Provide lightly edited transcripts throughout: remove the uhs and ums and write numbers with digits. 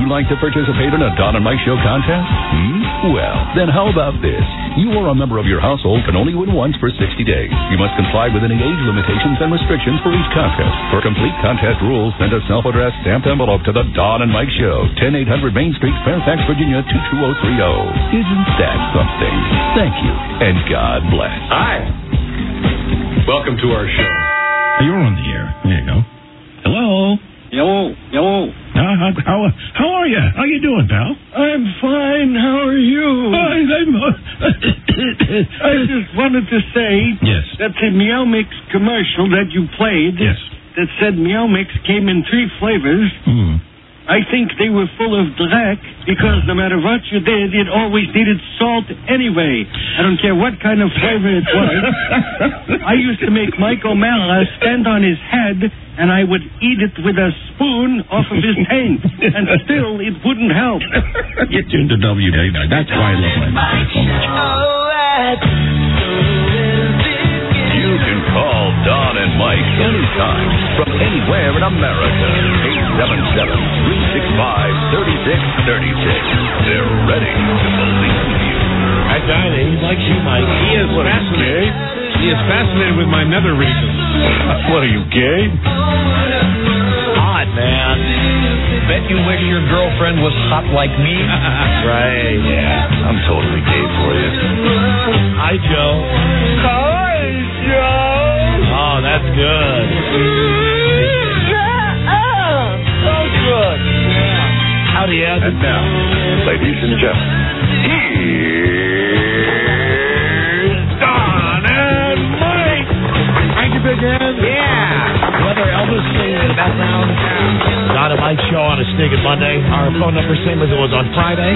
you like to participate in a Don and Mike Show contest? Well, then how about this? You or a member of your household can only win once for 60 days. You must comply with any age limitations and restrictions for each contest. For complete contest rules, send a self-addressed stamped envelope to the Don and Mike Show, 10800 Main Street, Fairfax, Virginia, 22030. Isn't that something? Thank you, and God bless. Hi. Welcome to our show. You're on the air. There you go. Hello. Hello. How are you? How you doing, pal? I'm fine. How are you? I just wanted to say that the Meow Mix commercial that you played that said Meow Mix came in 3 flavors. I think they were full of dreck because no matter what you did, it always needed salt anyway. I don't care what kind of flavor it was. I used to make Mike O'Mara stand on his head and I would eat it with a spoon off of his taint, and still it wouldn't help. Get tuned to WDW. That's why I love my mom so much. You can call Don and Mike anytime from anywhere in America. 877-365-3636. They're ready to believe you. That guy, he likes you, Mike. He is fascinated. He is fascinated with my nether regions. What are you, gay? Hot, man. Bet you wish your girlfriend was hot like me. Right. Yeah, I'm totally gay for you. Hi, Joe. Hi, Joe. Oh, that's good. So good. Howdy, Ed. And now, ladies and gentlemen, here's Don and Mike. Thank you, Big Ed. Yeah. Weather Elvis singing in the background. Don and Mike Show on a Stinking Monday. Our phone number, same as it was on Friday.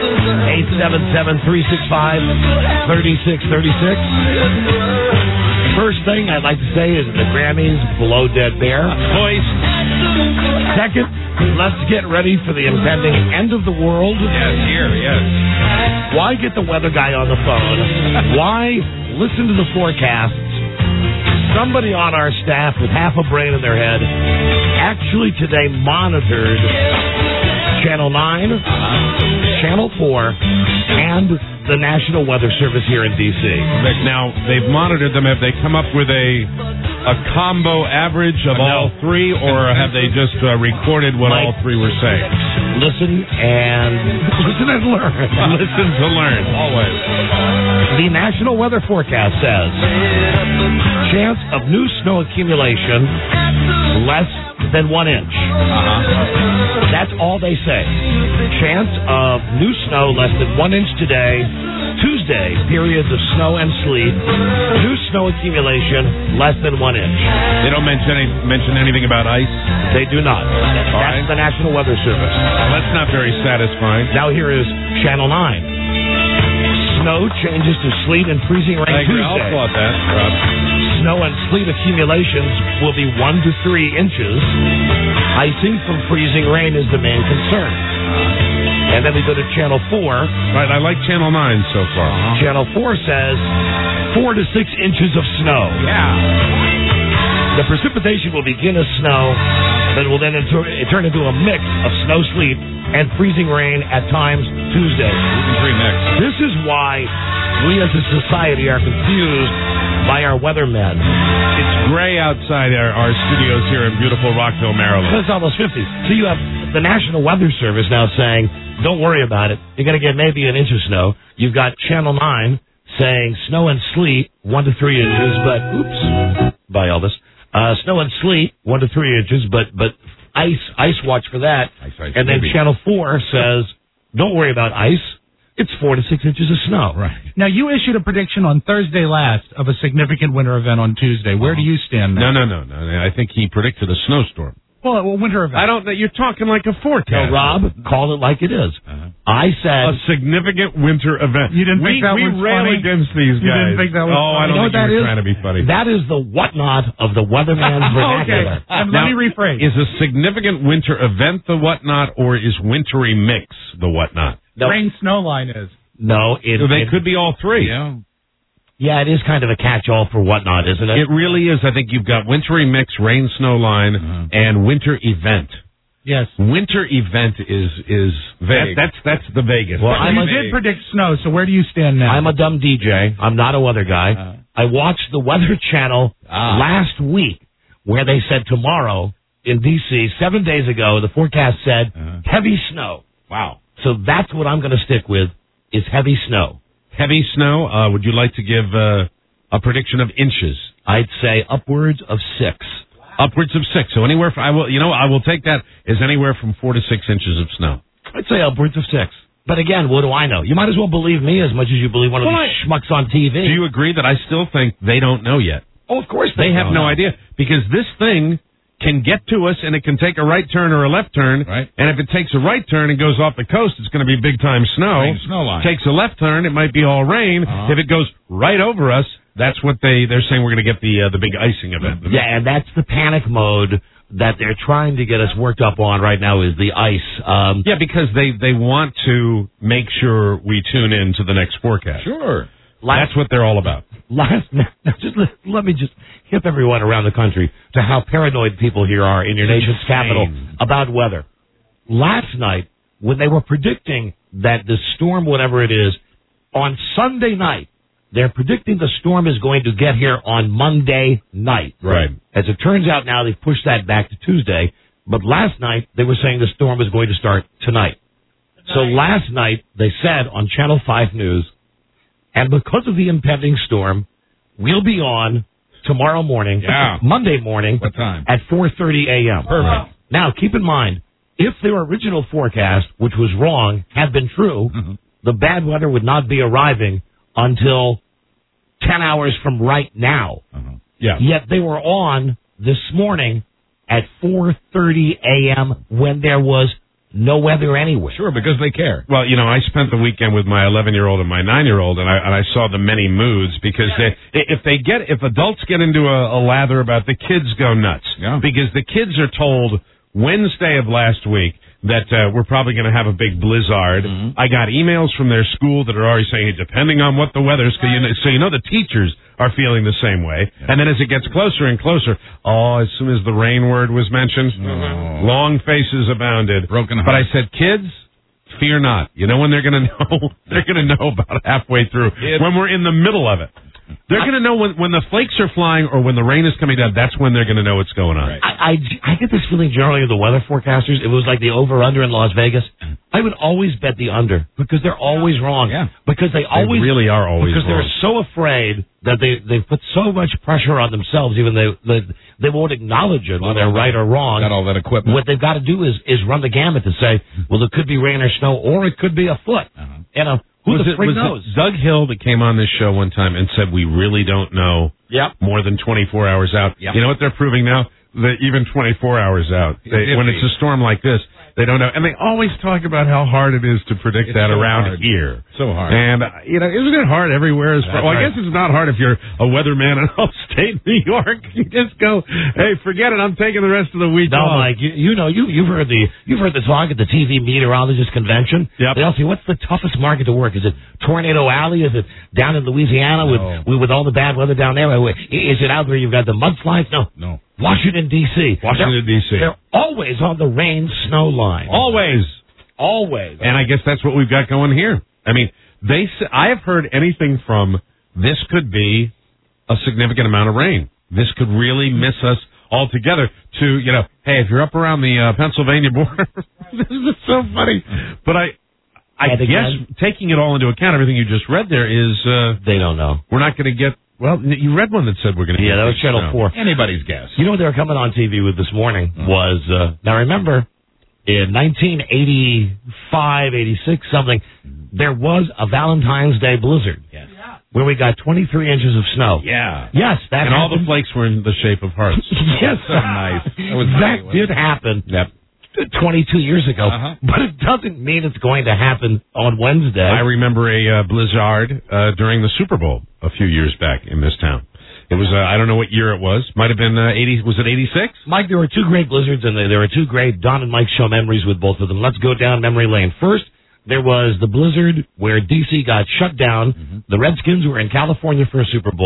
877-365-3636. First thing I'd like to say is the Grammys below Dead Bear. Voice. Second, let's get ready for the impending end of the world. Yes. Why get the weather guy on the phone? Why listen to the forecasts? Somebody on our staff with half a brain in their head actually today monitored Channel 9, Channel 4, and the National Weather Service here in D.C. Now, they've monitored them. Have they come up with a combo average of all 3, or have they just recorded what all 3 were saying? Listen and learn. Listen to learn, always. The National Weather Forecast says chance of new snow accumulation less than 1 inch. That's all they say. Chance of new snow less than 1 inch today. Tuesday, periods of snow and sleet. New snow accumulation less than 1 inch. They don't mention anything about ice? They do not. That's the National Weather Service. Well, that's not very satisfying. Now here is Channel 9. Snow changes to sleet and freezing rain Tuesday. I'll plot that, Rob. Snow and sleet accumulations will be 1 to 3 inches. Icing from freezing rain is the main concern. And then we go to Channel 4. Right, I like Channel 9 so far. Channel 4 says 4 to 6 inches of snow. Yeah. The precipitation will begin as snow, but will then turn into a mix of snow, sleet, and freezing rain at times Tuesday. This is why we as a society are confused by our weathermen. It's gray outside our studios here in beautiful Rockville, Maryland. It's almost 50. So you have the National Weather Service now saying, don't worry about it. You're going to get maybe an inch of snow. You've got Channel 9 saying snow and sleet, 1 to 3 inches, but, by Elvis. Snow and sleet, 1 to 3 inches, but ice watch for that. Ice, and then Channel 4 says, don't worry about ice. It's 4 to 6 inches of snow. Right. Now, you issued a prediction on Thursday last of a significant winter event on Tuesday. Where do you stand now? No. I think he predicted a snowstorm. Well, winter event. I don't know. You're talking like a forecast. No, Rob, call it like it is. I said a significant winter event. You didn't think that was We rail funny? against these guys. You didn't think that was funny? I don't think you were trying to be funny. That is the whatnot of the weatherman's vernacular. Okay, and let me rephrase. Is a significant winter event the whatnot, or is wintry mix the whatnot? No. Rain snow line is. No, they could be all 3. Yeah, it is kind of a catch-all for whatnot, isn't it? It really is. I think you've got wintry mix, rain, snow line, and winter event. Yes. Winter event is vague. That's the Vegas. Well, You did predict snow, so where do you stand now? I'm a dumb DJ. I'm not a weather guy. I watched the Weather Channel last week where they said tomorrow in D.C., 7 days ago, the forecast said heavy snow. Wow. So that's what I'm going to stick with is heavy snow. Heavy snow. Would you like to give a prediction of inches? I'd say upwards of 6. Upwards of 6. So anywhere from, I will take that as anywhere from 4 to 6 inches of snow. I'd say upwards of 6. But again, what do I know? You might as well believe me as much as you believe one of these schmucks on TV. Do you agree that I still think they don't know yet? Oh, of course they have no idea, because this thing can get to us and it can take a right turn or a left turn. Right. And if it takes a right turn and goes off the coast, it's going to be big time snow. Snow line. Takes a left turn, it might be all rain. If it goes right over us, that's what they're saying we're going to get the big icing event. Yeah, and that's the panic mode that they're trying to get us worked up on right now is the ice. Yeah, because they want to make sure we tune in to the next forecast. Sure. That's what they're all about. Let me just hip everyone around the country to how paranoid people here are in your nation's capital about weather. Last night, when they were predicting that the storm, whatever it is, on Sunday night, they're predicting the storm is going to get here on Monday night. Right. As it turns out now, they've pushed that back to Tuesday. But last night, they were saying the storm was going to start tonight. So last night, they said on Channel 5 News, and because of the impending storm, we'll be on tomorrow morning, Monday morning, what time? at 4:30 a.m. Perfect. Now, keep in mind, if their original forecast, which was wrong, had been true, the bad weather would not be arriving until 10 hours from right now. Yeah. Yet they were on this morning at 4:30 a.m. when there was no weather anywhere. Sure, because they care. Well, I spent the weekend with my 11-year-old and my 9-year-old, and I saw the many moods, because if adults get into a lather about, the kids go nuts. Yeah. Because the kids are told Wednesday of last week that we're probably going to have a big blizzard. I got emails from their school that are already saying, depending on what the weather's, so the teachers are feeling the same way. Yeah. And then as it gets closer and closer, as soon as the rain word was mentioned, long faces abounded. Broken hearts. But I said, kids, fear not. You know when they're going to know? They're going to know about halfway through, when we're in the middle of it. They're going to know when the flakes are flying or when the rain is coming down. That's when they're going to know what's going on. Right. I get this feeling generally of the weather forecasters. It was like the over-under in Las Vegas. I would always bet the under because they're always wrong. Yeah. Because they really are always because wrong. They're so afraid that they put so much pressure on themselves, even they won't acknowledge it when they're right or wrong. Got all that equipment. What they've got to do is run the gamut to say, well, it could be rain or snow, or it could be a foot. Who the freak knows? Doug Hill that came on this show one time and said we really don't know more than 24 hours out. Yep. You know what they're proving now? That even 24 hours out, when it's a storm like this, they don't know. And they always talk about how hard it is to predict that around here. So hard. And, isn't it hard everywhere? I guess it's not hard if you're a weatherman in upstate New York. You just go, hey, forget it. I'm taking the rest of the week off. No, Mike, you've heard the talk at the TV meteorologist convention. Yep. They all say, what's the toughest market to work? Is it Tornado Alley? Is it down in Louisiana with all the bad weather down there? Is it out where you've got the mudslides? No. Washington, D.C. They're always on the rain-snow line. Always. And I guess that's what we've got going here. I mean, I have heard anything from this could be a significant amount of rain. This could really miss us altogether to, hey, if you're up around the Pennsylvania border, this is so funny. But I guess taking it all into account, everything you just read there is... they don't know. We're not going to get... Well, you read one that said we're going to get... Yeah, that was Channel 4. Anybody's guess. You know what they were coming on TV with this morning was... now, remember, in 1985, 86, something, there was a Valentine's Day blizzard. Yes. Where we got 23 inches of snow. Yeah. Yes, that and happened. all the flakes were in the shape of hearts. Yes. So nice. That did happen. Yep. 22 years ago, but it doesn't mean it's going to happen on Wednesday. I remember a blizzard during the Super Bowl a few years back in this town. It was, I don't know what year it was. Might have been 80, was it 86? Mike, there were two great blizzards, and there were two great Don and Mike show memories with both of them. Let's go down memory lane. First, there was the blizzard where D.C. got shut down. The Redskins were in California for a Super Bowl,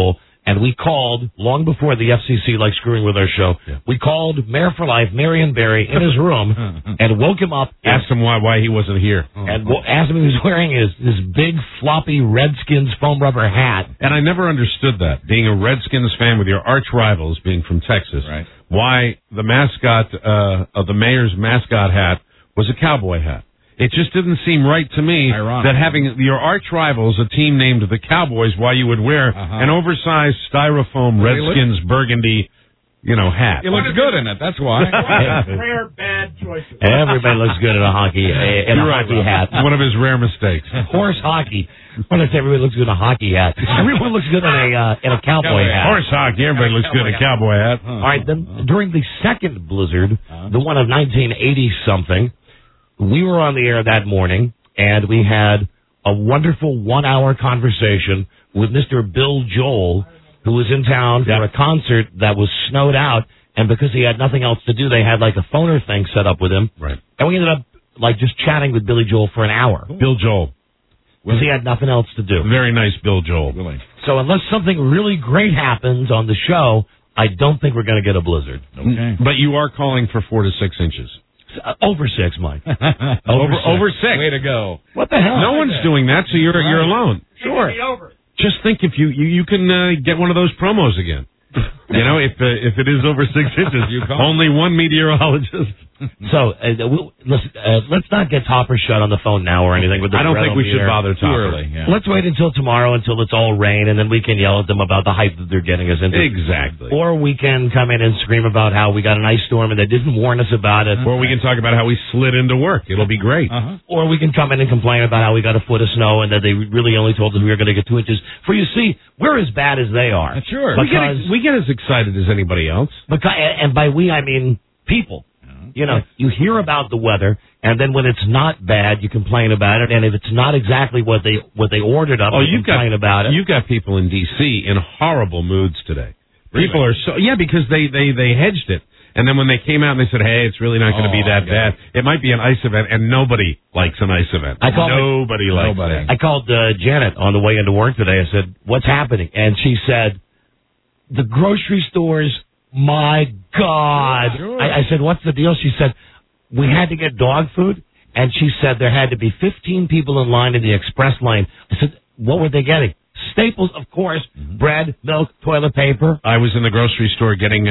And we called, long before the FCC liked screwing with our show, we called Mayor for Life, Marion Barry, in his room and woke him up. Asked him why he wasn't here. And asked him if he was wearing this big, floppy Redskins foam rubber hat. And I never understood that, being a Redskins fan with your arch rivals being from Texas, why the mascot of the mayor's mascot hat was a cowboy hat. It just didn't seem right to me that having your arch rivals, a team named the Cowboys, why you would wear an oversized styrofoam Redskins burgundy, hat. It looks good in it. That's why. Rare bad choices. Everybody looks good in a hockey hat. One of his rare mistakes. Horse hockey. When I say everybody looks good in a hockey hat, everyone looks good in a cowboy hat. Horse hockey. Everybody looks good in a cowboy hat. All right. Then during the second blizzard, the one of 1980 something. We were on the air that morning, and we had a wonderful 1-hour conversation with Mr. Bill Joel, who was in town for a concert that was snowed out, and because he had nothing else to do, they had like a phoner thing set up with him. Right. And we ended up just chatting with Billy Joel for an hour. Bill Joel. Because he had nothing else to do. Very nice Bill Joel. Really. So unless something really great happens on the show, I don't think we're going to get a blizzard. Okay. But you are calling for 4 to 6 inches. Over 6, Mike. Over 6. Way to go. What the hell? No one's doing that, so you're alone. Sure. Just think if you can get one of those promos again. If it is over 6 inches, only one meteorologist. So let's not get Topper shut on the phone now or anything. I don't think we should bother Topper. Early, Let's wait until tomorrow until it's all rain, and then we can yell at them about the hype that they're getting us into. Exactly. Or we can come in and scream about how we got an ice storm and they didn't warn us about it. Or we can talk about how we slid into work. It'll be great. Or we can come in and complain about how we got a foot of snow and that they really only told us we were going to get 2 inches. For you see, we're as bad as they are. Sure. We get as excited as anybody else. And by we, I mean people. You hear about the weather, and then when it's not bad, you complain about it. And if it's not exactly what they ordered up, you complain about it. You've got people in D.C. in horrible moods today. Really? People are because they hedged it. And then when they came out and they said, hey, it's really not going to be that bad. It might be an ice event, and nobody likes an ice event. Nobody likes it. I called Janet on the way into work today. I said, what's happening? And she said, the grocery stores, my God. Sure. I said, what's the deal? She said, we had to get dog food, and she said there had to be 15 people in line in the express lane. I said, what were they getting? Staples, of course, bread, milk, toilet paper. I was in the grocery store getting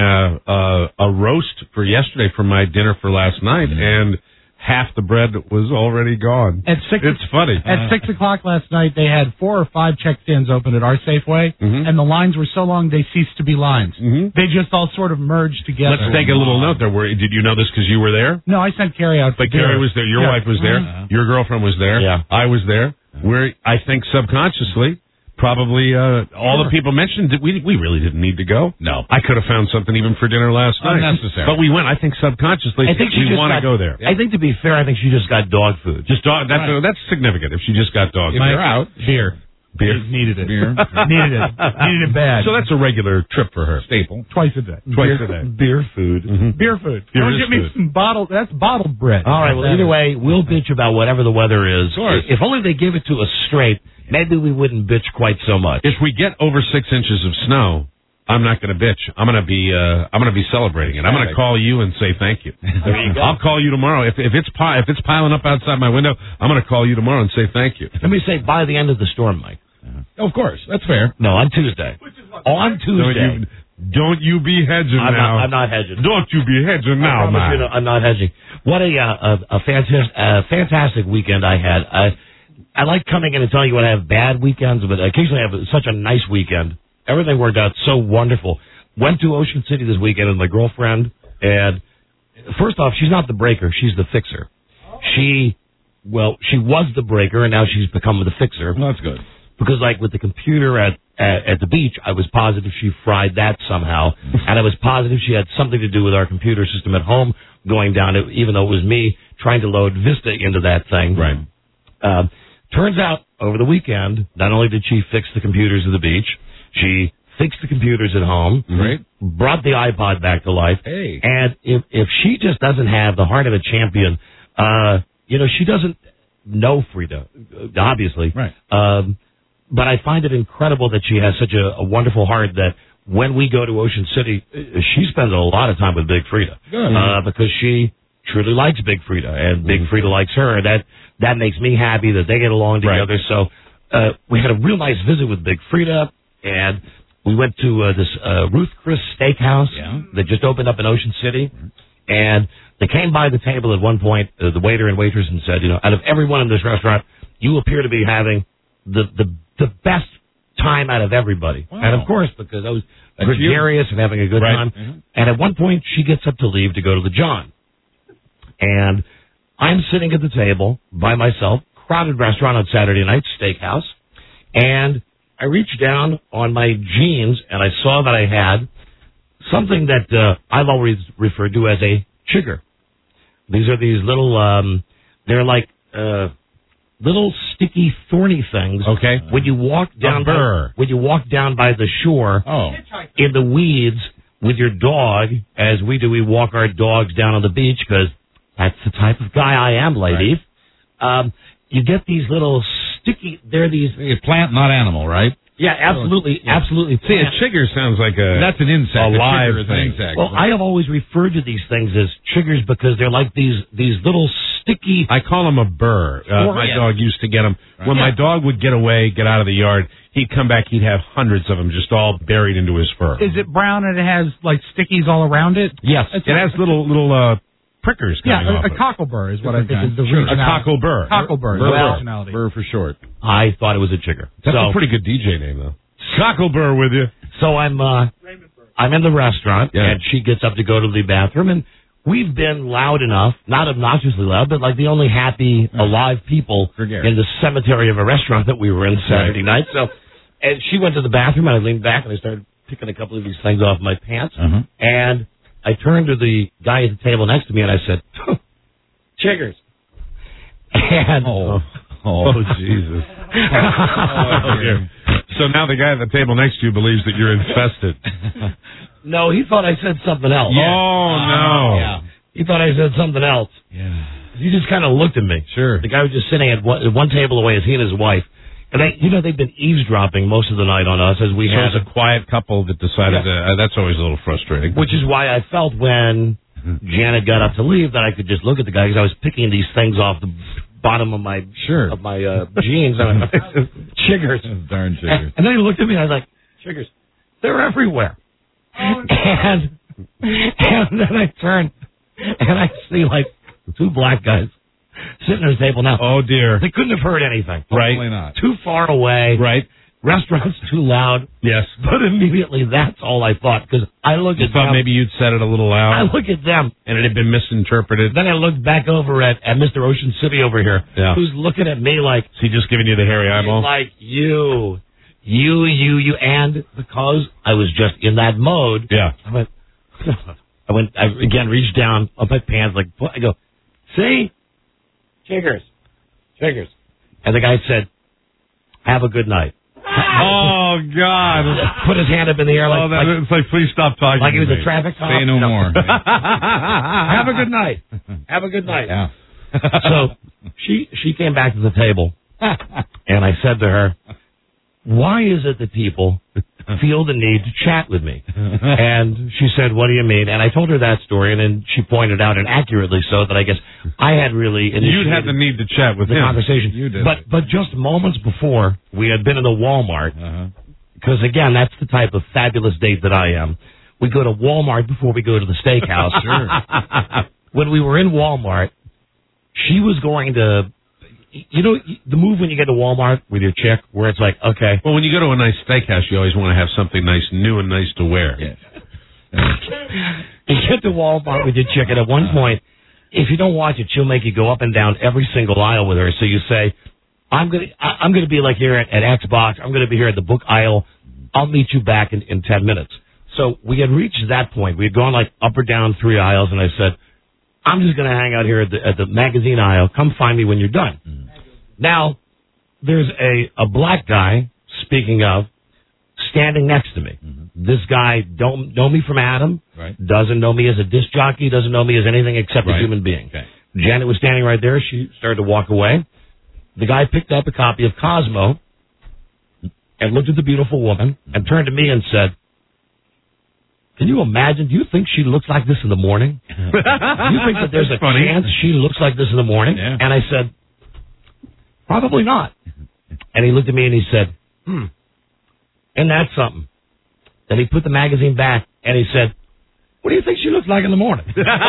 a roast for yesterday for my dinner for last night, and half the bread was already gone. It's funny. At 6 o'clock last night, they had 4 or 5 check stands open at our Safeway, and the lines were so long they ceased to be lines. They just all sort of merged together. Let's take a little note there. Did you know this because you were there? No, I sent Carrie out. But Carrie was there. Your wife was there. Your girlfriend was there. Yeah. I was there. I think subconsciously, probably all the people mentioned that we really didn't need to go. No. I could have found something even for dinner last night. Unnecessary. But we went. I think subconsciously we want to go there. I think to be fair, I think she just got dog food. Just dog. That's significant. If she just got dog If food. you're out, Beer. Needed it. beer. Needed it bad. So that's a regular trip for her. Staple. Twice a day. Twice a day. Beer food. Beer food. Beer Don't is get me food. some bottled. That's bottled bread. All right. Well, either way, we'll bitch about whatever the weather is. Of course. If only they give it to us straight, maybe we wouldn't bitch quite so much. If we get over 6 inches of snow, I'm not going to bitch. I'm going to be celebrating it. I'm going to call you and say thank you. There you go. I'll call you tomorrow. If it's piling up outside my window, I'm going to call you tomorrow and say thank you. Let me say by the end of the storm, Mike. Of course. That's fair. No, on Tuesday. On Tuesday. Don't you be hedging now. I'm not hedging. Don't you be hedging now, man. I'm not hedging. What a fantastic weekend I had. I like coming in and telling you when I have bad weekends, but occasionally I have such a nice weekend. Everything worked out so wonderful. Went to Ocean City this weekend with my girlfriend, and first off, she's not the breaker, she's the fixer. She was the breaker, and now she's become the fixer. Well, that's good. Because, like, with the computer at the beach, I was positive she fried that somehow, and I was positive she had something to do with our computer system at home going down, even though it was me trying to load Vista into that thing. Right. Turns out, over the weekend, not only did she fix the computers at the beach, she fixed the computers at home, brought the iPod back to life, and if she just doesn't have the heart of a champion, she doesn't know Frida, obviously. Right. But I find it incredible that she has such a wonderful heart that when we go to Ocean City, she spends a lot of time with Big Frida. Because she truly likes Big Frida, and Big Frida likes her. That makes me happy that they get along together. So we had a real nice visit with Big Frida, and we went to this Ruth Chris Steakhouse that just opened up in Ocean City. And they came by the table at one point, the waiter and waitress, and said, out of everyone in this restaurant, you appear to be having the best time out of everybody. Wow. And of course, because I was gregarious and having a good time. Mm-hmm. And at one point, she gets up to leave to go to the John. And I'm sitting at the table by myself, crowded restaurant on Saturday night, steakhouse, and I reached down on my jeans and I saw that I had something that I've always referred to as a chigger. These are these little, they're like little sticky, thorny things. Okay. When you walk down, by the shore in the weeds with your dog, as we do, we walk our dogs down on the beach because that's the type of guy I am, ladies. Right. You get these little sticky. They're these plant, not animal, right? Yeah, absolutely, absolutely. See, a chigger sounds like that's an insect. A live thing. Well, I have always referred to these things as chiggers because they're like these little sticky. I call them a burr. My dog used to get them. Right. When my dog would get away, get out of the yard, he'd come back, he'd have hundreds of them just all buried into his fur. Is it brown and it has like stickies all around it? Yes. It has little prickers coming off a cockleburr is what I think is the a cockleburr. Cockleburr. Burr for short. I thought it was a chigger. That's a pretty good DJ name, though. Cockleburr with you. So I'm in the restaurant, and she gets up to go to the bathroom, and we've been loud enough, not obnoxiously loud, but like the only happy, alive people in the cemetery of a restaurant that we were in Saturday night. So, and she went to the bathroom, and I leaned back, and I started picking a couple of these things off my pants, and I turned to the guy at the table next to me, and I said, chiggers. And Jesus. So now the guy at the table next to you believes that you're infested. No, he thought I said something else. Yeah. Oh, no. Yeah. He thought I said something else. Yeah. He just kind of looked at me. Sure. The guy was just sitting at one table away as he and his wife. And they've been eavesdropping most of the night on us as we had a quiet couple that decided that's always a little frustrating. Which is why I felt when Janet got up to leave that I could just look at the guy because I was picking these things off the bottom of my jeans. And I said, chiggers. Darn chiggers. And then he looked at me and I was like, chiggers. They're everywhere. And then I turn and I see like two black guys sitting at the table now. Oh, dear. They couldn't have heard anything. Right. Probably not. Too far away. Right. Restaurant's too loud. Yes. But immediately that's all I thought because I looked at them. Thought maybe you'd said it a little loud. I look at them. And it had been misinterpreted. Then I looked back over at Mr. Ocean City over here. Yeah. Who's looking at me like. Is he just giving you the hairy eyeball? Like you. And because I was just in that mode. Yeah. I again reached down on my pants like, I go, see? Chiggers. And the guy said, have a good night. Oh, God. Put his hand up in the air like... it's like, please stop talking like to he was me. a traffic cop. Say no more. Have a good night. Have a good night. Yeah. So she came back to the table, and I said to her, why is it that people feel the need to chat with me? And she said, what do you mean? And I told her that story, and then she pointed out, and accurately so, that I guess I had really initiated You'd had the need to chat with the him. conversation. You did. But just moments before, we had been in the Walmart, because, again, that's the type of fabulous date that I am. We go to Walmart before we go to the steakhouse. Sure. When we were in Walmart, she was going to... You know, the move when you get to Walmart with your chick, where it's like, okay. Well, when you go to a nice steakhouse, you always want to have something nice, new and nice to wear. Yeah. You get to Walmart with your chick, and at one point, if you don't watch it, she'll make you go up and down every single aisle with her. So you say, I'm gonna be like here at Xbox. I'm gonna be here at the book aisle. I'll meet you back in 10 minutes. So we had reached that point. We had gone like up or down 3 aisles, and I said, I'm just going to hang out here at the magazine aisle. Come find me when you're done. Now, there's a black guy, speaking of, standing next to me. This guy don't know me from Adam, doesn't know me as a disc jockey, doesn't know me as anything except a human being. Okay. Janet was standing right there. She started to walk away. The guy picked up a copy of Cosmo, and looked at the beautiful woman and turned to me and said, "Can you imagine? Do you think she looks like this in the morning? Do you think that there's a chance she looks like this in the morning?" Yeah. And I said, "Probably not." And he looked at me and he said, "And that's something." Then he put the magazine back and he said, "What do you think she looks like in the morning?"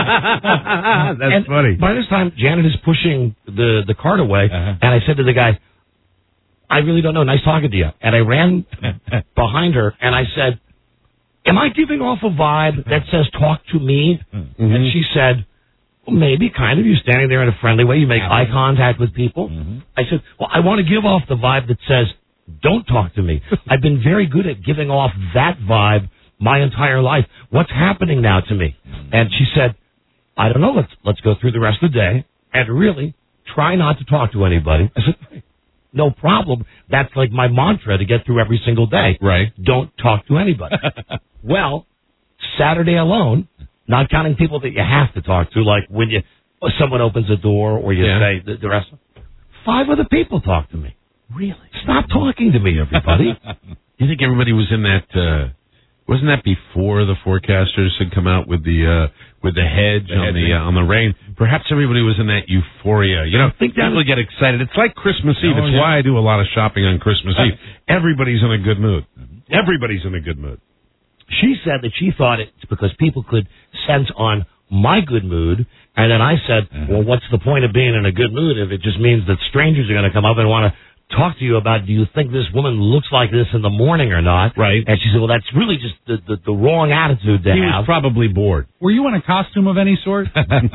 That's funny. By this time, Janet is pushing the cart away, and I said to the guy, "I really don't know. Nice talking to you." And I ran behind her and I said, "Am I giving off a vibe that says talk to me?" And she said, "Well, maybe, kind of. You're standing there in a friendly way. You make eye contact with people." I said, "Well, I want to give off the vibe that says don't talk to me. I've been very good at giving off that vibe my entire life. What's happening now to me?" And she said, "I don't know. Let's go through the rest of the day and really try not to talk to anybody." I said, "No problem. That's like my mantra to get through every single day. Right. Don't talk to anybody." Well, Saturday alone, not counting people that you have to talk to, like when someone opens a door or you say the rest, 5 other people talk to me. Really? Stop talking to me, everybody. You think everybody was in that? Wasn't that before the forecasters had come out with the hedge on the rain? Perhaps everybody was in that euphoria. You know, people get excited. It's like Christmas Eve. It's why I do a lot of shopping on Christmas Eve. Everybody's in a good mood. Everybody's in a good mood. She said that she thought it's because people could sense on my good mood, and then I said, "Well, what's the point of being in a good mood if it just means that strangers are going to come up and want to talk to you about, do you think this woman looks like this in the morning or not?" Right. And she said, "Well, that's really just the wrong attitude to have." He was probably bored. Were you in a costume of any sort?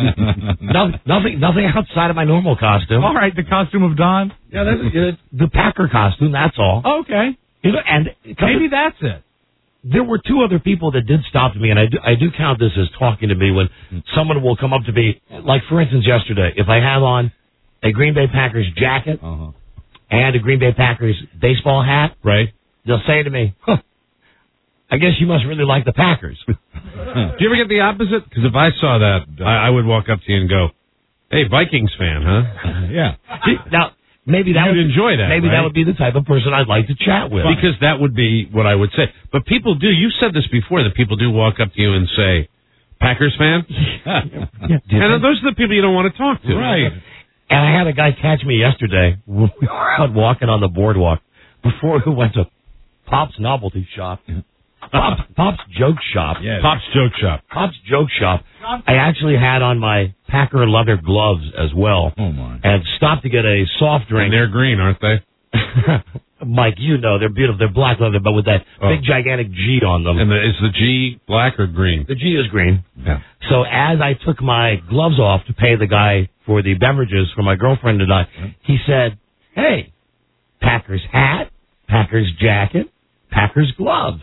Nothing outside of my normal costume. All right, the costume of Don? Yeah, that's the Packer costume, that's all. Okay. You know, and maybe that's it. There were 2 other people that did stop me, and I do count this as talking to me when someone will come up to me, like, for instance, yesterday, if I have on a Green Bay Packers jacket and a Green Bay Packers baseball hat, right? They'll say to me, "I guess you must really like the Packers." Do you ever get the opposite? Because if I saw that, I would walk up to you and go, "Hey, Vikings fan, huh?" Yeah. Now, maybe that would enjoy that. Maybe right? that would be the type of person I'd like to chat with. Because that would be what I would say. But people do. You said this before, that people do walk up to you and say, "Packers fan?" And those are the people you don't want to talk to. Right. And I had a guy catch me yesterday when we were out walking on the boardwalk before we went to Pop's Novelty Shop. Pop's Joke Shop. Yes. Pop's Joke Shop. Pop's Joke Shop. I actually had on my Packer leather gloves as well. Oh, my. And stopped to get a soft drink. And they're green, aren't they? Mike, you know, they're beautiful. They're black leather, but with that big, gigantic G on them. And is the G black or green? The G is green. Yeah. So as I took my gloves off to pay the guy for the beverages for my girlfriend and I, he said, "Hey, Packers hat, Packers jacket, Packers gloves.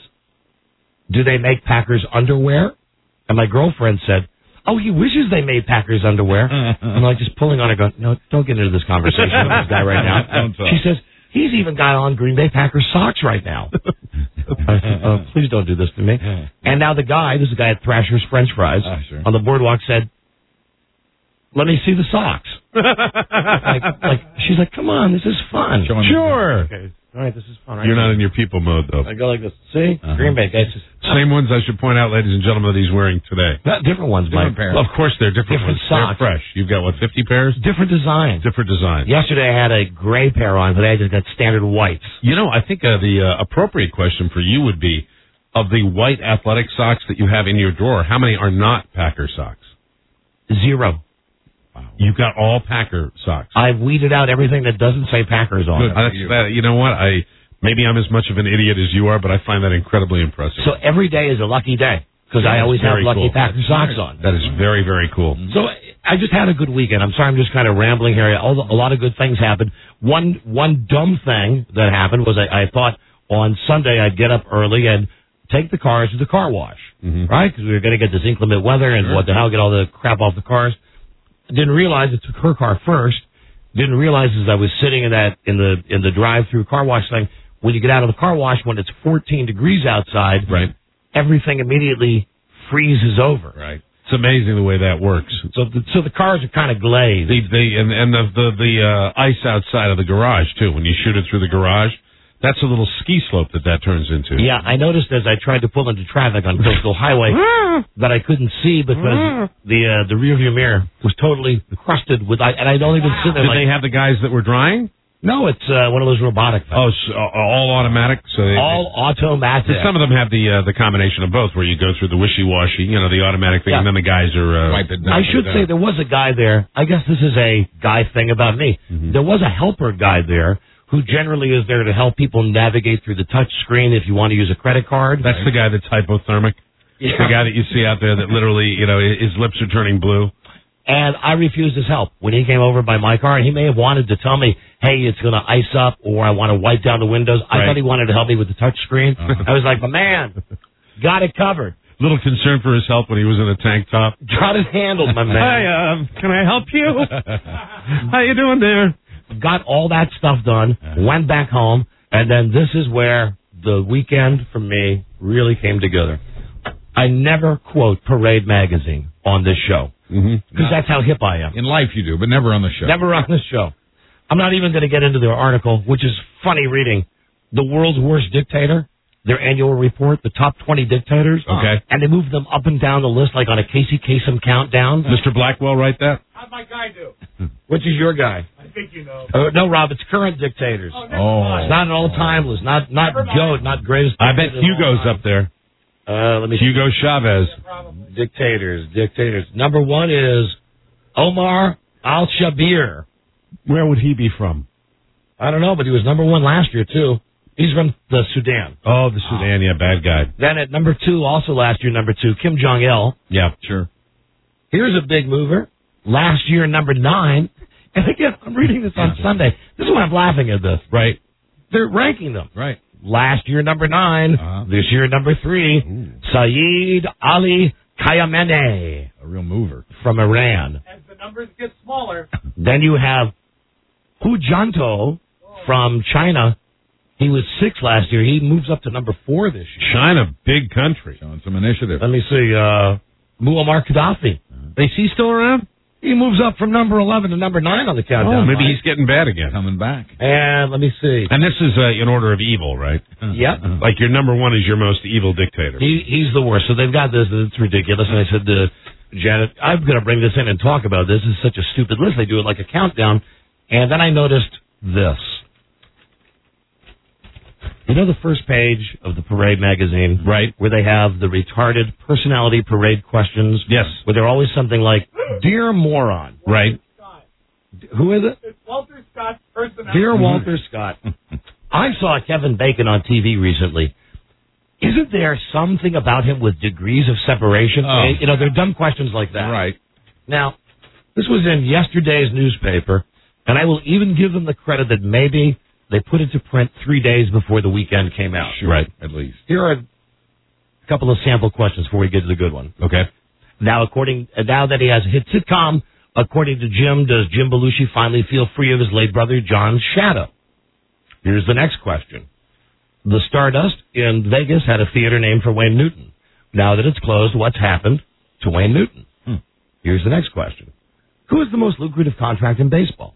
Do they make Packers underwear?" And my girlfriend said, "Oh, he wishes they made Packers underwear." I'm like just pulling on her going, "No, don't get into this conversation with this guy right now." She says, "He's even got on Green Bay Packers socks right now." I said, "Please don't do this to me." And now the guy, this is a guy at Thrasher's French Fries, on the boardwalk said, "Let me see the socks." She's like, "Come on, this is fun." Sure. Okay. All right, this is fun. Right? You're not in your people mode, though. I go like this. See? Green Bay guys. Same ones, I should point out, ladies and gentlemen, that he's wearing today. Different ones, Mike. Well, of course, they're different ones. Socks. They're fresh. You've got, what, 50 pairs? Different designs. Different designs. Yesterday I had a gray pair on. Today I just got standard whites. You know, I think the appropriate question for you would be, of the white athletic socks that you have in your drawer, how many are not Packer socks? 0. Wow. You've got all Packer socks. I've weeded out everything that doesn't say Packers on it. You know what? Maybe I'm as much of an idiot as you are, but I find that incredibly impressive. So every day is a lucky day, because I always have lucky Packer socks on. That is very, very cool. So I just had a good weekend. I'm sorry I'm just kind of rambling here. A lot of good things happened. One dumb thing that happened was I thought on Sunday I'd get up early and take the cars to the car wash, right? Because we were going to get this inclement weather and what the hell, get all the crap off the cars. Didn't realize it took her car first. Didn't realize as I was sitting in the drive-through car wash thing, when you get out of the car wash when it's 14 degrees outside, right, everything immediately freezes over. Right. It's amazing the way that works. So the cars are kind of glazed. The ice outside of the garage too. When you shoot it through the garage, That's a little ski slope that turns into. Yeah, I noticed as I tried to pull into traffic on Coastal Highway that I couldn't see because the rearview mirror was totally crusted with, and I'd only been sitting there. Did they have the guys that were drying? No, it's one of those robotic things. Oh, so, all automatic? All automatic. Some of them have the combination of both, where you go through the wishy-washy, the automatic thing, and then the guys are... wipe it down. I should say there was a guy there. I guess this is a guy thing about me. Mm-hmm. There was a helper guy there who generally is there to help people navigate through the touch screen if you want to use a credit card. That's the guy that's hypothermic? Yeah. The guy that you see out there that literally, his lips are turning blue? And I refused his help. When he came over by my car, and he may have wanted to tell me, hey, it's going to ice up, or I want to wipe down the windows. I thought he wanted to help me with the touch screen. I was like, man, got it covered. Little concern for his help when he was in a tank top. Got it handled, my man. Hi, can I help you? How you doing there? Got all that stuff done, went back home, and then this is where the weekend for me really came together. I never quote Parade Magazine on this show. Because that's how hip I am. In life you do, but never on the show. Never on the show. I'm not even going to get into their article, which is funny reading. The world's worst dictator, their annual report, the top 20 dictators. Okay. And they move them up and down the list like on a Casey Kasem countdown. Mr. Blackwell write that? How'd my guy do? Which is your guy? I think you know. No, Rob, it's current dictators. Oh, never mind. It's not an old-timeless, not Joe, not greatest. I bet Hugo's up there. Let me see. Hugo Chavez. Dictators. Number one is Omar al-Shabir. Where would he be from? I don't know, but he was number one last year, too. He's from the Sudan. Oh, the Sudan, yeah, bad guy. Then at number two, also last year, number two, Kim Jong-il. Yeah, sure. Here's a big mover. Last year, number 9. And again, I'm reading this on Sunday. This is why I'm laughing at this. Right. They're ranking them. Right. Last year, number 9. This year, number 3. Saeed Ali Khamenei. A real mover. From Iran. As the numbers get smaller. Then you have Hu Jintao from China. He was 6 last year. He moves up to number 4 this year. China, big country. Showing some initiative. Let me see. Muammar Gaddafi. Is he still around? He moves up from number 11 to number 9 on the countdown. Oh, maybe he's getting bad again. Coming back. And let me see. And this is in order of evil, right? Yep. Like your number 1 is your most evil dictator. He's the worst. So they've got this. It's ridiculous. And I said to Janet, I'm going to bring this in and talk about this. This is such a stupid list. They do it like a countdown. And then I noticed this. You know the first page of the Parade magazine? Right. Where they have the retarded personality parade questions? Yes. Where they're always something like, Dear Moron. Right. Who is it? It's Walter Scott's personality. Dear Walter Scott. I saw Kevin Bacon on TV recently. Isn't there something about him with degrees of separation? Oh. You know, they're dumb questions like that. Right. Now, this was in yesterday's newspaper, and I will even give them the credit that maybe they put it to print 3 days before the weekend came out. Sure. Right. At least. Here are a couple of sample questions before we get to the good one. Okay. Now that he has a hit sitcom, according to Jim, does Jim Belushi finally feel free of his late brother John's shadow? Here's the next question. The Stardust in Vegas had a theater named for Wayne Newton. Now that it's closed, what's happened to Wayne Newton? Here's the next question. Who is the most lucrative contract in baseball?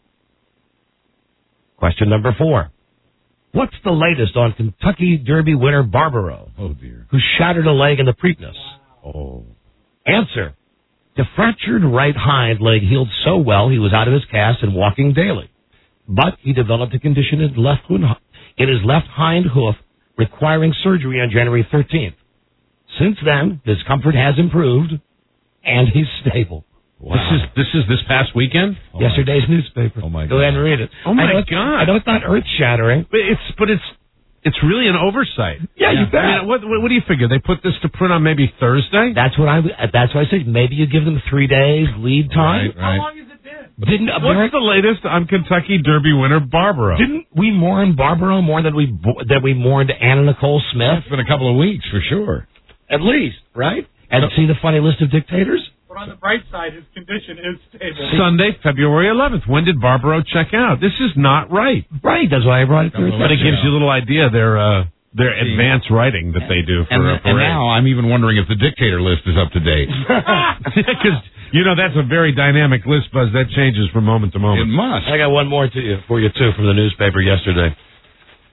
Question number 4. What's the latest on Kentucky Derby winner Barbaro? Oh, dear. Who shattered a leg in the Preakness? Oh. Answer. The fractured right hind leg healed so well he was out of his cast and walking daily. But he developed a condition in his left hind hoof requiring surgery on January 13th. Since then, his comfort has improved, and he's stable. Wow. This is this past weekend? Yesterday's newspaper. Oh, my God. Go ahead and read it. Oh, my God. I know it's not earth-shattering. It's really an oversight. Yeah, you bet. I mean, what do you figure? They put this to print on maybe Thursday? That's what I said. Maybe you give them 3 days lead time. Right. How long has it been? What's the latest on Kentucky Derby winner Barbaro? Didn't we mourn Barbaro more than we mourned Anna Nicole Smith? It's been a couple of weeks for sure. At least, right? And see the funny list of dictators? But on the bright side, his condition is stable. Sunday, February 11th. When did Barbaro check out? This is not right. Right, that's why I brought it through. But it gives you a little idea their advanced writing that they do for a parade. And now I'm even wondering if the dictator list is up to date. Because, that's a very dynamic list, Buzz. That changes from moment to moment. It must. I got one more for you, too, from the newspaper yesterday.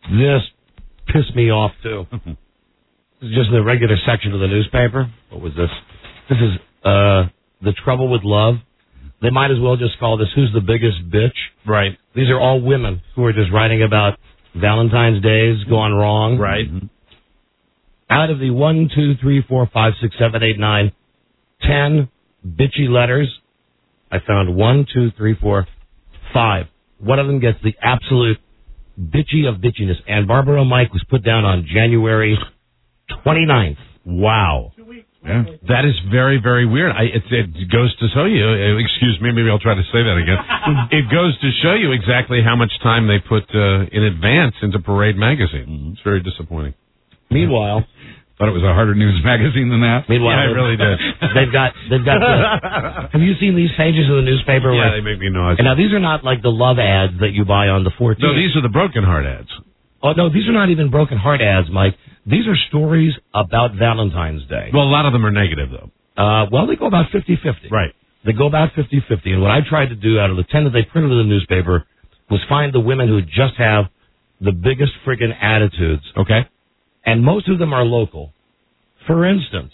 This pissed me off, too. This is just in the regular section of the newspaper. What was this? This is The Trouble with Love. They might as well just call this Who's the Biggest Bitch? Right. These are all women who are just writing about Valentine's Days gone wrong. Right. Out of the 1, 2, 3, 4, 5, 6, 7, 8, 9, 10 bitchy letters, I found 1, 2, 3, 4, 5. One of them gets the absolute bitchy of bitchiness. Ann Barbara Mike was put down on January 29th. Wow. Yeah. That is very, very weird. It goes to show you, excuse me, maybe I'll try to say that again. It goes to show you exactly how much time they put in advance into Parade magazine. It's very disappointing. Meanwhile, thought it was a harder news magazine than that. Meanwhile, I really did. They've got have you seen these pages of the newspaper? Yeah, they make me nauseous. And now these are not like the love ads that you buy on the 14th. No, these are the broken heart ads. Oh, no, these are not even broken heart ads, Mike. These are stories about Valentine's Day. Well, a lot of them are negative, though. Well, they go about 50-50. Right. They go about 50-50. And what I tried to do out of the 10 that they printed in the newspaper was find the women who just have the biggest friggin' attitudes. Okay. And most of them are local. For instance,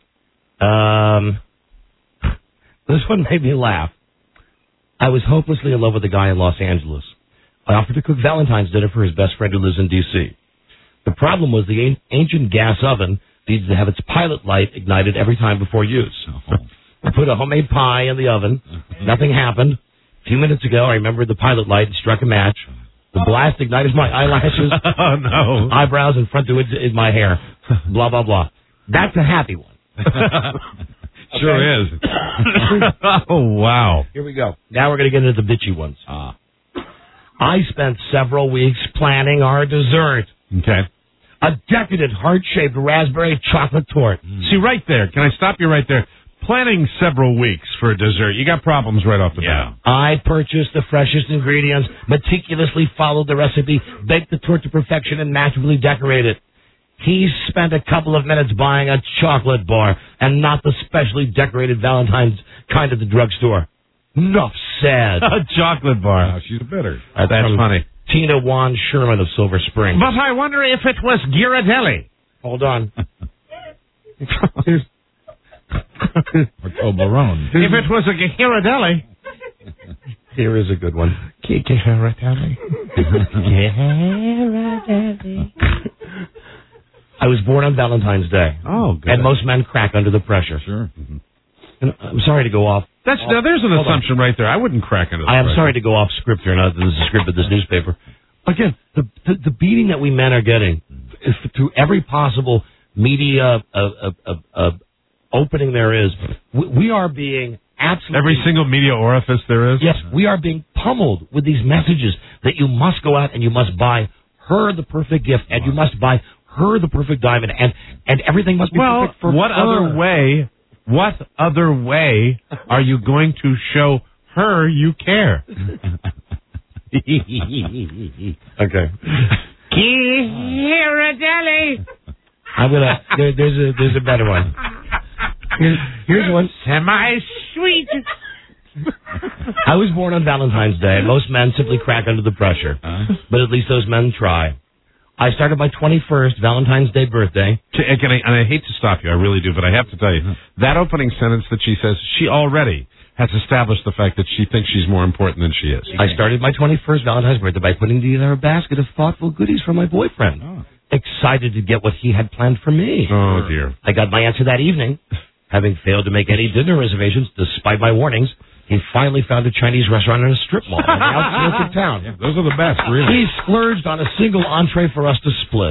this one made me laugh. I was hopelessly in love with a guy in Los Angeles. I offered to cook Valentine's dinner for his best friend who lives in D.C. The problem was the ancient gas oven needs to have its pilot light ignited every time before use. I put a homemade pie in the oven. Nothing happened. A few minutes ago, I remembered the pilot light and struck a match. The blast ignited my eyelashes, eyebrows, and front to in my hair. Blah, blah, blah. That's a happy one. Sure is. Oh, wow. Here we go. Now we're going to get into the bitchy ones. I spent several weeks planning our dessert. Okay. A decadent heart-shaped raspberry chocolate torte. See, right there. Can I stop you right there? Planning several weeks for a dessert. You got problems right off the bat. I purchased the freshest ingredients, meticulously followed the recipe, baked the torte to perfection, and masterfully decorated. He spent a couple of minutes buying a chocolate bar, and not the specially decorated Valentine's kind at the drugstore. Enough said. A chocolate bar. Oh, she's bitter. That's funny. Tina Wan Sherman of Silver Spring. But I wonder if it was Ghirardelli. Hold on. Or Toblerone. If it was a Ghirardelli. Here is a good one. Ghirardelli. I was born on Valentine's Day. Oh, good. And most men crack under the pressure. Sure. And I'm sorry to go off. Now, there's an assumption right there. I wouldn't crack under the pressure. I am sorry to go off script here. Not that this is the script of this newspaper. Again, the beating that we men are getting is through every possible media opening there is. We are being absolutely... Every single media orifice there is? Yes, we are being pummeled with these messages that you must go out and you must buy her the perfect gift and you must buy her the perfect diamond and everything must be perfect for her. What other way are you going to show her you care? Okay. Ghirardelli. I'm gonna. There's a better one. Here's one. Semi-sweet. I was born on Valentine's Day. Most men simply crack under the pressure, but at least those men try. I started my 21st Valentine's Day birthday. And I hate to stop you, I really do, but I have to tell you, that opening sentence that she says, she already has established the fact that she thinks she's more important than she is. I started my 21st Valentine's birthday by putting together a basket of thoughtful goodies for my boyfriend. Excited to get what he had planned for me. Oh, dear. I got my answer that evening. Having failed to make any dinner reservations despite my warnings, he finally found a Chinese restaurant in a strip mall on the outskirts of town. Yeah, those are the best, really. He splurged on a single entree for us to split.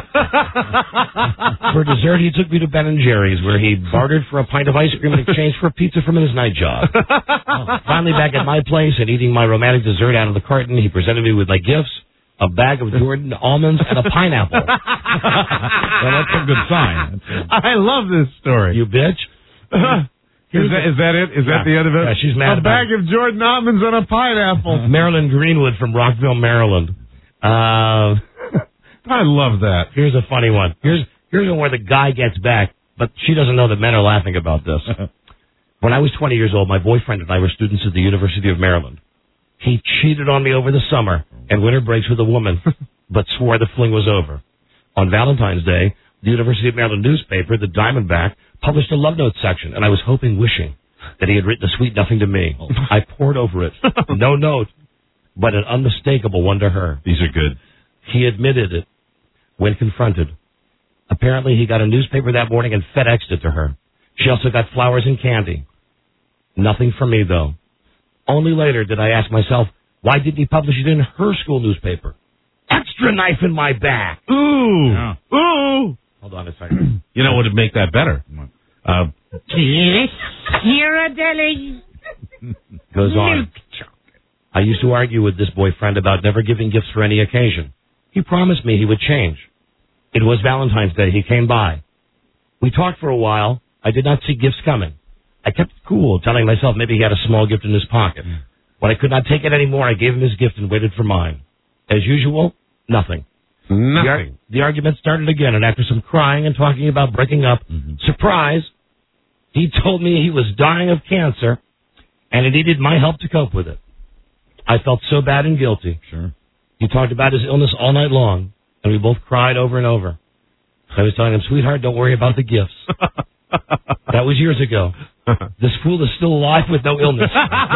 For dessert, he took me to Ben & Jerry's, where he bartered for a pint of ice cream in exchange for a pizza from his night job. Finally back at my place and eating my romantic dessert out of the carton, he presented me with my gifts, a bag of Jordan almonds, and a pineapple. Well, that's a good sign. I love this story. You bitch. Is that it? Is that the end of it? Yeah, she's mad. A bag of Jordan almonds and a pineapple. Marilyn Greenwood from Rockville, Maryland. I love that. Here's a funny one. Here's one where the guy gets back, but she doesn't know that men are laughing about this. When I was 20 years old, my boyfriend and I were students at the University of Maryland. He cheated on me over the summer and winter breaks with a woman but swore the fling was over. On Valentine's Day, the University of Maryland newspaper, the Diamondback, published a love note section, and I was wishing that he had written a sweet nothing to me. I pored over it. No note, but an unmistakable one to her. These are good. He admitted it when confronted. Apparently, he got a newspaper that morning and FedExed it to her. She also got flowers and candy. Nothing from me, though. Only later did I ask myself, why didn't he publish it in her school newspaper? Extra knife in my back. Ooh. Yeah. Ooh. Hold on a second. You know what would make that better? Ghirardelli. Goes on. I used to argue with this boyfriend about never giving gifts for any occasion. He promised me he would change. It was Valentine's Day. He came by. We talked for a while. I did not see gifts coming. I kept it cool, telling myself maybe he had a small gift in his pocket. When I could not take it anymore, I gave him his gift and waited for mine. As usual, nothing. Nothing. The argument started again, and after some crying and talking about breaking up, surprise, he told me he was dying of cancer and he needed my help to cope with it. I felt so bad and guilty. Sure. He talked about his illness all night long, and we both cried over and over. I was telling him, sweetheart, don't worry about the gifts. That was years ago. This fool is still alive with no illness.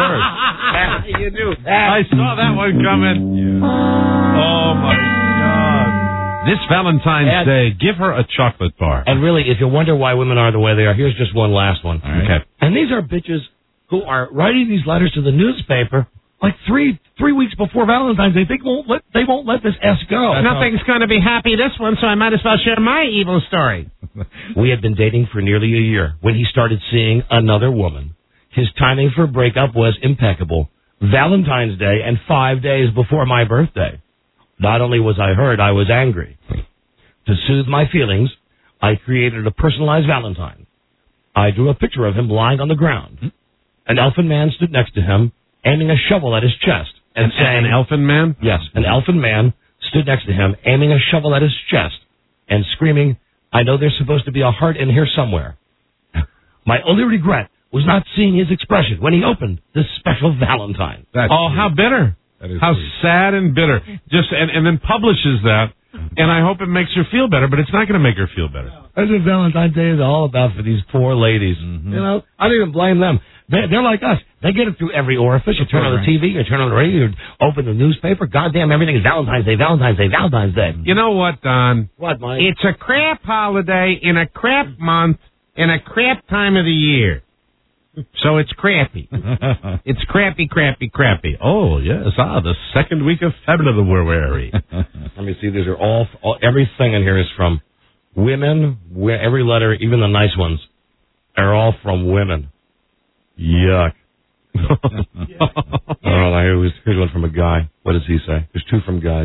You knew. I saw that one coming. Yeah. Oh, my God. This Valentine's Day, give her a chocolate bar. And really, if you wonder why women are the way they are, here's just one last one. Right. Okay. And these are bitches who are writing these letters to the newspaper like three weeks before Valentine's Day. They won't let this S go. Nothing's going to be happy this one, so I might as well share my evil story. We had been dating for nearly a year when he started seeing another woman. His timing for breakup was impeccable. Valentine's Day and 5 days before my birthday. Not only was I hurt, I was angry. To soothe my feelings, I created a personalized Valentine. I drew a picture of him lying on the ground. An elfin man stood next to him, aiming a shovel at his chest. And saying, an elfin man? Yes, an elfin man stood next to him, aiming a shovel at his chest, and screaming, I know there's supposed to be a heart in here somewhere. My only regret was not seeing his expression when he opened this special Valentine. How bitter. How sad and bitter. Just and then publishes that, and I hope it makes her feel better, but it's not going to make her feel better. That's what Valentine's Day is all about for these poor ladies. You know, I don't even blame them. They're like us. They get it through every orifice. You turn on the TV, you turn on the radio, you open the newspaper. Goddamn, everything is Valentine's Day, Valentine's Day, Valentine's Day. You know what, Don? What, Mike? It's a crap holiday in a crap month in a crap time of the year. So it's crappy. It's crappy, crappy, crappy. Oh, yes. The second week of February. Let me see. These are all everything in here is from women. Every letter, even the nice ones, are all from women. Yuck. Here's one from a guy. What does he say? There's two from guys.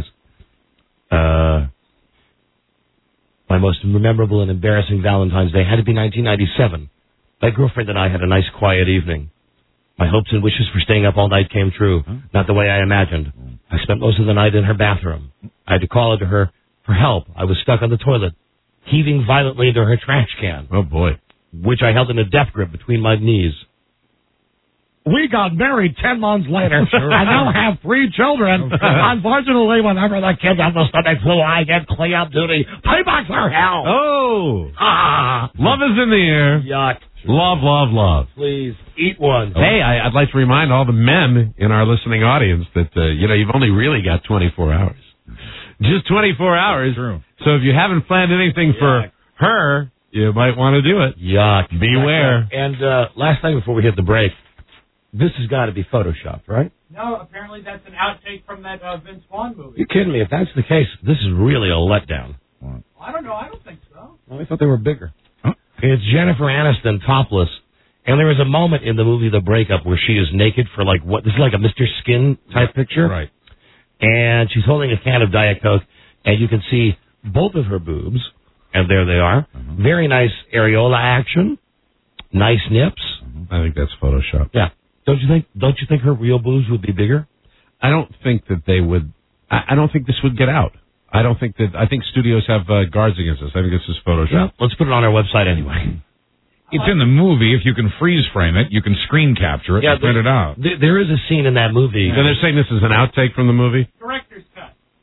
My most memorable and embarrassing Valentine's Day had to be 1997. My girlfriend and I had a nice, quiet evening. My hopes and wishes for staying up all night came true, not the way I imagined. I spent most of the night in her bathroom. I had to call out to her for help. I was stuck on the toilet, heaving violently into her trash can. Oh, boy. Which I held in a death grip between my knees. We got married 10 months later. I now have 3 children. Unfortunately, whenever the kids have the stomach flu, I get clean-up duty. Paybacks are hell. Oh. Love is in the air. Yuck. Love, love, love. Please, eat one. Hey, I'd like to remind all the men in our listening audience that, you've only really got 24 hours. Just 24 hours. True. So if you haven't planned anything for her, you might want to do it. Yuck. Beware. And last thing before we hit the break, this has got to be photoshopped, right? No, apparently that's an outtake from that Vince Vaughn movie. You kidding me? If that's the case, this is really a letdown. Well, I don't know. I don't think so. Well, I thought they were bigger. Huh? It's Jennifer Aniston topless, and there is a moment in the movie The Breakup where she is naked for this is like a Mr. Skin type picture. Right. And she's holding a can of Diet Coke, and you can see both of her boobs, and there they are. Mm-hmm. Very nice areola action. Nice nips. Mm-hmm. I think that's Photoshop. Yeah. Don't you think her real boobs would be bigger? I don't think that they would. I don't think this would get out. I think studios have guards against this. I think this is Photoshop. Yeah, let's put it on our website anyway. It's in the movie. If you can freeze frame it, you can screen capture it and print it out. There is a scene in that movie. And they're saying this is an outtake from the movie? Director's cut.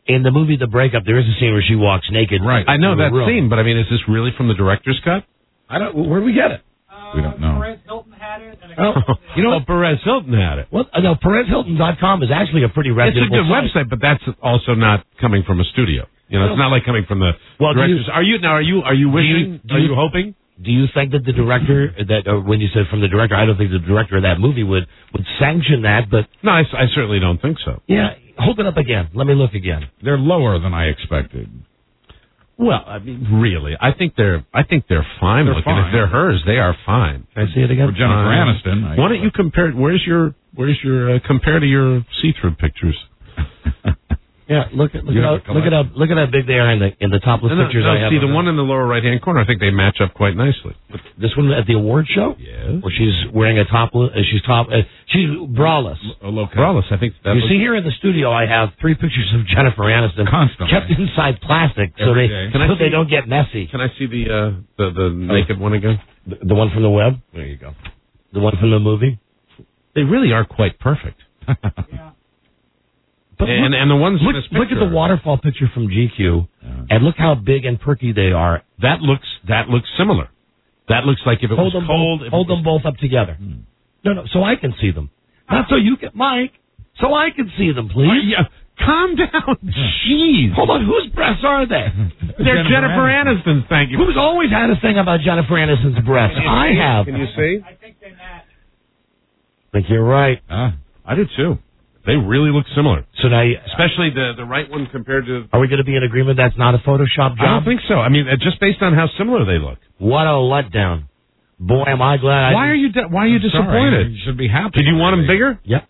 In the movie The Breakup, there is a scene where she walks naked. Right. I know that scene, but I mean, is this really from the director's cut? I don't. Where do we get it? We don't know. Perez Hilton had it. And You know, Perez Hilton had it. Well, no, PerezHilton.com is actually a pretty reputable. It's a good website, but that's also not coming from a studio. You know, it's not like coming from the directors. Are you wishing? Are you hoping? Do you think that the director when you said from the director, I don't think the director of that movie would sanction that, but no, I certainly don't think so. Yeah, hold it up again. Let me look again. They're lower than I expected. Well, I mean, really, I think they're fine looking. Fine. If they're hers, they are fine. Can I see it again? For Jennifer Aniston. Why don't you compare? Where's your compare to your see-through pictures? Yeah, look at how big they are in the topless pictures I have. See, the one in the lower right-hand corner, I think they match up quite nicely. This one at the award show? Yes. Where she's wearing a topless, she's braless. Braless, I think. You see here in the studio, I have 3 pictures of Jennifer Aniston constantly kept inside plastic so they don't get messy. Can I see the naked one again? The one from the web? There you go. The one from the movie? They really are quite perfect. Yeah. But and the ones look at the waterfall picture from GQ, and look how big and perky they are. That looks similar. That looks like if it was cold. Hold them both up together. No, so I can see them. Not so you can, Mike. So I can see them, please. Calm down. Jeez. Hold on. Whose breasts are they? They're Jennifer Aniston's. Thank you. Who's always had a thing about Jennifer Aniston's breasts? I have. Can you see? I think they match. I think you're right. I do too. They really look similar. So now, especially the right one compared to. Are we going to be in agreement that's not a Photoshop job? I don't think so. I mean, just based on how similar they look. What a letdown! Boy, am I glad. Why are you disappointed? Sorry, you should be happy. Did you want them bigger? Yep.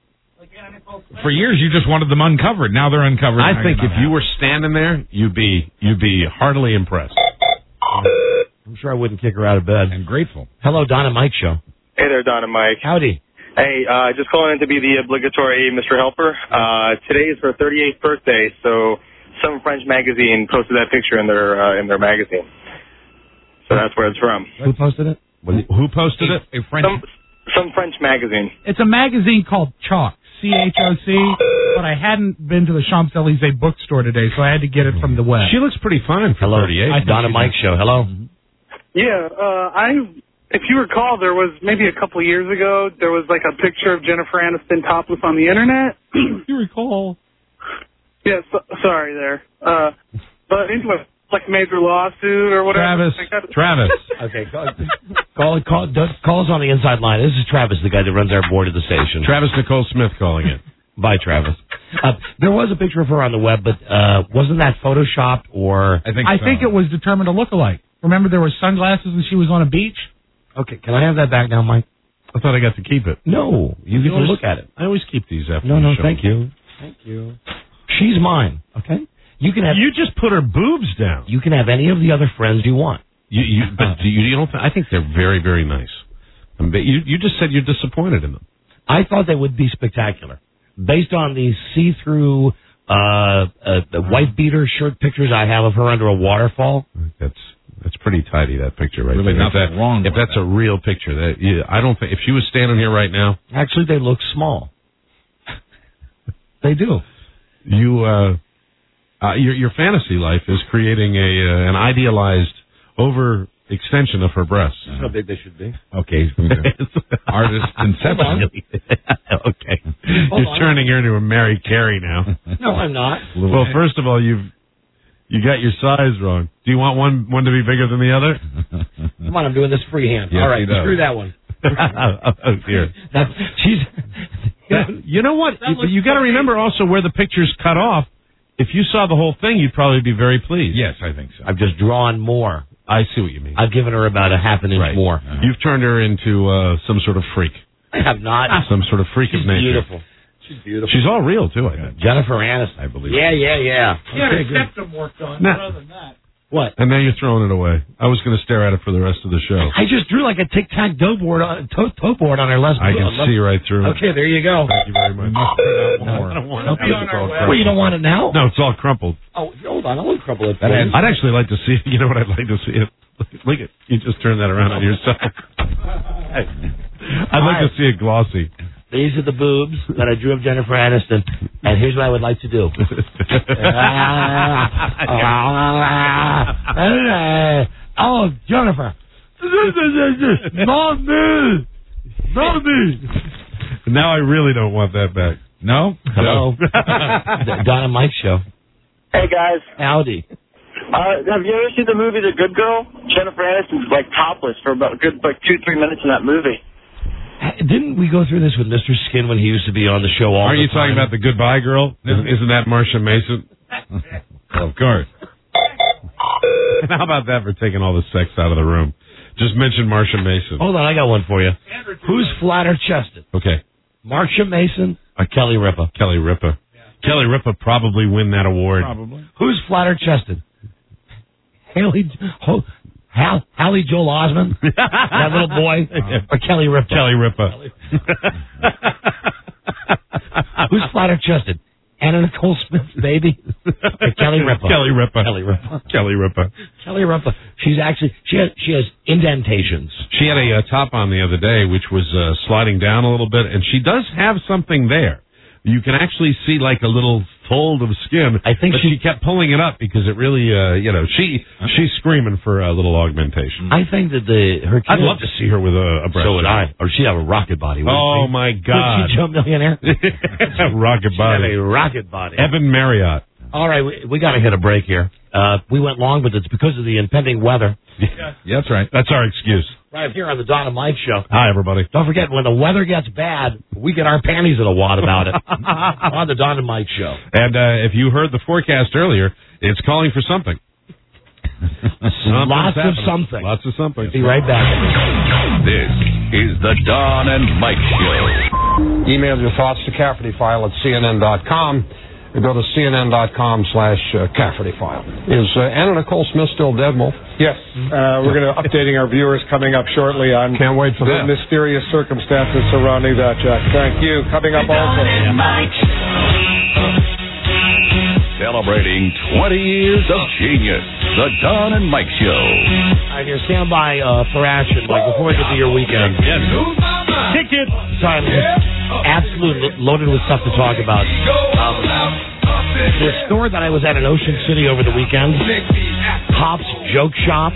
For years, you just wanted them uncovered. Now they're uncovered. I think if you were standing there, you'd be heartily impressed. I'm sure I wouldn't kick her out of bed. And grateful. Hello, Don and Mike show. Hey there, Don and Mike. Howdy. Hey, just calling in to be the obligatory Mr. Helper. Today is her 38th birthday, so some French magazine posted that picture in their magazine. So that's where it's from. Who posted it? Who posted it? A French. Some French magazine. It's a magazine called Chalk, CHOC, but I hadn't been to the Champs-Élysées bookstore today, so I had to get it from the web. She looks pretty fine for 38. Don and Mike show. Hello. Yeah, if you recall, there was maybe a couple of years ago, there was like a picture of Jennifer Aniston topless on the internet. You recall? Yeah, sorry there. But anyway, like a major lawsuit or whatever. Travis. Okay, call us on the inside line. This is Travis, the guy that runs our board at the station. Travis Nicole Smith calling in. Bye, Travis. There was a picture of her on the web, but wasn't that photoshopped or? I think it was determined to look alike. Remember, there were sunglasses and she was on a beach. Okay, can I have that back now, Mike? I thought I got to keep it. No, you get to look at it. I always keep these after No, the show. thank you. Thank you. She's mine, okay? You can have. You just put her boobs down. You can have any of the other friends you want. But you don't. I think they're very, very nice. You just said you're disappointed in them. I thought they would be spectacular, based on the see-through the white beater shirt pictures I have of her under a waterfall. That's pretty tidy, that picture right really there. Nothing wrong if that's a real picture, I don't think if she was standing here right now. Actually, they look small. They do. Your fantasy life is creating an idealized overextension of her breasts. That's how big they should be. Okay, artist conception. Okay, you're turning her into a Mary Carey now. No, I'm not. Well, first of all, you got your size wrong. Do you want one to be bigger than the other? Come on, I'm doing this freehand. Yes, all right, screw that one. Oh dear. You know what? You got to remember also where the picture's cut off. If you saw the whole thing, you'd probably be very pleased. Yes, I think so. I've just drawn more. I see what you mean. I've given her about a half an inch more. You've turned her into some sort of freak. I have not. Some sort of freak of nature. Beautiful. She's beautiful. She's all real, too, I think. Jennifer Aniston. I believe. Yeah. You got a septum work done, but other than that. What? And now you're throwing it away. I was going to stare at it for the rest of the show. I just drew like a tic-tac-toe board on her left. I can see right through it. Okay, there you go. Thank you very much. I don't want it. Well, you don't want it now? No, it's all crumpled. Oh, hold on. I won't crumple it. I'd actually like to see it. You know what I'd like to see it? Look at you just turned that around on yourself. I'd like to see it glossy. These are the boobs that I drew of Jennifer Aniston, and here's what I would like to do. Oh, Jennifer. Not me. Not me. Now I really don't want that back. No? Hello. Don and Mike show. Hey, guys. Howdy. Have you ever seen the movie The Good Girl? Jennifer Aniston's like topless for about a good 2-3 minutes in that movie. Didn't we go through this with Mr. Skin when he used to be on the show all Aren't the you time? talking about the Goodbye Girl? Isn't that Marsha Mason? Of course. How about that for taking all the sex out of the room? Just mention Marsha Mason. Hold on, I got one for you. Who's flatter chested? Okay. Marsha Mason or Kelly Ripa? Kelly Ripa. Yeah. Kelly Ripa probably win that award. Probably. Who's flatter chested? Haley Joel Osment? That little boy? Or Kelly Ripa? Kelly Ripa. Who's flatter chested? Anna Nicole Smith's baby? Or Kelly Ripa? Kelly Ripa. Kelly Ripa. Kelly Ripa. Kelly Ripa. She's actually, she has indentations. She had a top on the other day, which was sliding down a little bit, and she does have something there. You can actually see like a little fold of skin. I think she kept pulling it up because it really, she's screaming for a little augmentation. I think that her kids, I'd love to see her with a breast. So would I. Or she'd have a rocket body. Oh, my God. Would she Joe Millionaire? Rocket body. She'd have a rocket body. Evan Marriott. All right, we got to hit a break here. We went long, but it's because of the impending weather. Yeah, that's right. That's our excuse. Right here on the Don and Mike show. Hi, everybody. Don't forget, when the weather gets bad, we get our panties in a wad about it on the Don and Mike show. And if you heard the forecast earlier, it's calling for something. Lots of something. Lots of something. Be right back. This is the Don and Mike Show. Email your thoughts to CaffertyFile at CNN.com. Go to CNN.com/CaffertyFile. Is Anna Nicole Smith still dead, Wolf? Yes. We're going to updating our viewers coming up shortly on Can't wait for the that. mysterious circumstances surrounding that, Jack. Thank you. Coming up also. Celebrating 20 years of genius. The Don and Mike Show. All right, here, stand by for action, Mike, before we get to your weekend. Yes. Ticket! Sorry, I'm absolutely loaded with stuff to talk about. The store that I was at in Ocean City over the weekend, Pop's Joke Shop.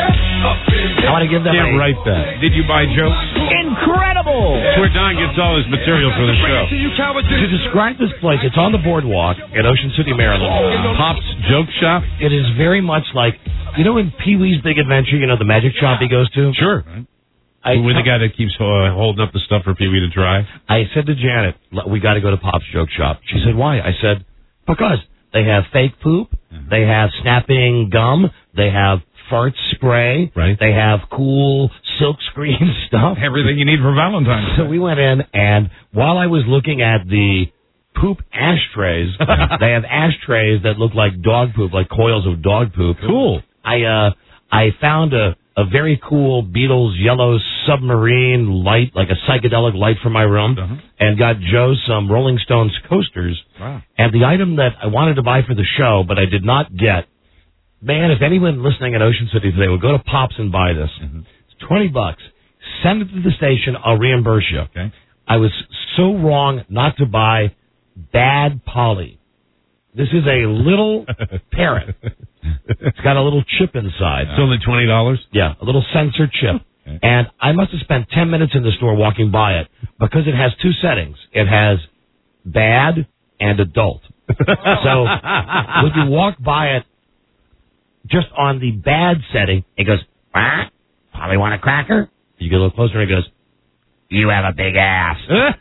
I want to give them Can't write that. Did you buy jokes? Incredible! That's where Don gets all his material for the show. To describe this place, it's on the boardwalk in Ocean City, Maryland. Pop's Joke Shop? It is very much like, you know in Pee-wee's Big Adventure, you know the magic shop he goes to? Sure. With the guy that keeps holding up the stuff for Pee-wee to try? I said to Janet, we got to go to Pop's Joke Shop. She said, why? I said, because they have fake poop, they have snapping gum, they have fart spray, right. They have cool silk screen stuff. Everything you need for Valentine's Day. So we went in, and while I was looking at the poop ashtrays, they have ashtrays that look like dog poop, like coils of dog poop. Cool. I found a very cool Beatles yellow submarine light, like a psychedelic light for my room, and got Joe some Rolling Stones coasters. Wow. And the item that I wanted to buy for the show, but I did not get, man, if anyone listening in Ocean City today would go to Pops and buy this, it's $20. Send it to the station, I'll reimburse you. Okay. I was so wrong not to buy Bad Polly. This is a little parrot. It's got a little chip inside. It's only $20? Yeah, a little sensor chip. Okay. And I must have spent 10 minutes in the store walking by it because it has two settings. It has bad and adult. So when you walk by it, just on the bad setting, it goes, "What? Polly want a cracker?" You get a little closer and it goes, "You have a big ass."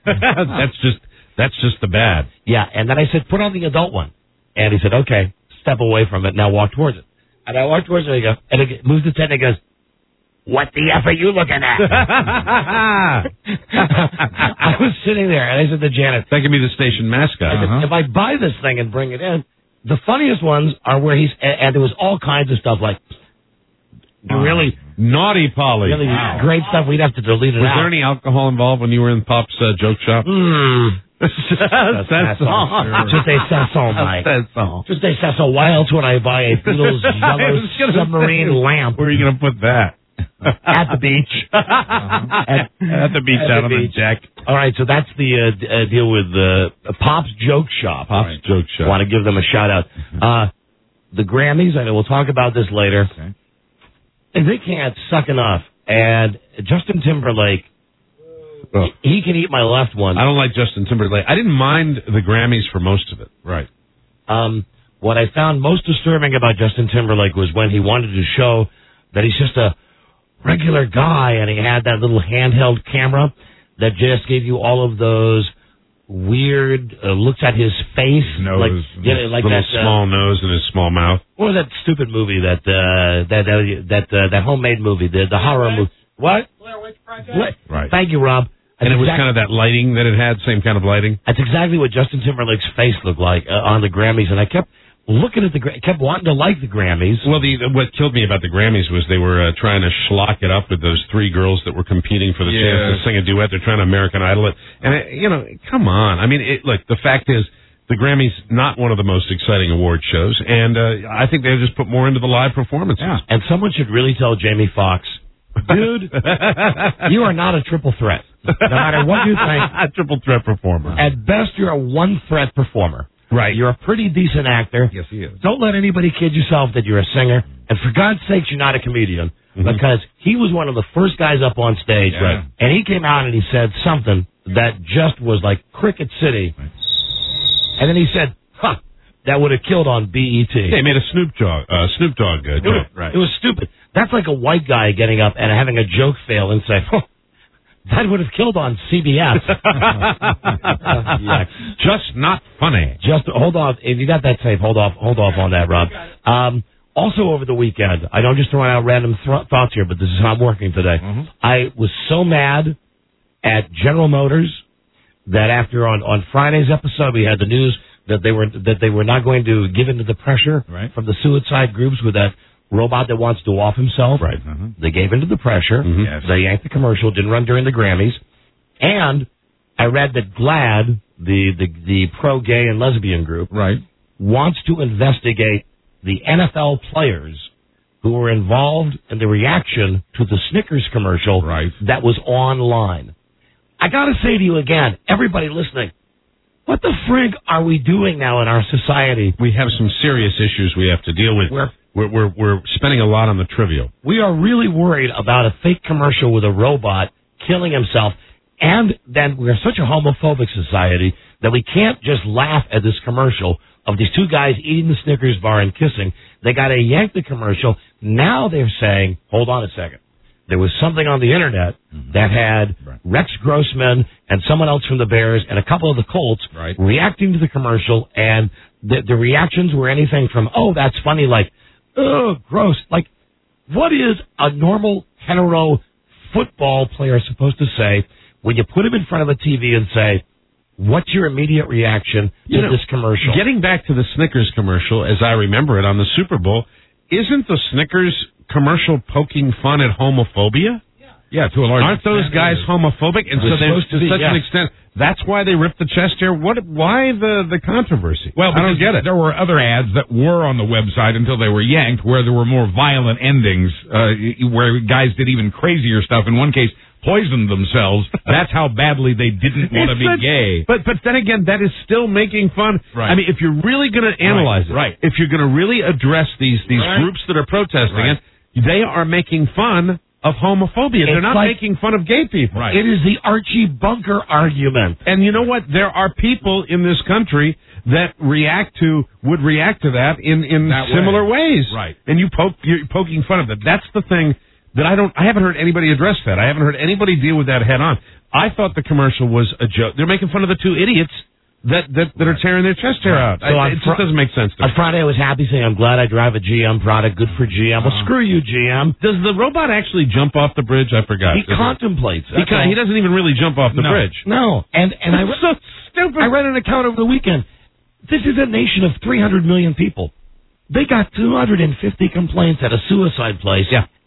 That's just the bad. Yeah, and then I said, put on the adult one. And he said, okay, step away from it, now walk towards it. And I walked towards it, and it moves its head, and it goes, "What the F are you looking at?" I was sitting there, and I said to Janet, that could be the station mascot. I said, if I buy this thing and bring it in, the funniest ones are where and there was all kinds of stuff like, really naughty Polly. Really great stuff. We'd have to delete it Was out. there any alcohol involved when you were in Pop's Joke Shop? That's all. Just a sasson, Mike. Just a sasson. Why else would I buy a Beatles yellow submarine lamp? Where are you going to put that? At the beach. At the beach out on the deck. All right, so that's the deal with Pop's Joke Shop. Pop's Joke Shop. I want to give them a shout-out. The Grammys, I know we'll talk about this later. Okay. And they can't suck enough. And Justin Timberlake, he can eat my left one. I don't like Justin Timberlake. I didn't mind the Grammys for most of it. Right. What I found most disturbing about Justin Timberlake was when he wanted to show that he's just a regular guy, and he had that little handheld camera that just gave you all of those weird looks at his face, nose, like little that small nose and his small mouth. What was that stupid movie that homemade movie, the horror movie? What? Blair Witch Project. Right. Thank you, Rob. And it was kind of that lighting that it had, same kind of lighting. That's exactly what Justin Timberlake's face looked like on the Grammys, and I kept looking at kept wanting to like the Grammys. Well, what killed me about the Grammys was they were trying to schlock it up with those three girls that were competing for the chance to sing a duet. They're trying to American Idol it. And, come on. I mean, look, the fact is, the Grammys not one of the most exciting award shows, and I think they just put more into the live performances. Yeah. And someone should really tell Jamie Foxx, dude, you are not a triple threat. No matter what you think. A triple threat performer. At best, you're a one-threat performer. Right. You're a pretty decent actor. Yes, he is. Don't let anybody kid yourself that you're a singer. And for God's sakes, you're not a comedian. Because he was one of the first guys up on stage. Yeah. Right. And he came out and he said something that just was like Cricket City. Right. And then he said, that would have killed on BET. They made a Snoop Dogg joke. Right. It was stupid. That's like a white guy getting up and having a joke fail and say, that would have killed on CBS. Just not funny. Just hold on. If you got that tape, hold off on that, Rob. Also over the weekend, I don't just throw out random thoughts here, but this is how I'm working today. I was so mad at General Motors that after on Friday's episode we had the news that they were not going to give in to the pressure from the suicide groups with that robot that wants to off himself. Right. They gave into the pressure. Yes. They yanked the commercial. Didn't run during the Grammys. And I read that GLAAD, the pro-gay and lesbian group, wants to investigate the NFL players who were involved in the reaction to the Snickers commercial that was online. I got to say to you again, everybody listening, what the frig are we doing now in our society? We have some serious issues we have to deal with. We're spending a lot on the trivial. We are really worried about a fake commercial with a robot killing himself, and then we're such a homophobic society that we can't just laugh at this commercial of these two guys eating the Snickers bar and kissing. They got to yank the commercial. Now they're saying, hold on a second. There was something on the internet that had Rex Grossman and someone else from the Bears and a couple of the Colts reacting to the commercial, and the reactions were anything from, oh, that's funny, like, oh, gross. Like, what is a normal hetero football player supposed to say when you put him in front of a TV and say, what's your immediate reaction to this commercial? Getting back to the Snickers commercial, as I remember it on the Super Bowl, isn't the Snickers commercial poking fun at homophobia? Yeah, to a large Aren't those guys homophobic? And so they're to such an extent, that's why they ripped the chest hair? Why the controversy? Well, I don't get it. There were other ads that were on the website until they were yanked where there were more violent endings, where guys did even crazier stuff. In one case, poisoned themselves. That's how badly they didn't want to be gay. But then again, that is still making fun. Right. I mean, if you're really going to analyze it, if you're going to really address these groups that are protesting it, they are making fun of homophobia. They're not making fun of gay people. Right. It is the Archie Bunker argument. And you know what? There are people in this country that would react to that in similar ways. Right. And you're poking fun of that. That's the thing that I haven't heard anybody address that. I haven't heard anybody deal with that head on. I thought the commercial was a joke. They're making fun of the two idiots that are tearing their chest hair out. So it just doesn't make sense to me. On Friday, I was happy saying, I'm glad I drive a GM product. Good for GM. Well, screw you, GM. Does the robot actually jump off the bridge? I forgot. He contemplates. He doesn't even really jump off the bridge. No. And I so stupid. I read an account over the weekend. This is a nation of 300 million people. They got 250 complaints at a suicide place. Yeah.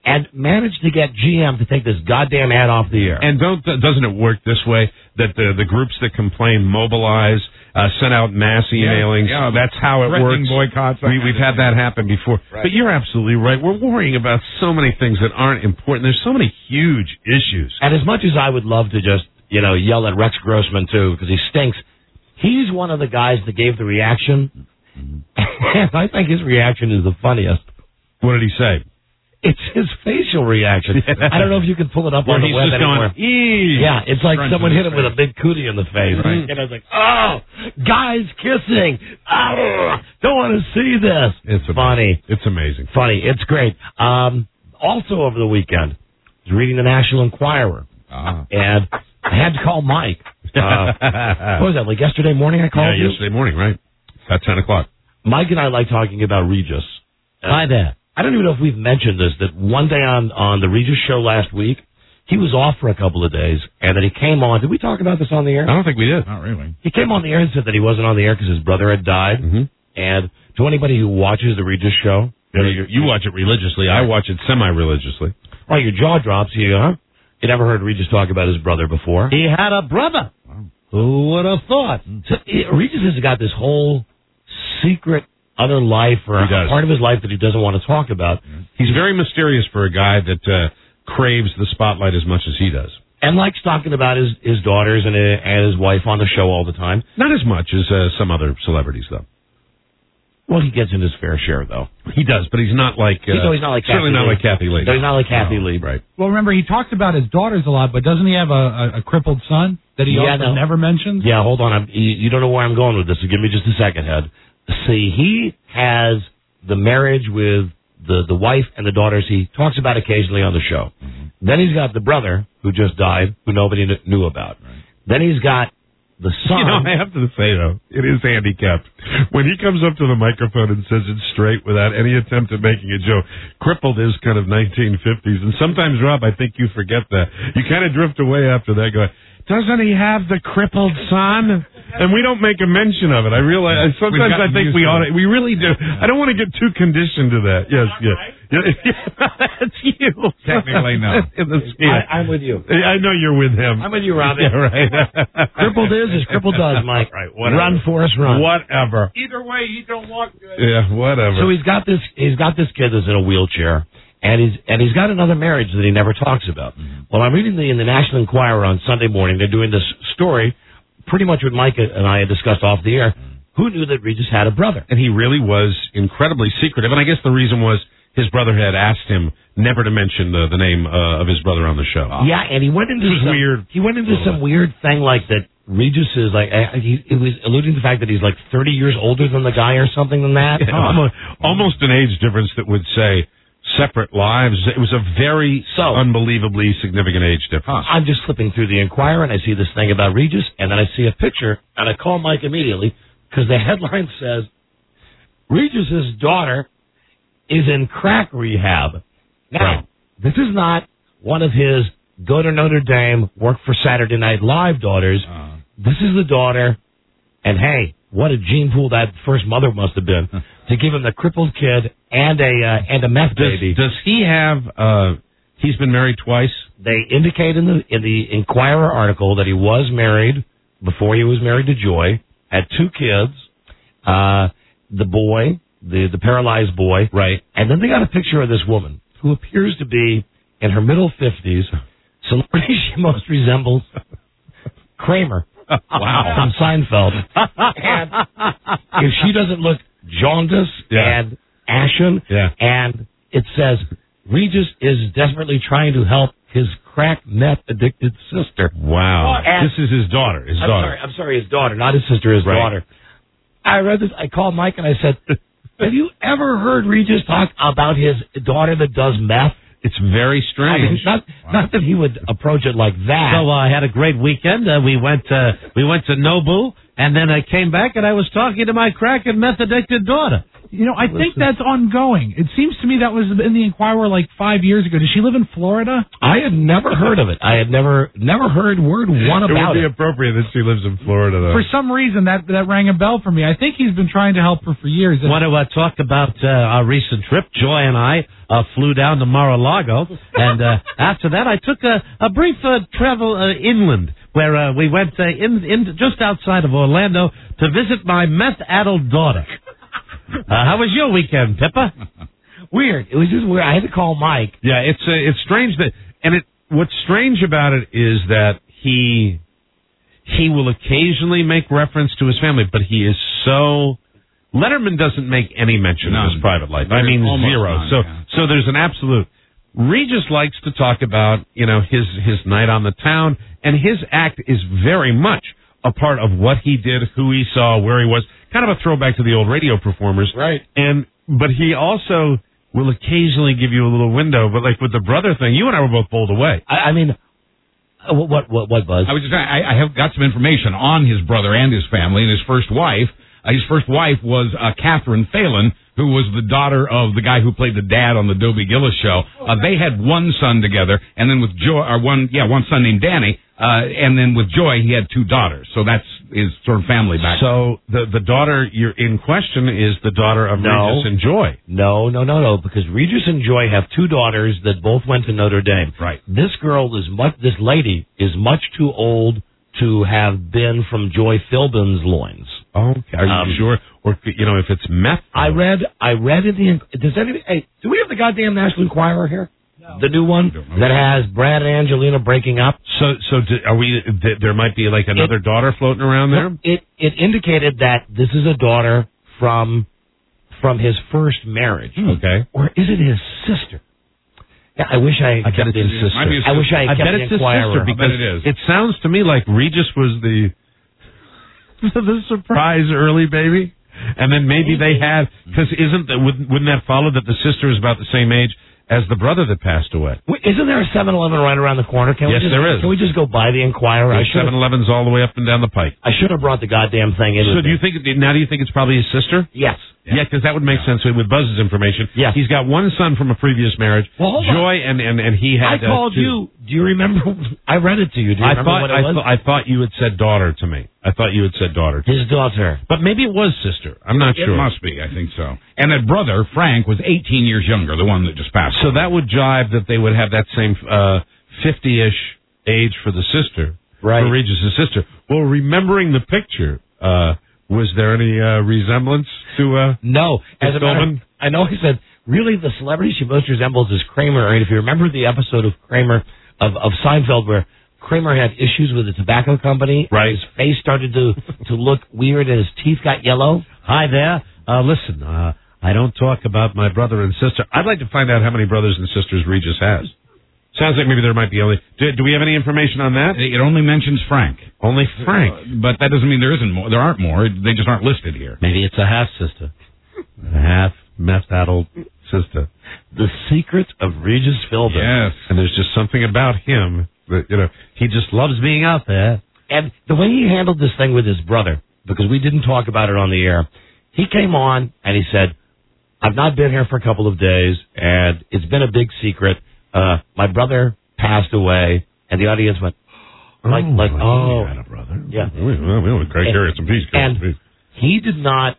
and managed to get GM to take this goddamn ad off the air. And doesn't it work this way, that the groups that complain mobilize, send out mass emailings? Yeah, that's how it works. Boycotts. We've had that happen before. Right. But you're absolutely right. We're worrying about so many things that aren't important. There's so many huge issues. And as much as I would love to just, yell at Rex Grossman, too, because he stinks, he's one of the guys that gave the reaction. And I think his reaction is the funniest. What did he say? It's his facial reaction. I don't know if you can pull it up on the web anymore. Yeah, it's like someone hit him with a big cootie in the face. Right. And I was like, oh, guys kissing. Oh, don't want to see this. It's funny. It's amazing. Funny. It's great. Also over the weekend, I was reading the National Enquirer. And I had to call Mike. What was that, like yesterday morning I called you? Yeah, yesterday morning, right. At 10 o'clock. Mike and I like talking about Regis. Hi there. I don't even know if we've mentioned this, that one day on the Regis show last week, he was off for a couple of days, and then he came on. Did we talk about this on the air? I don't think we did. Not really. He came on the air and said that he wasn't on the air because his brother had died. Mm-hmm. And to anybody who watches the Regis show... You watch it religiously. I watch it semi-religiously. Right, your jaw drops. You never heard Regis talk about his brother before. He had a brother. Who would have thought? So, Regis has got this whole secret other life or a part of his life that he doesn't want to talk about. He's very mysterious for a guy that craves the spotlight as much as he does. And likes talking about his daughters and his wife on the show all the time. Not as much as some other celebrities, though. Well, he gets in his fair share, though. He does, but he's not like... he's not like certainly not like Kathy Lee. No, he's not like Kathy Lee. Right. Well, remember, he talks about his daughters a lot, but doesn't he have a crippled son that he also never mentions? Yeah, hold on. You don't know where I'm going with this, so give me just a second, Head. See, he has the marriage with the wife and the daughters he talks about occasionally on the show. Mm-hmm. Then he's got the brother who just died, who nobody knew about. Right. Then he's got the son. I have to say, though, it is handicapped. When he comes up to the microphone and says it straight without any attempt at making a joke, crippled is kind of 1950s. And sometimes, Rob, I think you forget that. You kind of drift away after that going, doesn't he have the crippled son? And we don't make a mention of it. I realize sometimes I think we ought to. We really do. I don't want to get too conditioned to that. Yes, yes. That's you. Technically, no. I'm with you. I know you're with him. I'm with you, Robin. Yeah, right. Crippled is as crippled does, Mike. Right. Whatever. Run, Forrest, run. Whatever. Either way, he don't walk good. Yeah, whatever. So he's got this kid that's in a wheelchair. And he's got another marriage that he never talks about. Mm-hmm. Well, I'm reading in the National Enquirer on Sunday morning. They're doing this story, pretty much what Mike and I had discussed off the air. Mm-hmm. Who knew that Regis had a brother? And he really was incredibly secretive. And I guess the reason was his brother had asked him never to mention the name of his brother on the show. Yeah, and he went into some weird. He went into some weird thing like that. Regis is like he was alluding to the fact that he's like 30 years older than the guy or something than that. Yeah, almost an age difference that would say. Separate lives. It was a very unbelievably significant age difference. I'm just flipping through the Enquirer and I see this thing about Regis, and then I see a picture, and I call Mike immediately because the headline says, Regis's daughter is in crack rehab. Now, this is not one of his go to Notre Dame, work for Saturday Night Live daughters. This is the daughter, and hey, what a gene pool that first mother must have been to give him the crippled kid and a meth baby. Does he have? He's been married twice. They indicate in the Enquirer article that he was married before he was married to Joy. Had 2 kids. The boy, the paralyzed boy, right? And then they got a picture of this woman who appears to be in her middle 50s. Celebrity she most resembles Kramer. Wow. From Seinfeld. And if she doesn't look jaundiced and ashen, and it says, Regis is desperately trying to help his crack meth addicted sister. Wow. And this is his daughter. I'm sorry, his daughter, not his sister, his daughter. I read this, I called Mike and I said, have you ever heard Regis talk about his daughter that does meth? It's very strange. I mean, not that he would approach it like that. So I had a great weekend. We went to Nobu, and then I came back and I was talking to my crack and meth addicted daughter. I think that's ongoing. It seems to me that was in the Inquirer like 5 years ago. Does she live in Florida? I had never heard of it. I had never heard word one about it. It would be appropriate that she lives in Florida, though. For some reason, that rang a bell for me. I think he's been trying to help her for years. Want to talk about our recent trip? Joy and I flew down to Mar-a-Lago, and after that, I took a brief travel inland, where we went in just outside of Orlando to visit my meth-addled daughter. How was your weekend, Pippa? Weird. It was just weird. I had to call Mike. Yeah, it's strange that, what's strange about it is that he will occasionally make reference to his family, but he is so. Letterman doesn't make any mention of his private life. I mean, zero. So there's an absolute. Regis likes to talk about his night on the town, and his act is very much a part of what he did, who he saw, where he was. Kind of a throwback to the old radio performers. Right. But he also will occasionally give you a little window. But like with the brother thing, you and I were both bowled away. I mean, what, Buzz? I was just saying, I have got some information on his brother and his family and his first wife. His first wife was Catherine Phelan, who was the daughter of the guy who played the dad on the Dobie Gillis show. They had one son together, and then with one son named Danny, and then with Joy, he had two daughters. So that's his sort of family background. So the daughter you're in question is the daughter of Regis and Joy. No, because Regis and Joy have two daughters that both went to Notre Dame. Right. This lady is much too old to have been from Joy Philbin's loins. Okay. Are you sure? Or, if it's meth? I read in the... do we have the goddamn National Enquirer here? No. The new one that has Brad and Angelina breaking up? There might be like another daughter floating around there? It indicated that this is a daughter from his first marriage. Okay. Or is it his sister? Yeah, I wish I kept his sister. I wish I kept the Enquirer. Because it sounds to me like Regis was the surprise early baby, and then maybe they had, because wouldn't that follow that the sister is about the same age as the brother that passed away? Isn't there a 7-Eleven right around the corner? Yes, there is. Can we just go buy the Enquirer? 7-Elevens all the way up and down the pike. I should have brought the goddamn thing in. So do you think it's probably his sister? Yes. Yeah, because that would make sense with Buzz's information. Yeah. He's got one son from a previous marriage, Joy, and he had... I called you. Do you remember? I read it to you. Do you remember what it was? I thought you had said daughter to me. His daughter. But maybe it was sister. I'm not sure. It must be. I think so. And that brother, Frank, was 18 years younger, the one that just passed. So that would jive that they would have that same 50-ish age for the sister. Right. For Regis' sister. Well, remembering the picture... was there any resemblance to No. As a matter, I know he said, really, the celebrity she most resembles is Kramer. And if you remember the episode of Kramer, of Seinfeld, where Kramer had issues with the tobacco company, right? His face started to look weird and his teeth got yellow. Hi there. Listen, I don't talk about my brother and sister. I'd like to find out how many brothers and sisters Regis has. Sounds like maybe there might be only... Do we have any information on that? It only mentions Frank. Only Frank. But that doesn't mean there isn't more. There aren't more. They just aren't listed here. Maybe it's a half-sister. A half-meth-addled sister. The secret of Regis Philbin. Yes. And there's just something about him that, he just loves being out there. And the way he handled this thing with his brother, because we didn't talk about it on the air, he came on and he said, I've not been here for a couple of days, and it's been a big secret. My brother passed away, and the audience went, he had a brother. Yeah. We carry some peace. And he did not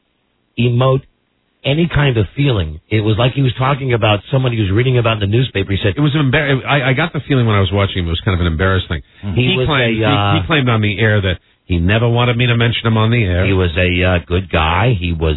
emote any kind of feeling. It was like he was talking about somebody who was reading about in the newspaper. He said... It was I got the feeling when I was watching him, it was kind of an embarrassed thing. He claimed on the air that he never wanted me to mention him on the air. He was a good guy. He was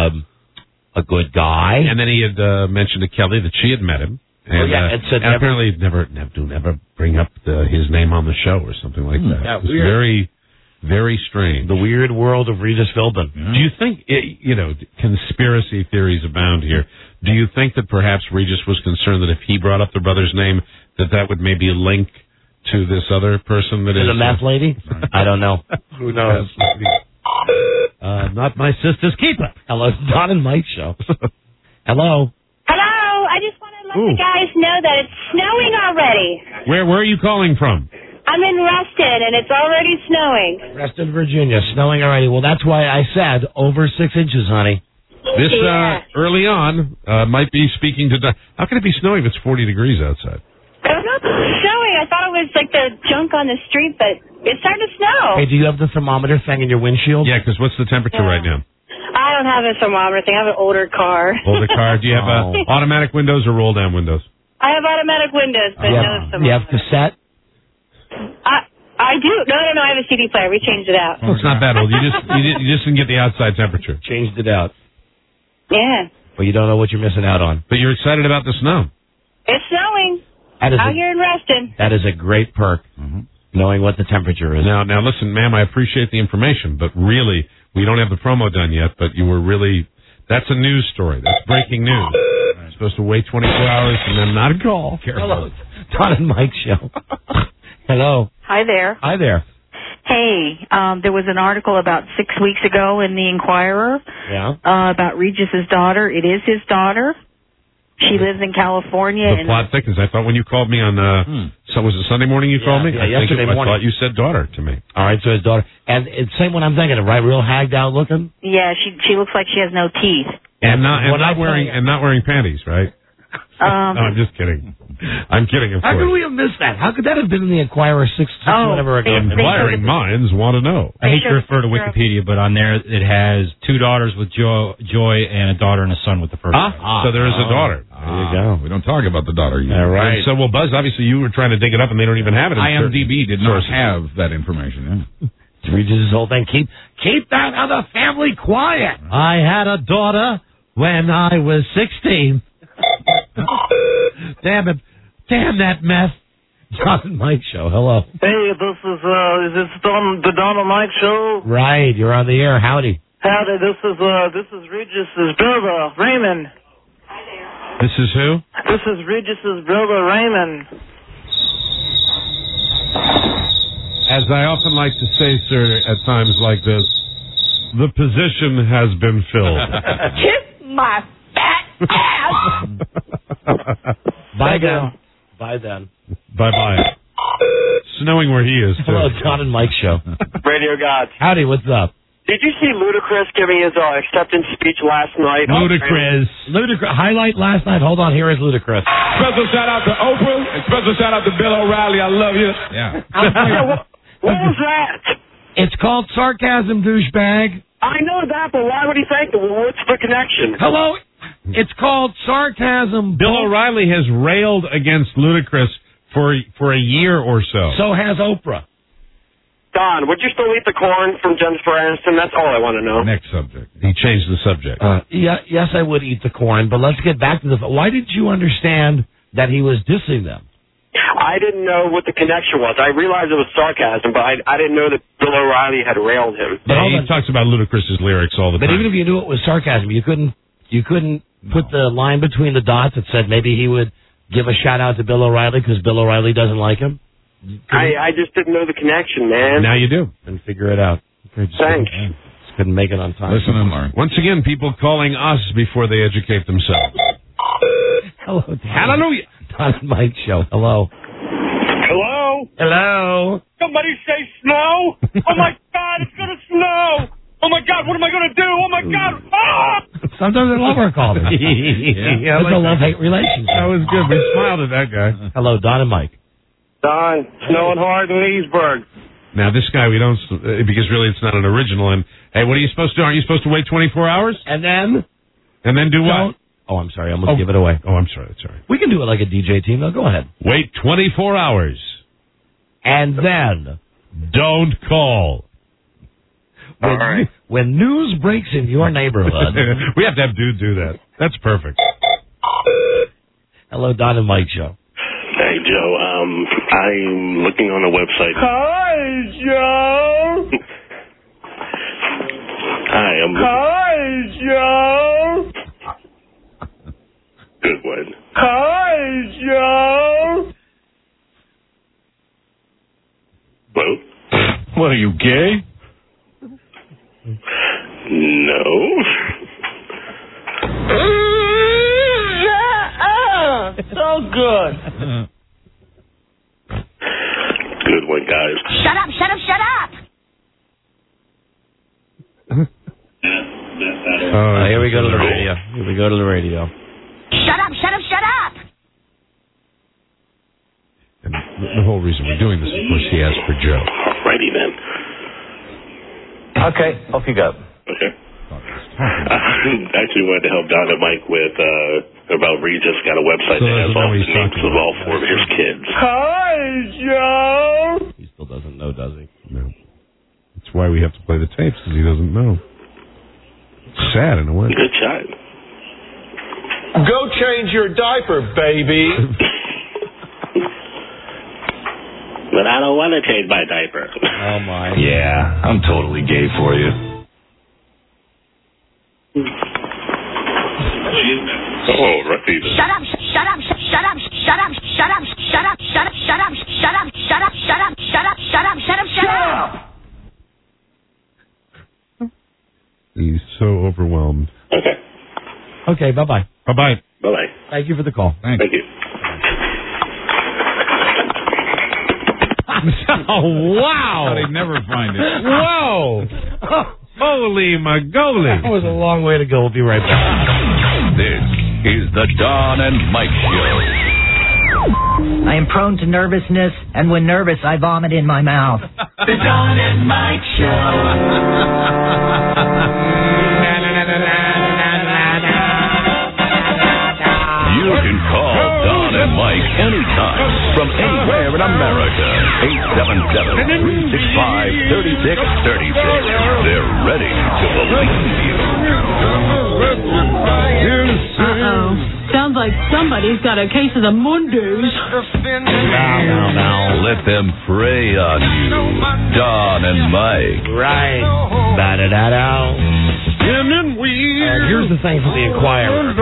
a good guy. And then he had mentioned to Kelly that she had met him. And, and said apparently never bring up his name on the show or something like that. Yeah, it was very, very strange. The weird world of Regis Philbin. Do you think, conspiracy theories abound here. Do you think that perhaps Regis was concerned that if he brought up the brother's name, that would maybe link to this other person that is... the meth lady? I don't know. Who knows? Not my sister's keeper. Hello, Don and Mike show. Hello. Hello. I just want to let the guys know that it's snowing already. Where are you calling from? I'm in Reston, and it's already snowing. Reston, Virginia, snowing already. Well, that's why I said over 6 inches, honey. This early on might be speaking to. How can it be snowing if it's 40 degrees outside? It's not snowing. I thought it was like the junk on the street, but it's starting to snow. Hey, do you have the thermometer thing in your windshield? Yeah, because what's the temperature right now? I don't have a thermometer thing. I have an older car. Older car. Do you have automatic windows or roll-down windows? I have automatic windows, but no thermometer. You have cassette? I do. No, I have a CD player. We changed it out. Oh, it's not that old. You just didn't get the outside temperature. Changed it out. Yeah. Well, you don't know what you're missing out on. But you're excited about the snow. It's snowing. Out here in Reston. That is a great perk, knowing what the temperature is. Now, listen, ma'am, I appreciate the information, but really, we don't have the promo done yet, but you were really, that's a news story. That's breaking news. You're supposed to wait 24 hours and then not a call. Hello. Don and Mike show. Hello. Hi there. Hi there. Hey, there was an article about 6 weeks ago in the Inquirer about Regis's daughter. It is his daughter. She lives in California. The plot thickens. I thought when you called me on, was it Sunday morning you called me? Yeah, yesterday morning. I thought you said daughter to me. All right, so his daughter. And it's same one I'm thinking of, right? Real hagged out looking? Yeah, she looks like she has no teeth. And not wearing panties, right? No, I'm just kidding. I'm kidding, of course. How could we have missed that? How could that have been in the Inquirer six whatever ago? Inquiring minds want to know. I hate to refer to Wikipedia, but on there it has 2 daughters with Joy and a daughter and a son with the first. So there is a daughter. There you go. We don't talk about the daughter yet. All right. So, Buzz, obviously you were trying to dig it up, and they don't even have it. IMDb did not have that information. To read this whole thing. Keep that other family quiet. I had a daughter when I was 16. Damn it. Damn that meth. Don and Mike show. Hello. Hey, this is the Don and Mike show? Right, you're on the air. Howdy. Howdy, this is Regis's brother, Raymond. Hi there. This is who? This is Regis's brother, Raymond. As I often like to say, sir, at times like this, the position has been filled. Kiss my fat ass. Bye then. Bye then. Bye-bye. Snowing where he is, too. Hello, Don and Mike show. Radio Gods. Howdy, what's up? Did you see Ludacris giving his acceptance speech last night? Ludacris. Highlight last night. Hold on, here is Ludacris. Special shout out to Oprah and special shout out to Bill O'Reilly. I love you. Yeah. What was that? It's called sarcasm, douchebag. I know that, but why would he thank him? What's the connection? Hello? It's called sarcasm. Bill O'Reilly has railed against Ludacris for a year or so. So has Oprah. Don, would you still eat the corn from Jennifer Aniston? That's all I want to know. Next subject. He changed the subject. Yes, I would eat the corn, but let's get back to the... Why did you understand that he was dissing them? I didn't know what the connection was. I realized it was sarcasm, but I didn't know that Bill O'Reilly had railed him. Yeah, he talks about Ludacris's lyrics all the time. But even if you knew it was sarcasm, you couldn't put the line between the dots that said maybe he would give a shout-out to Bill O'Reilly because Bill O'Reilly doesn't like him? I just didn't know the connection, man. Now you do. And figure it out. Thanks. Just couldn't make it on time. Listen and learn. Once again, people calling us before they educate themselves. Hello. Hallelujah. Don and Mike show. Hello. Hello? Hello. Somebody say snow? Oh, my God, it's going to snow. Oh, my God, what am I going to do? Oh, my God. Ah! Sometimes I love our callers. Yeah, it's a love-hate relationship. That was good. We smiled at that guy. Hello, Don and Mike. Don, snowing hard in Leesburg. Now, this guy, we don't... because really it's not an original. And, hey, what are you supposed to do? Aren't you supposed to wait 24 hours? And then? And then do what? Oh, I'm sorry. I almost give it away. Oh, I'm sorry. Sorry. We can do it like a DJ team, though. Go ahead. Wait 24 hours. And then? Don't call. All right. When news breaks in your neighborhood... We have to have dude do that. That's perfect. Hello, Don and Mike show. Hey, Joe. I'm looking on the website. Hi, Joe. Hi, Joe. Good one. Hi, Joe. Hello? What, are you gay? No. So good. Good one, guys. Shut up, shut up, shut up. Here we go to the radio. Here we go to the radio. Shut up, shut up, shut up! And the whole reason we're doing this, of course, he asked for Joe. Righty then. Okay, off you go. Okay. I actually wanted to help Don and Mike with about Regis got a website that has all the names of all four of his kids. Hi, Joe. He still doesn't know, does he? No. That's why we have to play the tapes, because he doesn't know. It's sad in a way. Good shot. Go change your diaper, baby. But I don't want to change my diaper. Oh, my. Yeah, I'm totally gay for you. Oh, right. Shut up, shut up, shut up, shut up, shut up, shut up, shut up, shut up, shut up, shut up, shut up, shut up, shut up, shut up, shut up. He's so overwhelmed. Okay. Okay, bye-bye. Bye-bye. Bye-bye. Thank you for the call. Thanks. Thank you. Oh, wow. They'd never find it. Whoa. Holy magoli. That was a long way to go. We'll be right back. This is the Don and Mike Show. I am prone to nervousness, and when nervous, I vomit in my mouth. The Don and Mike You can call Don and Mike anytime from anywhere in America. 877-365-3636. They're ready to believe you. Sounds like somebody's got a case of the Mundus. Now, let them prey on you. Don and Mike. Right. Here's the thing for the Inquirer.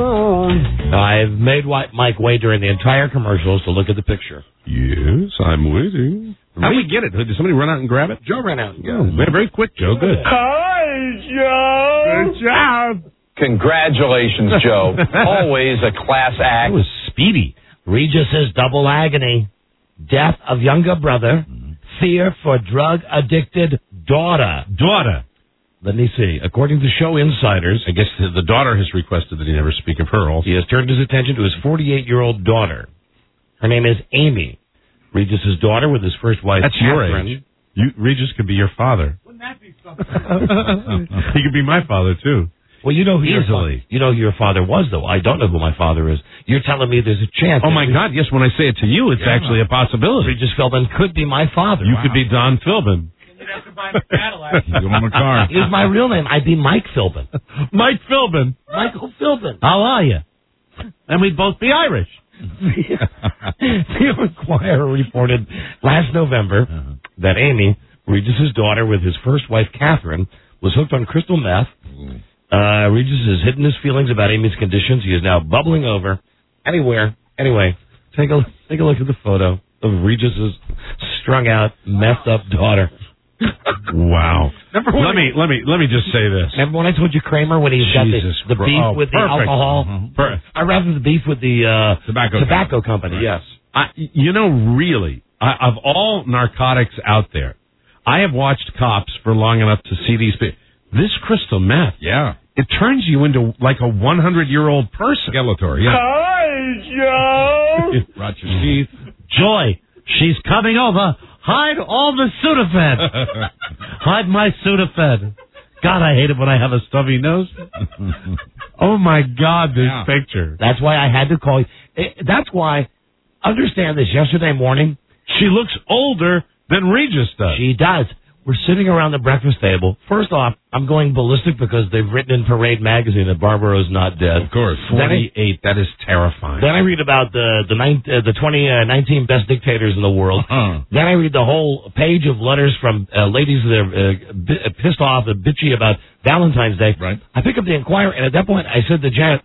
I've made Mike wait during the entire commercials to look at the picture. Yes, I'm waiting. How do we get it? Did somebody run out and grab it? Joe ran out and got it. Very quick, Joe. Good. Hi, Joe. Good job. Congratulations, Joe. Always a class act. It was speedy. Regis's double agony. Death of younger brother. Fear for drug-addicted daughter. Let me see. According to show insiders, I guess the daughter has requested that he never speak of her also. He has turned his attention to his 48-year-old daughter. Her name is Amy. Regis's daughter with his first wife, That's Catherine. your age. Regis could be your father. Wouldn't that be something? He could be my father, too. Well, you know who your father was, though. I don't know who my father is. You're telling me there's a chance. Oh, my God, yes. When I say it to you, it's actually a possibility. Regis Philbin could be my father. You could be Don Philbin. You'd have to buy him a Cadillac. Give him a car. Here's my real name. I'd be Mike Philbin. Mike Philbin. Michael Philbin. How are you? And we'd both be Irish. The Inquirer reported last November that Amy, Regis's daughter with his first wife, Catherine, was hooked on crystal meth. Regis has hidden his feelings about Amy's conditions. He is now bubbling over. Anyway, take a look at the photo of Regis's strung out, messed up daughter. Wow. Let me just say this. Remember when I told you Kramer when he's got the beef with the alcohol? I'd rather the beef with the tobacco company. Yes. Really, of all narcotics out there, I have watched cops for long enough to see these. This crystal meth, it turns you into like a 100-year-old person. Skeletor, yeah. Hi, Joe. Rot your teeth. Joy, she's coming over. Hide all the Sudafed. Hide my Sudafed. God, I hate it when I have a stubby nose. Oh, my God, this picture. That's why I had to call you. That's why, understand this, yesterday morning, she looks older than Regis does. She does. We're sitting around the breakfast table. First off, I'm going ballistic because they've written in Parade magazine that Barbaro's not dead. Of course. 48, that is terrifying. Then I read about the 2019 best dictators in the world. Then I read the whole page of letters from ladies that are pissed off and bitchy about Valentine's Day. Right. I pick up the Inquirer, and at that point I said to Janet,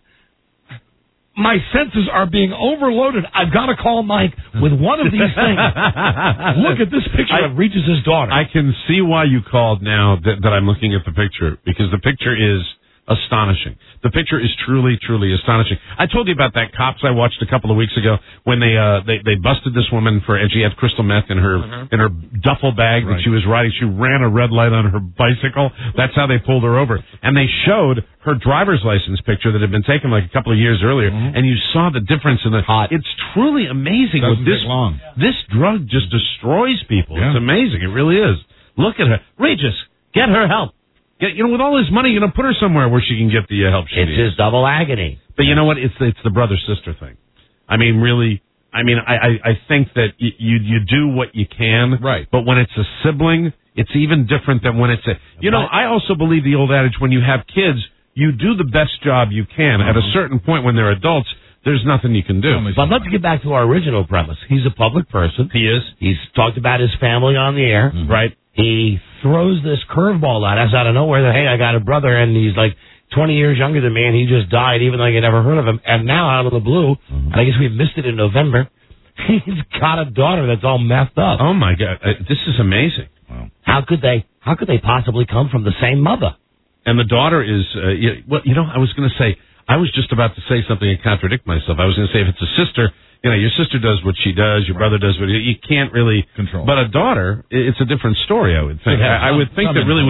my senses are being overloaded. I've got to call Mike with one of these things. Look at this picture of Regis's daughter. I can see why you called now that I'm looking at the picture, because the picture is astonishing. The picture is truly, truly astonishing. I told you about that Cops I watched a couple of weeks ago when they busted this woman and she had crystal meth in her duffel bag that she was riding. She ran a red light on her bicycle. That's how they pulled her over. And they showed her driver's license picture that had been taken like a couple of years earlier, and you saw the difference in the hot. It's truly amazing. Doesn't with this take long. This drug just destroys people. Yeah. It's amazing. It really is. Look at her, Regis. Get her help. With all his money, put her somewhere where she can get the help she needs. It's his double agony. But you know what? It's the brother-sister thing. I mean, really, I think that you do what you can. Right. But when it's a sibling, it's even different than when it's I also believe the old adage, when you have kids, you do the best job you can. At a certain point when they're adults, there's nothing you can do. But let's get back to our original premise. He's a public person. He is. He's talked about his family on the air. Right. He throws this curveball at us out of nowhere that, hey, I got a brother, and he's like 20 years younger than me, and he just died, even though you never heard of him. And now, out of the blue, and I guess we missed it in November, he's got a daughter that's all messed up. Oh, my God. This is amazing. Wow. How could they possibly come from the same mother? And the daughter is, I was going to say, I was just about to say something and contradict myself. I was going to say, if it's a sister, your sister does what she does, your brother does what you can't really control. But a daughter, it's a different story, I would think. I would think that really with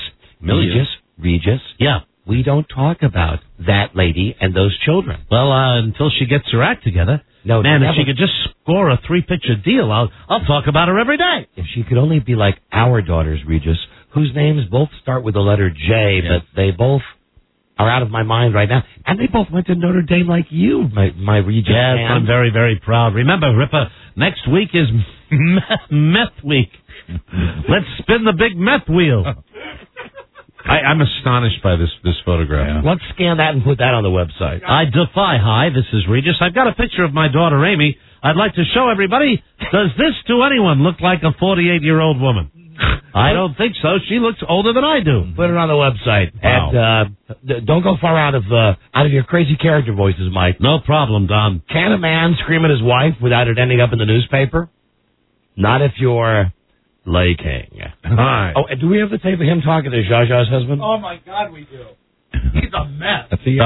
Regis. Yeah, we don't talk about that lady and those children. Well, until she gets her act together. No, man, if she could just score a 3-picture deal, I'll talk about her every day. If she could only be like our daughters, Regis, whose names both start with the letter J, but they both are out of my mind right now. And they both went to Notre Dame like you, my Regis. Yes, man. I'm very, very proud. Remember, Ripper, next week is meth week. Let's spin the big meth wheel. I'm astonished by this photograph. Let's scan that and put that on the website. I defy. Hi, this is Regis. I've got a picture of my daughter, Amy. I'd like to show everybody. Does this to anyone look like a 48-year-old woman? I don't think so. She looks older than I do. Put it on the website. Wow. And don't go far out of your crazy character voices, Mike. No problem, Don. Can a man scream at his wife without it ending up in the newspaper? Not if you're Lay King. Hi. Oh, and do we have the tape of him talking to Zsa Zsa's husband? Oh, my God, we do. He's a mess.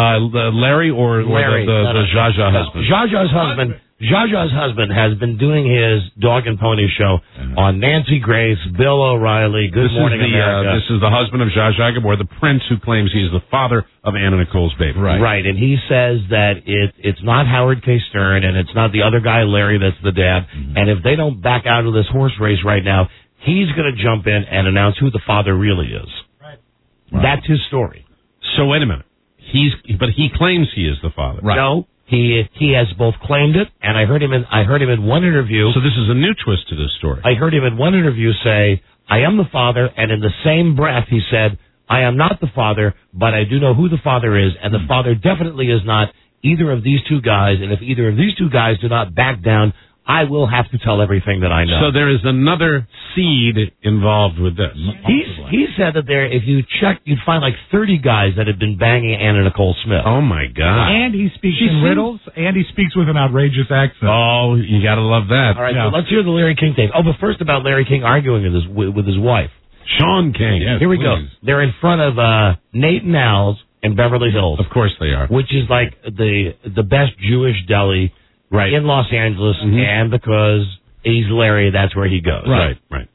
Larry or the Zsa Zsa husband? Zsa Zsa's husband. Zsa Zsa's husband has been doing his dog and pony show on Nancy Grace, Bill O'Reilly, Good Morning America. This is the husband of Zsa Zsa Gabor, the prince who claims he's the father of Anna Nicole's baby. Right, and he says that it's not Howard K. Stern and it's not the other guy, Larry, that's the dad. And if they don't back out of this horse race right now, he's going to jump in and announce who the father really is. Right. That's his story. So wait a minute. But he claims he is the father. Right. No. He has both claimed it, and I heard him in one interview. So this is a new twist to this story. I heard him in one interview say, I am the father, and in the same breath he said, I am not the father, but I do know who the father is, and the father definitely is not either of these two guys, and if either of these two guys do not back down, I will have to tell everything that I know. So there is another seed involved with this. He said that if you check, you'd find like 30 guys that had been banging Anna Nicole Smith. Oh, my God. And he speaks in riddles, and he speaks with an outrageous accent. Oh, you got to love that. All right, so let's hear the Larry King tape. Oh, but first about Larry King arguing with his wife. Sean King. Yes, here we go. They're in front of Nate and Al's in Beverly Hills. Of course they are. Which is like the best Jewish deli in Los Angeles, and because he's Larry, that's where he goes. Right.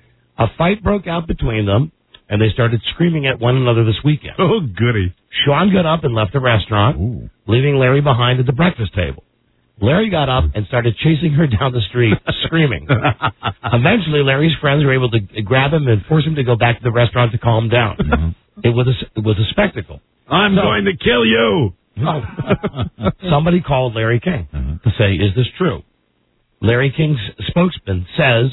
A fight broke out between them, and they started screaming at one another this weekend. Oh, goody. Sean got up and left the restaurant, leaving Larry behind at the breakfast table. Larry got up and started chasing her down the street, screaming. Eventually, Larry's friends were able to grab him and force him to go back to the restaurant to calm down. It was a spectacle. I'm going to kill you. Somebody called Larry King to say, is this true? Larry King's spokesman says,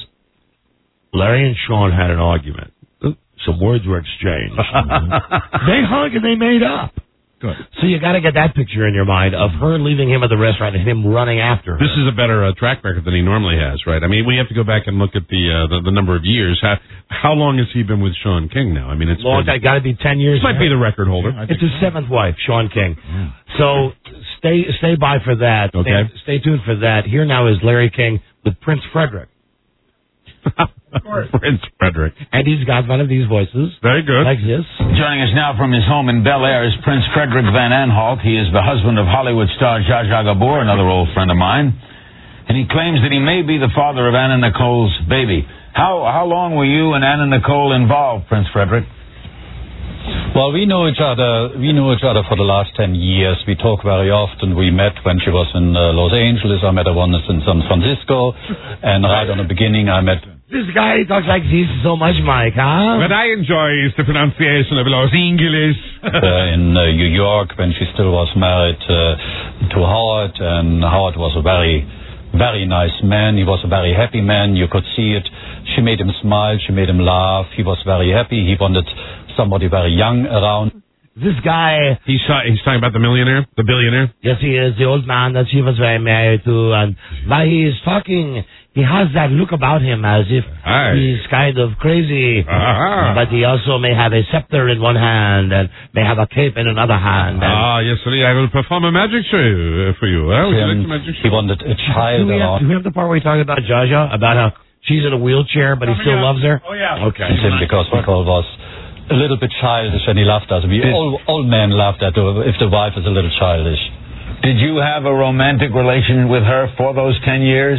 Larry and Sean had an argument. Some words were exchanged. They hung and they made up. Good. So you got to get that picture in your mind of her leaving him at the restaurant and him running after her. This is a better track record than he normally has, right? I mean, we have to go back and look at the number of years. How long has he been with Sean King now? I mean, it's long. Got to be 10 years. This might be the record holder. It's his seventh wife, Sean King. Yeah. So stay by for that. Okay. Stay tuned for that. Here now is Larry King with Prince Frederick. Prince Frederick. And he's got one of these voices. Very good. Like this. Joining us now from his home in Bel Air is Prince Frederick Van Aanholt. He is the husband of Hollywood star Zsa Zsa Gabor, another old friend of mine. And he claims that he may be the father of Anna Nicole's baby. How long were you and Anna Nicole involved, Prince Frederick? Well, we know each other for the last 10 years. We talk very often. We met when she was in Los Angeles. I met her once in San Francisco. And right on the beginning, I met... This guy talks like this so much, Mike, huh? What I enjoy is the pronunciation of Los Angeles. in New York, when she still was married to Howard. And Howard was a very, very nice man. He was a very happy man. You could see it. She made him smile. She made him laugh. He was very happy. He wanted somebody very young around. This guy... He's talking about the millionaire? The billionaire? Yes, he is. The old man that she was very married to. And while he is talking, he has that look about him as if he's kind of crazy. But he also may have a scepter in one hand and may have a cape in another hand. Yes, sir. I will perform a magic show for you. Would you like the magic show? He wanted a child around. Do we have the part where he talked about Zsa Zsa? About how she's in a wheelchair, but he still loves her? Oh, yeah. Okay. Because Nicole was a little bit childish and he laughed at her. Old men laughed at her if the wife is a little childish. Did you have a romantic relation with her for those 10 years?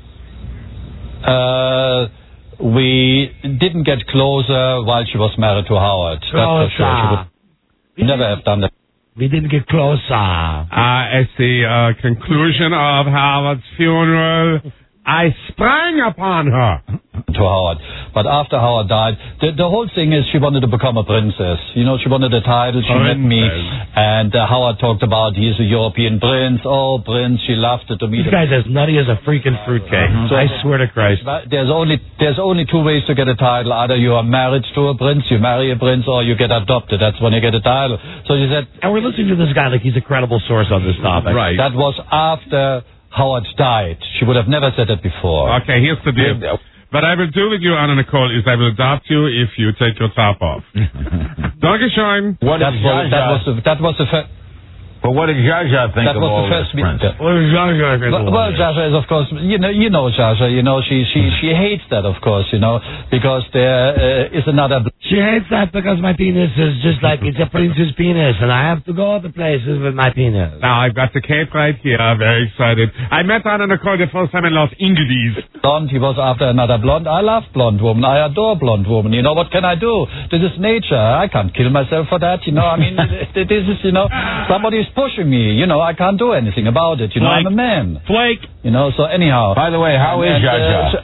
We didn't get closer while she was married to Howard. That's for sure. She would never have done that. We didn't get closer. At the conclusion of Howard's funeral, I sprang upon her. To Howard. But after Howard died, the whole thing is she wanted to become a princess. You know, she wanted a title. She met me. And Howard talked about he is a European prince. Oh, prince. She loved it to meet him. This guy's as nutty as a freaking fruitcake. So, I swear to Christ. There's only two ways to get a title. Either you are married to a prince, you marry a prince, or you get adopted. That's when you get a title. So she said... And we're listening to this guy like he's a credible source on this topic. Right. That was after Howard died. She would have never said it before. Okay, here's the deal. What I will do with you, Anna Nicole, is I will adopt you if you take your top off. Dankeschön. That was the first... But what did Zsa Zsa think of all this, Prince? What did Zsa Zsa think? Well, Zsa Zsa is, of course, you know Zsa Zsa, she hates that, of course, because there is another... She hates that because my penis is just like, it's a prince's penis, and I have to go other places with my penis. Now, I've got the cape right here. I'm very excited. I met Anna Nicole the first time in Los Angeles. Blonde, he was after another blonde. I love blonde women. I adore blonde women. What can I do? This is nature. I can't kill myself for that, I mean, this is, somebody is pushing me. I can't do anything about it. I'm a man. Flake. So anyhow. By the way, how is Zsa Zsa?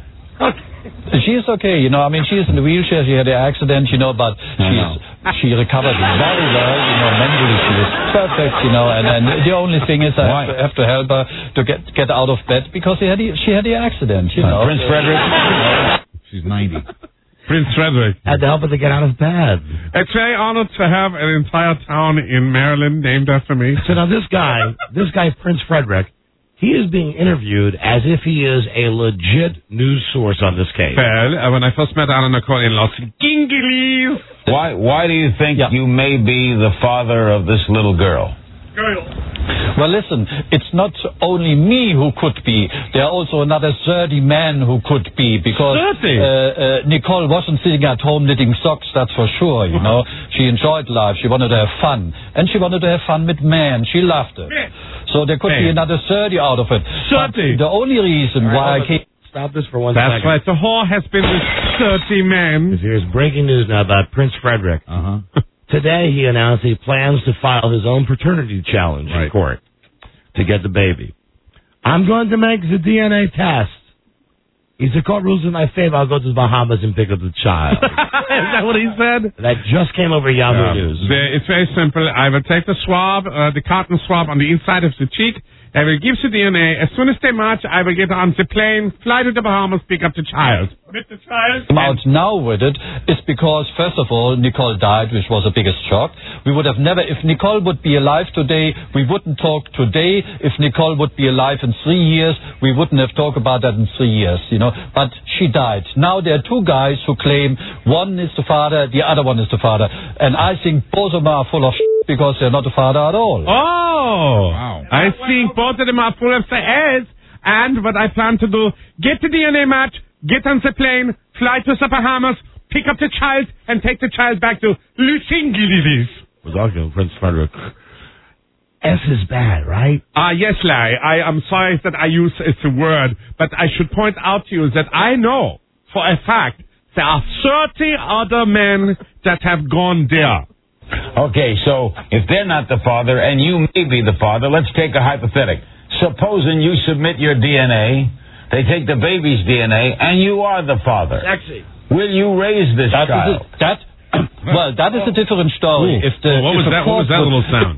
She's okay, I mean, she's in the wheelchair. She had an accident, but she recovered very well, mentally she is perfect, and the only thing is I have to help her to get out of bed because she had the accident, Prince Frederick? She's 90. Prince Frederick. Had to help her to get out of bed. It's very honored to have an entire town in Maryland named after me. So now this guy, Prince Frederick, he is being interviewed as if he is a legit news source on this case. Well, when I first met Anna Nicole in Los Angeles. Why do you think you may be the father of this little girl? Well, listen, it's not only me who could be. There are also another 30 men who could be, because Nicole wasn't sitting at home knitting socks, that's for sure, She enjoyed life. She wanted to have fun. And she wanted to have fun with men. She loved it. So there could be another 30 out of it. 30? The only reason why I came... Stop this for 1 second. That's right. The whore has been with 30 men. Here's breaking news now about Prince Frederick. Today he announced he plans to file his own paternity challenge in court to get the baby. I'm going to make the DNA test. He said, court rules in my favor. I'll go to the Bahamas and pick up the child. Is that what he said? That just came over Yahoo News. It's very simple. I will take the swab, the cotton swab on the inside of the cheek. I will give the DNA. As soon as they match, I will get on the plane, fly to the Bahamas, pick up the child. With the child? I'm out now with it is because, first of all, Nicole died, which was the biggest shock. We would have never, if Nicole would be alive today, we wouldn't talk today. If Nicole would be alive in 3 years, we wouldn't have talked about that in 3 years, But she died. Now there are two guys who claim one is the father, the other one is the father. And I think both of them are full of because they're not the father at all. Oh! Wow. I think both of them are full of ass. And what I plan to do, get the DNA match, get on the plane, fly to the Bahamas, pick up the child, and take the child back to Lusingililis. Was also Prince Frederick. S is bad, right? Yes, Larry. I am sorry that I use it's a word, but I should point out to you that I know for a fact there are 30 other men that have gone there. Okay, so if they're not the father and you may be the father, let's take a hypothetical. Supposing you submit your DNA, they take the baby's DNA, and you are the father. Sexy. Will you raise this child? That is a different story. What was that little sound?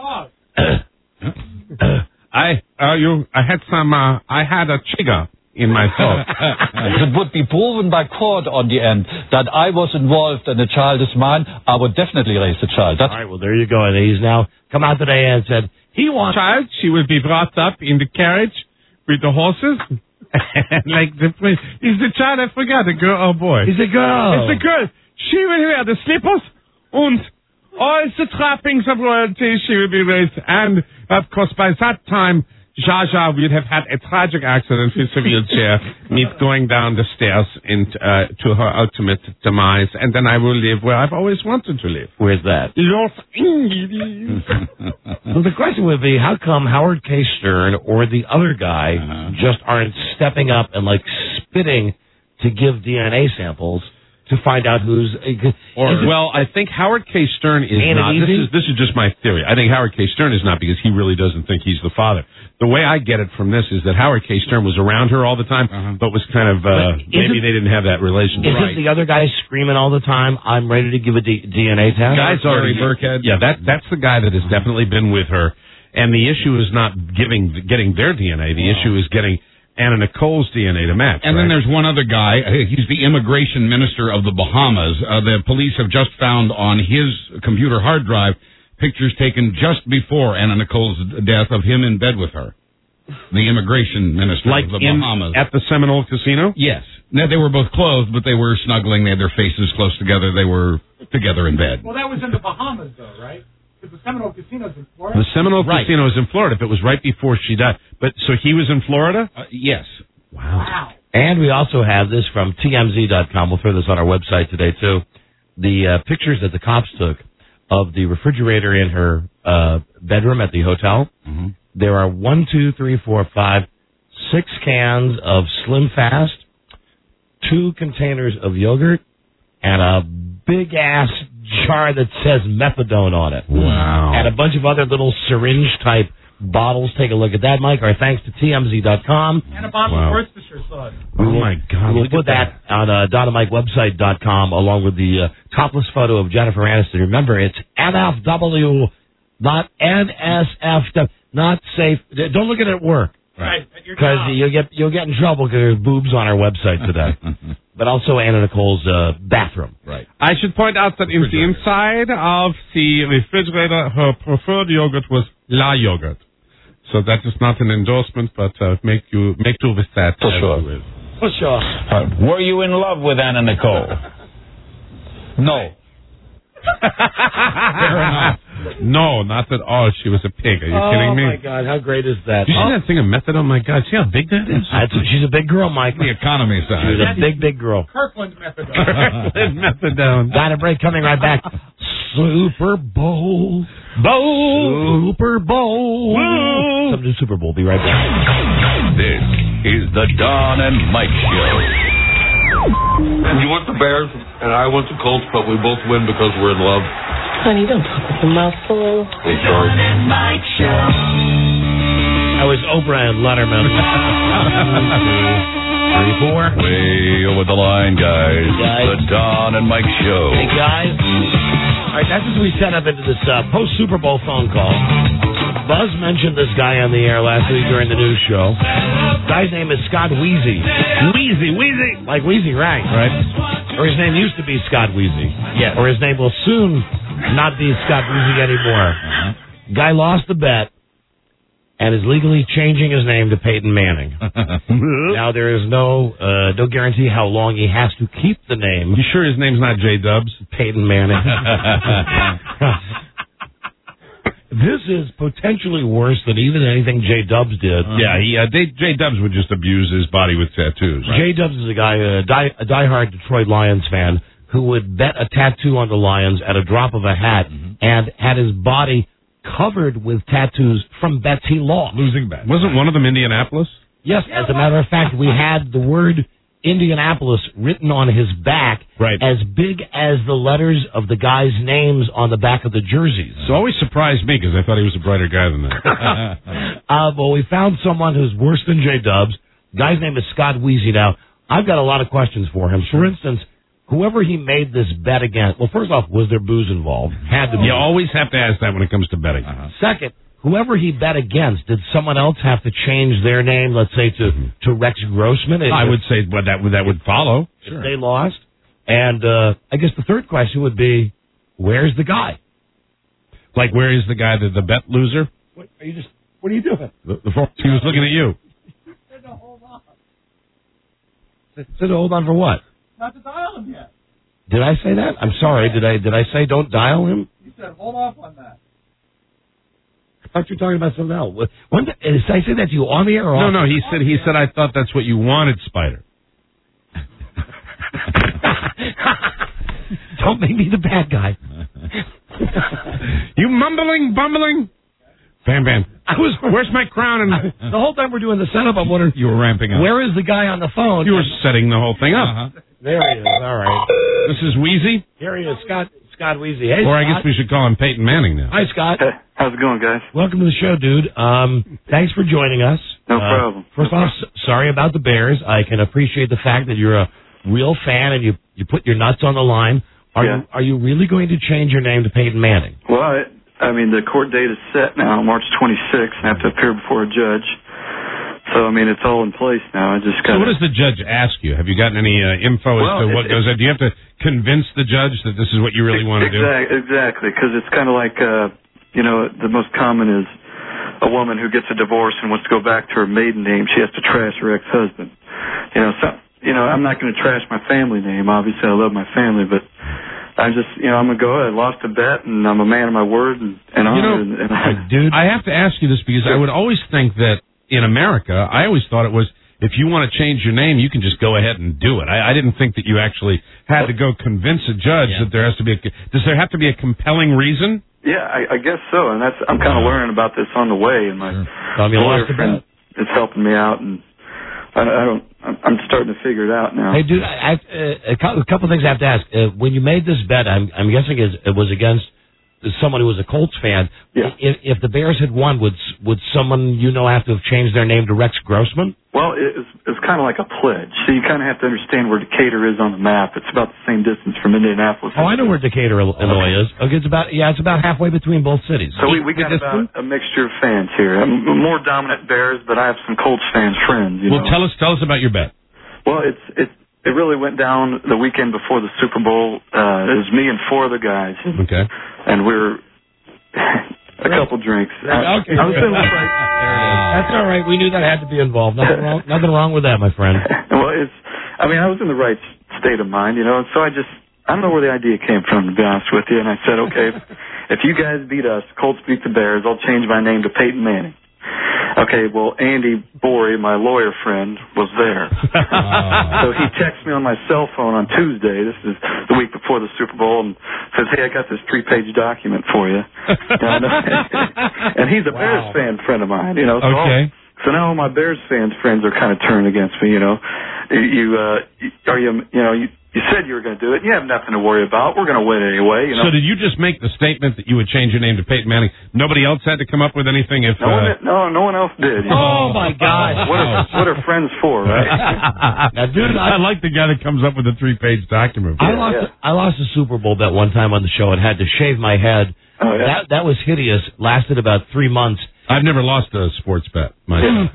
I had a chigger in my throat. It would be proven by court on the end that I was involved and the child is mine. I would definitely raise the child. All right, well, there you go. And he's now come out today and said he wants... Child, she will be brought up in the carriage with the horses. Like the prince. Is the child, I forgot, a girl or boy? It's a girl. It's a girl. She will wear the slippers and all the trappings of royalty. She will be raised. And, of course, by that time, Zsa Zsa will have had a tragic accident with a wheelchair, me going down the stairs to her ultimate demise, and then I will live where I've always wanted to live. Where's that? Los Angeles. Well, the question would be, how come Howard K. Stern or the other guy just aren't stepping up and, like, spitting to give DNA samples to find out who's... Well, I think Howard K. Stern is not... This is just my theory. I think Howard K. Stern is not because he really doesn't think he's the father. The way I get it from this is that Howard K. Stern was around her all the time, but was kind of... maybe they didn't have that relationship. Isn't the other guy screaming all the time, I'm ready to give a DNA test? Guy's already... Burkhead. Yeah, that's the guy that has definitely been with her. And the issue is not getting their DNA. The issue is getting... Anna Nicole's DNA to match. And then there's one other guy. He's the immigration minister of the Bahamas. The police have just found on his computer hard drive pictures taken just before Anna Nicole's death of him in bed with her. The immigration minister of the Bahamas. At the Seminole Casino? Yes. Now, they were both clothed, but they were snuggling. They had their faces close together. They were together in bed. Well, that was in the Bahamas, though, right? Because the Seminole Casino's in Florida. The Seminole Casino is in Florida. If it was right before she died. But so he was in Florida? Yes. Wow. And we also have this from TMZ.com. We'll throw this on our website today, too. The pictures that the cops took of the refrigerator in her bedroom at the hotel. Mm-hmm. There are 6 cans of Slim Fast, 2 containers of yogurt, and a big-ass jar that says methadone on it. Wow. And a bunch of other little syringe-type bottles. Take a look at that, Mike. Our thanks to TMZ.com. And a bottle of Worcestershire sauce. My God. We'll put that on DonnaMikeWebsite.com along with the topless photo of Jennifer Aniston. Remember, it's NFW, not NSFW, not safe. Don't look at it at work. Right. Because you'll get in trouble because there's boobs on our website today. But also Anna Nicole's bathroom. Right. I should point out that in the inside of the refrigerator, her preferred yogurt was La Yogurt. So that is not an endorsement, but make do with that. For sure. For sure. Were you in love with Anna Nicole? No. Fair enough. No, not at all. She was a pig. Are you kidding me? Oh, my God. How great is that? Did you see that thing of methadone? My God. See how big that is? She's a big girl, Mike. The economy side. She's a big girl. Kirkland methadone. Kirkland methadone. Got a break coming right back. Super Bowl. Super Bowl. Come to the Super Bowl. Be right back. This is the Don and Mike Show. And you want the Bears, and I want the Colts, but we both win because we're in love. Honey, don't talk with your mouth full. Hey, sorry. Don and Mike Show. I was Oprah and Letterman. 1, 2, 3, 4. Way over the line, guys. The Don and Mike Show. Hey, guys. All right, that's as we set up into this post-Super Bowl phone call. Buzz mentioned this guy on the air last week during the news show. Guy's name is Scott Weezy. Weezy. Like Weezy, right? Or his name used to be Scott Weezy. Yes. Or his name will soon not be Scott Weezy anymore. Guy lost the bet and is legally changing his name to Peyton Manning. Now, there is no guarantee how long he has to keep the name. You sure his name's not J-Dubs? Peyton Manning. This is potentially worse than even anything J-Dubs did. J-Dubs would just abuse his body with tattoos. Right? J-Dubs is a guy, a diehard Detroit Lions fan, who would bet a tattoo on the Lions at a drop of a hat and had his body covered with tattoos from bets he lost. Losing bets. Wasn't one of them Indianapolis? Yes, as a matter of fact, we had the word Indianapolis written on his back as big as the letters of the guys' names on the back of the jerseys. So always surprised me because I thought he was a brighter guy than that. Well, we found someone who's worse than J-Dubs. Guy's name is Scott Weezy. Now, I've got a lot of questions for him. For instance, whoever he made this bet against, well, first off, was there booze involved? Had to be. You always have to ask that when it comes to betting. Second, whoever he bet against, did someone else have to change their name, let's say, to Rex Grossman? I would say that would follow. If they lost. And I guess the third question would be, where's the guy? Like, where is the guy, the bet loser? What are you doing? He was looking at you. Said to hold on. Said to hold on for what? Not to dial him yet. Did I say that? I'm sorry. Did I say don't dial him? He said hold off on that. I thought you were talking about something else. Did I say that to you on the air or off? No. He said I thought that's what you wanted, Spider. Don't make me the bad guy. You bumbling. Bam. Where's my crown? And the whole time we're doing the setup, I'm wondering. You were ramping up. Where is the guy on the phone? You were setting the whole thing up. There he is. All right. This is Weezy? Here he is, Scott Weezy. Hey, or Scott. I guess we should call him Peyton Manning now. Hi, Scott. Hey, how's it going, guys? Welcome to the show, dude. Thanks for joining us. No problem. First off, sorry about the Bears. I can appreciate the fact that you're a real fan and you put your nuts on the line. Are you really going to change your name to Peyton Manning? Well, I mean, the court date is set now, March 26th. I have to appear before a judge. So, I mean, it's all in place now. So what does the judge ask you? Have you gotten any info as to what goes on? Do you have to convince the judge that this is what you really want to do? Exactly, because it's kind of like, the most common is a woman who gets a divorce and wants to go back to her maiden name. She has to trash her ex-husband. I'm not going to trash my family name. Obviously, I love my family, but I'm going to go ahead. I lost a bet, and I'm a man of my word and honor. Dude, I have to ask you this because I would always think that in America, I always thought it was if you want to change your name, you can just go ahead and do it. I didn't think that you actually had to go convince a judge that there has to be does there have to be a compelling reason? Yeah, I guess so, and I'm kind of learning about this on the way, and my lawyer friend is helping me out, and I'm starting to figure it out now. Hey, dude, a couple of things I have to ask. When you made this bet, I'm guessing it was against someone who was a Colts fan. Yeah. If the Bears had won, would someone have to have changed their name to Rex Grossman? Well, it's kind of like a pledge. So you kind of have to understand where Decatur is on the map. It's about the same distance from Indianapolis. Oh, I know where Decatur, Illinois is. Okay, it's about halfway between both cities. So we got about a mixture of fans here. I'm more dominant Bears, but I have some Colts fans friends. Well, tell us about your bet. Well, it really went down the weekend before the Super Bowl. It was me and four other guys. Okay. And we were a couple drinks. Okay. I was that's all right. We knew that had to be involved. Nothing wrong with that, my friend. Well, I was in the right state of mind, and so I don't know where the idea came from, to be honest with you. And I said, okay, if you guys beat us, Colts beat the Bears, I'll change my name to Peyton Manning. Okay, well, Andy Borey, my lawyer friend, was there. So he texts me on my cell phone on Tuesday, this is the week before the Super Bowl, and says, hey, I got this 3-page document for you. And he's a Bears fan friend of mine, So okay. So now all my Bears fans friends are kind of turned against me, You said you were going to do it. You have nothing to worry about. We're going to win anyway. So did you just make the statement that you would change your name to Peyton Manning? Nobody else had to come up with anything? No one else did. Oh, my God. What are friends for, right? Now, dude, I like the guy that comes up with a 3-page document. I lost a Super Bowl bet one time on the show and had to shave my head. Oh, yeah? That was hideous. Lasted about 3 months. I've never lost a sports bet. Never.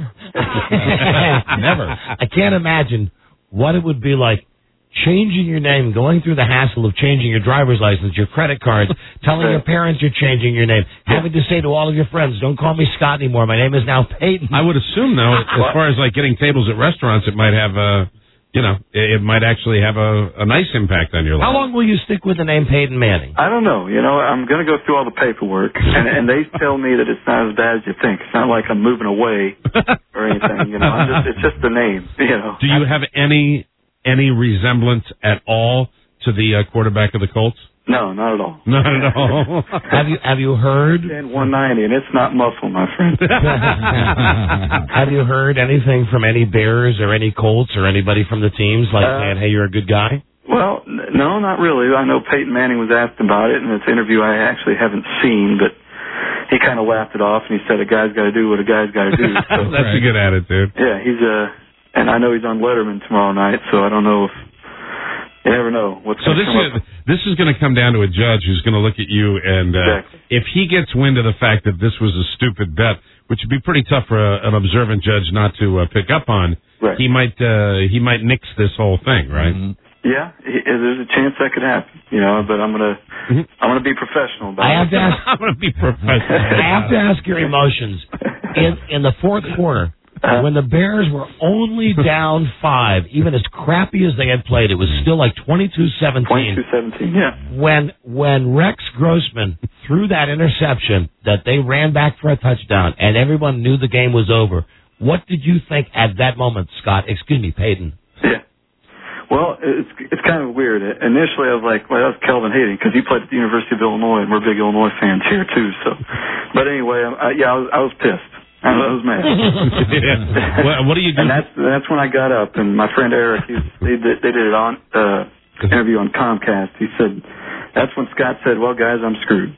I can't imagine what it would be like changing your name, going through the hassle of changing your driver's license, your credit cards, telling your parents you're changing your name, having to say to all of your friends, don't call me Scott anymore, my name is now Peyton. I would assume, though, as far as like getting tables at restaurants, it might have it might actually have a nice impact on your life. How long will you stick with the name Peyton Manning? I don't know. I'm going to go through all the paperwork, and they tell me that it's not as bad as you think. It's not like I'm moving away or anything. It's just the name. Do you have any resemblance at all to the quarterback of the Colts? No, not at all. Not at all. Have you heard? And 190, and it's not muscle, my friend. Have you heard anything from any Bears or any Colts or anybody from the teams saying, "Hey, you're a good guy"? Well, no, not really. I know Peyton Manning was asked about it in this interview. I actually haven't seen, but he kind of laughed it off and he said, "A guy's got to do what a guy's got to do." So, that's a good attitude. Yeah, and I know he's on Letterman tomorrow night, so I don't know if. You never know what's going to come up. This is going to come down to a judge who's going to look at you, and if he gets wind of the fact that this was a stupid bet, which would be pretty tough for an observant judge not to pick up on, right. he might nix this whole thing, right? Mm-hmm. Yeah, there's a chance that could happen, but I'm gonna be professional about it. I'm gonna be professional. I have to ask your emotions in the fourth quarter. When the Bears were only down 5, even as crappy as they had played, it was still like 22-17. 22-17, yeah. When Rex Grossman threw that interception that they ran back for a touchdown and everyone knew the game was over, what did you think at that moment, Scott? Excuse me, Peyton. Yeah. Well, it's kind of weird. Initially, I was like, well, that's Kelvin Hayden, because he played at the University of Illinois, and we're big Illinois fans here, too. So, but anyway, I was pissed. I was mad. Yeah. What do you do? And that's when I got up, and my friend Eric, they did it on interview on Comcast. He said, that's when Scott said, well, guys, I'm screwed.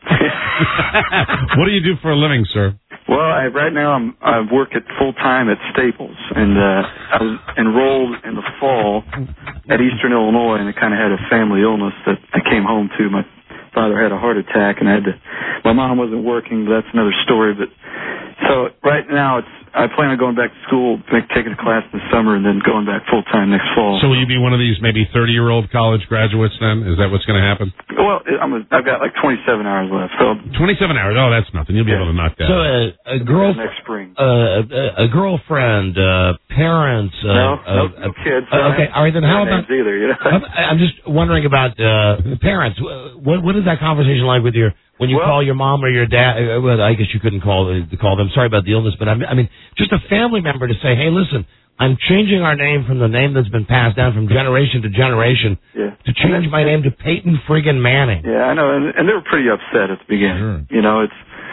What do you do for a living, sir? Well, right now I work at full time at Staples, and I was enrolled in the fall at Eastern Illinois, and I kind of had a family illness that I came home to. My father had a heart attack, and my mom wasn't working, but that's another story. But so right now I plan on going back to school, taking a class in the summer, and then going back full time next fall. So will you be one of these maybe 30-year-old college graduates then? Is that what's going to happen? Well, I've got like 27 hours left. So 27 hours? Oh, that's nothing. You'll be able to knock that. So next spring. A girlfriend, parents. No kids. Okay, all right. Then how about? Either, I'm just wondering about parents. What is that conversation like with when you call your mom or your dad? Well, I guess you couldn't call them. Sorry about the illness, but I mean, just a family member to say, hey, listen, I'm changing our name from the name that's been passed down from generation to generation to change my name to Peyton friggin' Manning. Yeah, I know, and they were pretty upset at the beginning. Sure.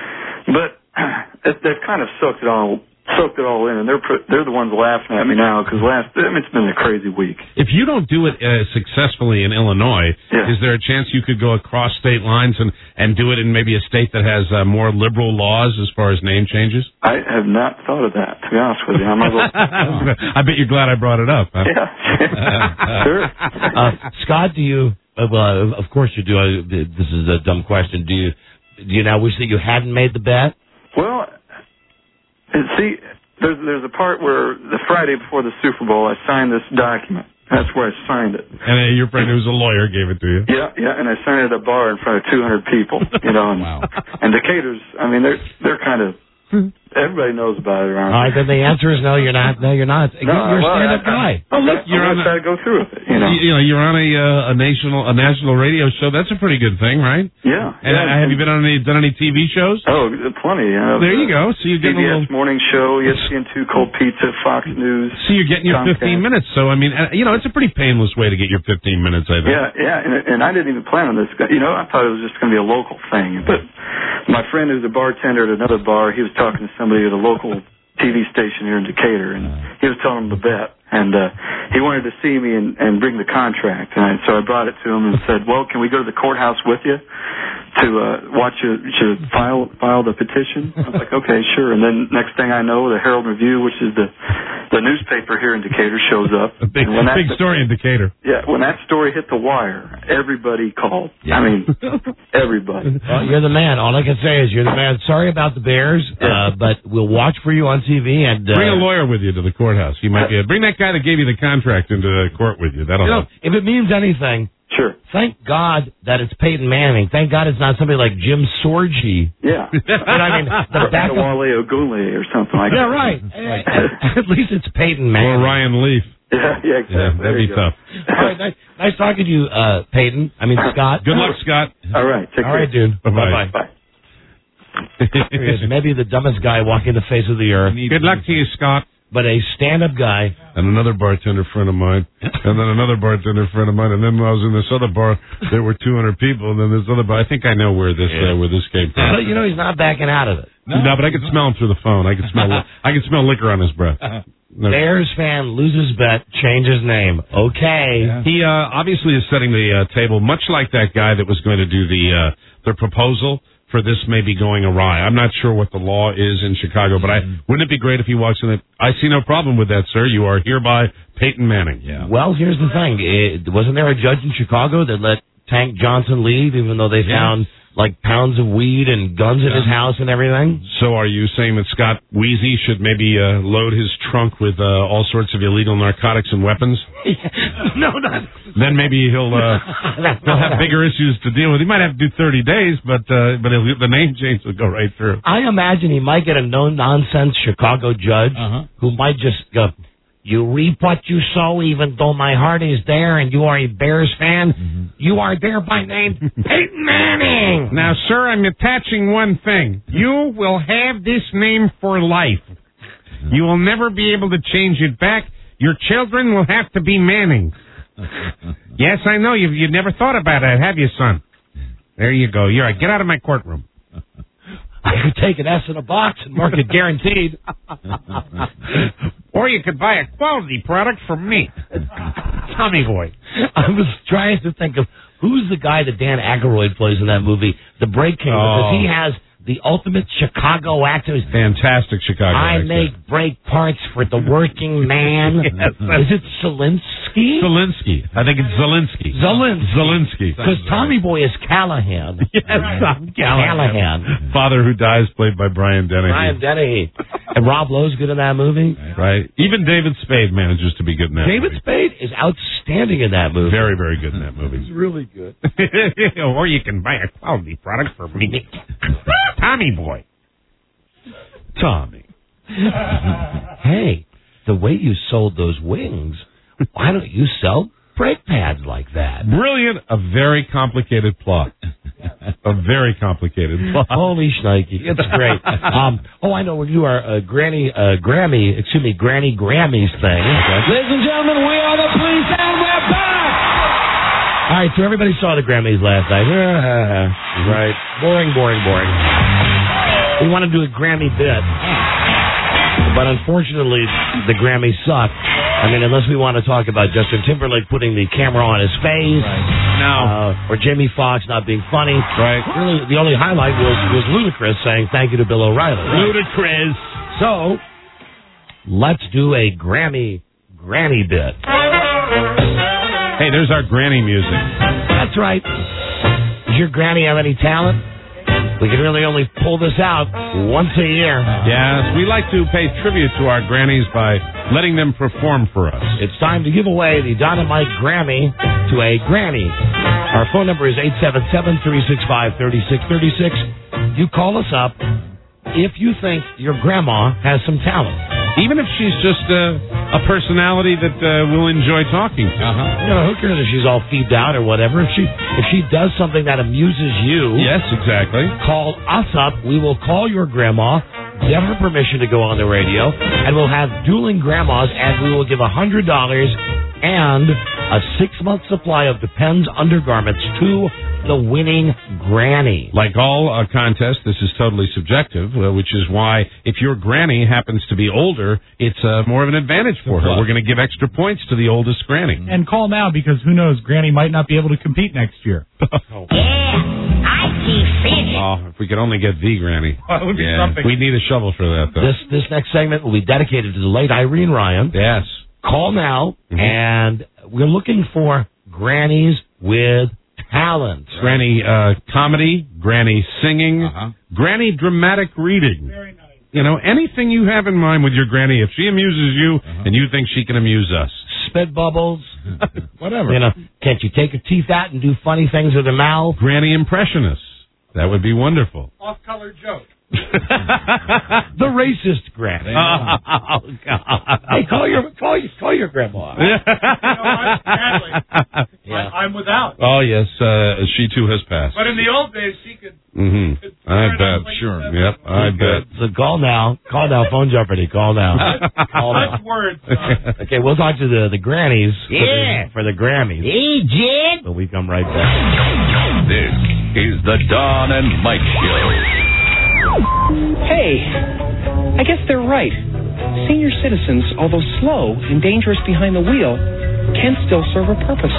But they've kind of soaked it all in, and they're the ones laughing at me now because it's been a crazy week. If you don't do it successfully in Illinois, is there a chance you could go across state lines and do it in maybe a state that has more liberal laws as far as name changes? I have not thought of that, to be honest with you. I bet you're glad I brought it up. Huh? Yeah, sure. Scott, do you? Well, of course you do. This is a dumb question. Do you now wish that you hadn't made the bet? Well. And see, there's a part where the Friday before the Super Bowl, I signed this document. That's where I signed it. And your friend who's a lawyer gave it to you. Yeah, and I signed it at a bar in front of 200 people. And, wow. And Decatur's, I mean, they're kind of. Everybody knows about it around. All right, then the answer is no. You're not. No, you're not. You're a stand-up guy. Oh, look, you're on. Try to go through with it. You're on a national radio show. That's a pretty good thing, right? Yeah. And have you done any TV shows? Oh, plenty. There you go. So you're getting a little Morning Show, ESPN2, Cold Pizza, Fox News. So you're getting your 15 minutes. So I mean, it's a pretty painless way to get your 15 minutes. I think. Yeah, and I didn't even plan on this. I thought it was just going to be a local thing, but my friend who's a bartender at another bar, he was talking to somebody at a local TV station here in Decatur, and he was telling him the bet, and he wanted to see me and bring the contract, and so I brought it to him and said, well, can we go to the courthouse with you to watch you file the petition? I was like, okay, sure. And then next thing I know, the Herald Review, which is the newspaper here in Decatur, shows up. A big story in Decatur. Yeah, when that story hit the wire, everybody called. Yeah. I mean, everybody. Well, you're the man. All I can say is you're the man. Sorry about the Bears, but we'll watch for you on TV. And bring a lawyer with you to the courthouse. You might bring that guy that gave you the contract into the court with you. That'll help. If it means anything. Sure. Thank God that it's Peyton Manning. Thank God it's not somebody like Jim Sorgi. Yeah. But I mean, the backup... Wale Ogunle or something like that. Yeah, right. At least it's Peyton Manning. Or Ryan Leaf. Yeah, exactly. Yeah, that'd be tough. All right, nice talking to you, Peyton. I mean, Scott. Good luck, Scott. All right, take care. All right, dude. Bye-bye. Bye. Here he is, maybe the dumbest guy walking the face of the earth. Good luck to you, Scott. But a stand-up guy. And another bartender friend of mine. And then another bartender friend of mine. And then when I was in this other bar, there were 200 people. And then this other bar. I think I know where this came from. But, he's not backing out of it. No, but I could smell him through the phone. I could smell liquor on his breath. No. Bears fan loses bet, change his name. Okay. Yeah. He obviously is setting the table, much like that guy that was going to do the proposal for this may be going awry. I'm not sure what the law is in Chicago, but wouldn't it be great if he walks in? I see no problem with that, sir. You are hereby Peyton Manning. Yeah. Well, here's the thing. Wasn't there a judge in Chicago that let Tank Johnson leave, even though they found like pounds of weed and guns in his house and everything? So are you saying that Scott Weezy should maybe load his trunk with all sorts of illegal narcotics and weapons? No, not. Then maybe he'll have bigger issues to deal with. He might have to do 30 days, but the name change will go right through. I imagine he might get a no-nonsense Chicago judge who might just go, "You reap what you sow, even though my heart is there and you are a Bears fan. You are thereby named Peyton Manning." Now, sir, I'm attaching one thing. You will have this name for life. You will never be able to change it back. Your children will have to be Manning. Yes, I know. You've never thought about that, have you, son? There you go. You're right. Get out of my courtroom. I could take an S in a box and mark it guaranteed. Or you could buy a quality product from me. Tommy Boy. I was trying to think of who's the guy that Dan Aykroyd plays in that movie, The Break King, because he has the ultimate Chicago accent. Fantastic Chicago accent. I make brake parts for the working man. Yes, is it Zelensky? Zelensky. I think it's Zelensky. Zelensky. Because Tommy Boy is Callahan. Yes, Callahan. Father who dies, played by Brian Dennehy. Brian Dennehy. And Rob Lowe's good in that movie. Right. Even David Spade manages to be good in that movie. David Spade is outstanding in that movie. Very, very good in that movie. He's really good. Or you can buy a quality product for me. Tommy Boy. Tommy. Hey, the way you sold those wings, why don't you sell brake pads like that? Brilliant. A very complicated plot. A very complicated plot. Holy shnikey. It's great. I know. We'll do our Granny Grammys thing. Okay. Ladies and gentlemen, we are the police and we're back! All right, so everybody saw the Grammys last night. Right. Boring. We want to do a Grammy bit. But unfortunately, the Grammys suck. I mean, unless we want to talk about Justin Timberlake putting the camera on his face. Right. No. Or Jamie Foxx not being funny. Right. Really, the only highlight was Ludacris saying thank you to Bill O'Reilly. Right? Ludacris. So, let's do a Grammy bit. Hey, there's our granny music. That's right. Does your granny have any talent? We can really only pull this out once a year. Yes, we like to pay tribute to our grannies by letting them perform for us. It's time to give away the Dynamite Grammy to a granny. Our phone number is 877-365-3636. You call us up if you think your grandma has some talent. Even if she's just a personality that will enjoy talking. Who cares if she's all feeded out or whatever? If she does something that amuses you, yes, exactly. Call us up. We will call your grandma, get her permission to go on the radio, and we'll have dueling grandmas, and we will give $100 and a 6-month supply of Depends undergarments to the winning granny. Like all contests, this is totally subjective, which is why if your granny happens to be older, it's more of an advantage for her. We're going to give extra points to the oldest granny. And call now, because who knows, granny might not be able to compete next year. Oh, if we could only get the granny. That would be something. We need a shovel for that, though. This next segment will be dedicated to the late Irene Ryan. Yes. Call now, and we're looking for grannies with talent. Granny comedy, granny singing, granny dramatic reading. Very nice. You know, anything you have in mind with your granny, if she amuses you and you think she can amuse us. Spit bubbles. Whatever. You know, can't you take her teeth out and do funny things with her mouth? Granny impressionists. That would be wonderful. Off-color joke. The racist granny. Oh, God. Hey, call your grandma. Yeah. I'm without. Oh, yes, she too has passed. But in the old days, she could. I bet. Sure. Yep, I bet. So call now. Call now. Phone Jeopardy. Call now. Call now. Such words. Okay, we'll talk to the grannies for the Grammys. Hey, Jed. But we come right back. This is the Don and Mike Show. Hey, I guess they're right. Senior citizens, although slow and dangerous behind the wheel, can still serve a purpose.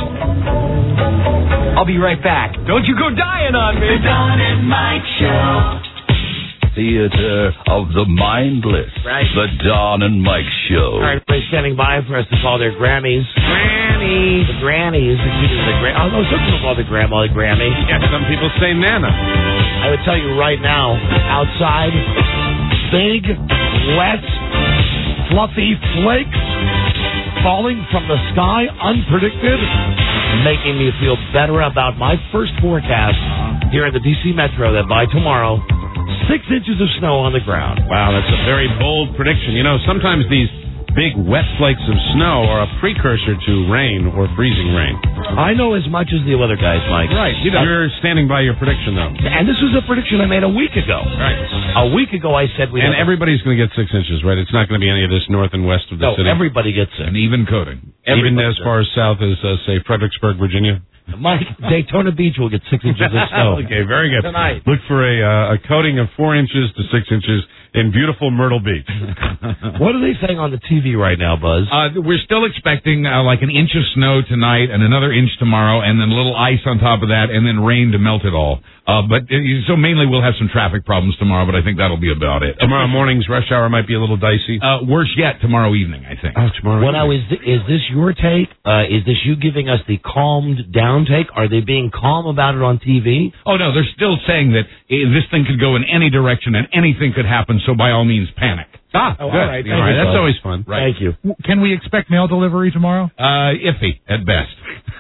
I'll be right back. Don't you go dying on me. The Don and Mike Show. Theater of the mindless. Right. The Don and Mike Show. All right, everybody's standing by for us to call their Grammys. Grannies. The grannies. Oh, no, some people call the grandma the Grammy. Yeah, some people say Nana. I would tell you right now, outside, big, wet, fluffy flakes falling from the sky, unpredicted, making me feel better about my first forecast here in the D.C. Metro that by tomorrow, 6 inches of snow on the ground. Wow, that's a very bold prediction. You know, sometimes these big wet flakes of snow are a precursor to rain or freezing rain. I know as much as the weather guys, Mike. Right. You're standing by your prediction, though. And this was a prediction I made a week ago. Right. A week ago I said we... And everybody's going to get 6 inches, right? It's not going to be any of this north and west of the city. No, everybody gets it. An even coating. Even as far as south as, say, Fredericksburg, Virginia. Mike, Daytona Beach will get 6 inches of snow. Okay, very good. Tonight. Look for a coating of 4 inches to 6 inches in beautiful Myrtle Beach. What are they saying on the TV right now, Buzz? We're still expecting like an inch of snow tonight and another inch tomorrow and then a little ice on top of that and then rain to melt it all. So mainly we'll have some traffic problems tomorrow, but I think that'll be about it. Tomorrow morning's rush hour might be a little dicey. Worse yet, tomorrow evening, I think. Oh, tomorrow Well, now, is this your take? Is this you giving us the calmed down take? Are they being calm about it on TV? Oh, no, they're still saying that this thing could go in any direction and anything could happen, so by all means, panic. Good. All right. All right. That's always fun. Right. Thank you. Can we expect mail delivery tomorrow? Iffy, at best.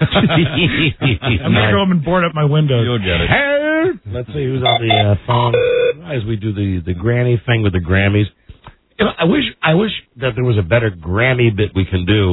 I'm going to go home and board up my windows. You'll get it. Hey! Let's see who's on the phone as we do the granny thing with the Grammys. You know, I wish that there was a better Grammy bit we can do.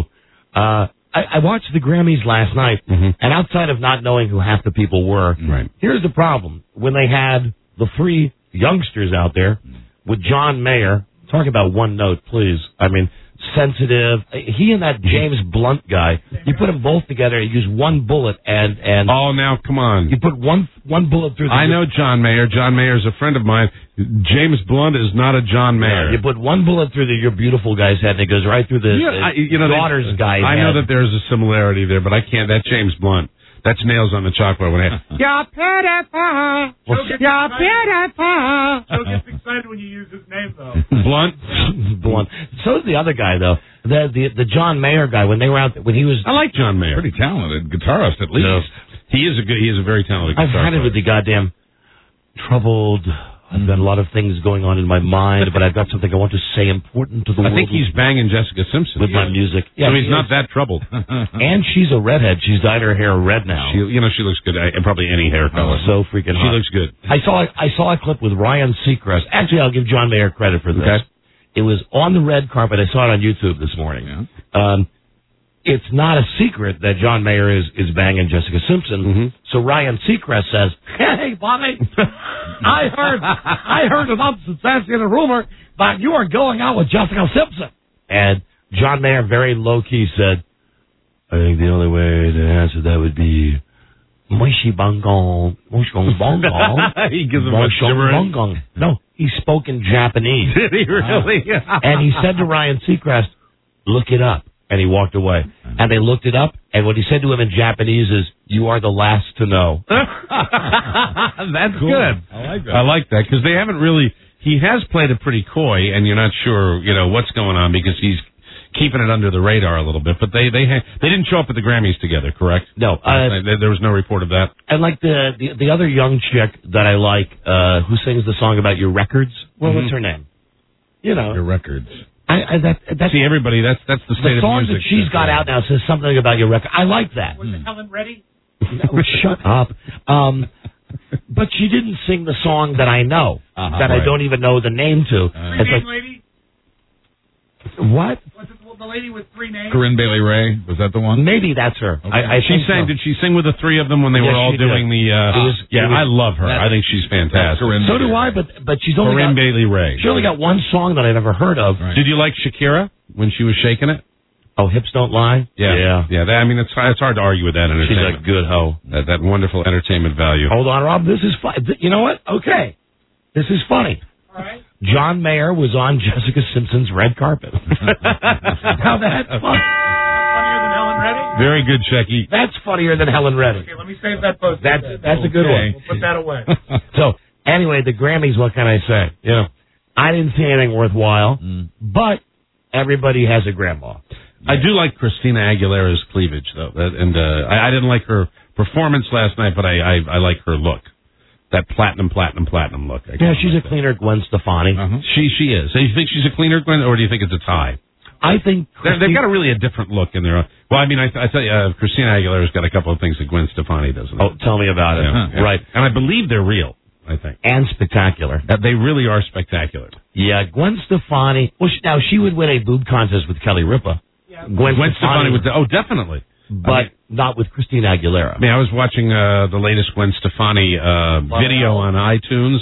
I watched the Grammys last night, and outside of not knowing who half the people were, here's the problem. When they had the 3 youngsters out there with John Mayer, talk about one note, please. I mean, sensitive. He and that James Blunt guy, you put them both together, you use one bullet, and oh, now, come on. You put one bullet through the... I know John Mayer. John Mayer's a friend of mine. James Blunt is not a John Mayer. You put one bullet through your beautiful guy's head, and it goes right through the daughter's guy's head. I know that there's a similarity there, but I can't. That's James Blunt. That's nails on the chalkboard. When You're beautiful. You're beautiful. Joe gets excited when you use his name, though. Blunt. So is the other guy, though. The John Mayer guy. When they were out, when he was. I like John Mayer. Pretty talented guitarist, at least. No. He is a very talented guitarist. I've had it with the goddamn troubled. I've got a lot of things going on in my mind, but I've got something I want to say important to the world. I think he's banging Jessica Simpson with my music. Yeah, so he's not that troubled. And she's a redhead. She's dyed her hair red now. She looks good. And probably any hair color. So freaking hot. She looks good. I saw a clip with Ryan Seacrest. Actually, I'll give John Mayer credit for this. Okay. It was on the red carpet. I saw it on YouTube this morning. Yeah. It's not a secret that John Mayer is banging Jessica Simpson. So Ryan Seacrest says, "Hey, Bobby, I heard about sensational rumor that you are going out with Jessica Simpson." And John Mayer very low key said, "I think the only way to answer that would be Moishi Bangong, Moshong Bongong." He gives him a gibberish. No, he spoke in Japanese. Did he really? And he said to Ryan Seacrest, "Look it up." And he walked away. And they looked it up, and what he said to him in Japanese is, "You are the last to know." That's cool. Good. I like that, because they haven't really... He has played it pretty coy, and you're not sure, what's going on, because he's keeping it under the radar a little bit. But they didn't show up at the Grammys together, correct? No. There was no report of that. And like the other young chick that I like, who sings the song about your records, what's her name? Your records. See, everybody, that's the state of music. The song that she's got out now says something about your record. I like that. Was it Helen Reddy? No, shut up. But she didn't sing the song that I know, that I don't even know the name to. It's like, lady? what? Was it the lady with 3 names? Corinne Bailey Ray, was that the one? Maybe that's her. Okay. I She think sang. so. Did she sing with the three of them when they were all Yes, she doing did. the? I love her. I think she's fantastic. So do I. But she's only Corinne got Bailey Ray. she only got one song that I've ever heard of. Did you like Shakira when she was shaking it? Oh, Hips Don't Lie. Yeah. I mean, it's hard to argue with that She's entertainment. a good hoe. That wonderful entertainment value. Hold on, Rob. This is fun. You know what? Okay, this is funny. All right. John Mayer was on Jessica Simpson's red carpet. Now that's fun. Funnier than Helen Reddy? Very good, Shecky. That's funnier than Helen Reddy. Okay, let me save that post. That's a good one. We'll put that away. So anyway, the Grammys. What can I say? You know, I didn't see anything worthwhile, but everybody has a grandma. I do like Christina Aguilera's cleavage, though, and I didn't like her performance last night, but I like her look. That platinum look. Yeah, she's a cleaner Gwen Stefani. She is. So you think she's a cleaner Gwen, or do you think it's a tie? I think they've got a different look in there. Well, I mean, I tell you, Christina Aguilera's got a couple of things that Gwen Stefani doesn't. Oh, tell me about it. Yeah. Right. And I believe they're real, I think. And spectacular. They really are spectacular. Yeah, Gwen Stefani. Well, now she would win a boob contest with Kelly Ripa. Yeah. Gwen Stefani would. Oh, definitely. But not with Christina Aguilera. I mean, I was watching the latest Gwen Stefani video on iTunes,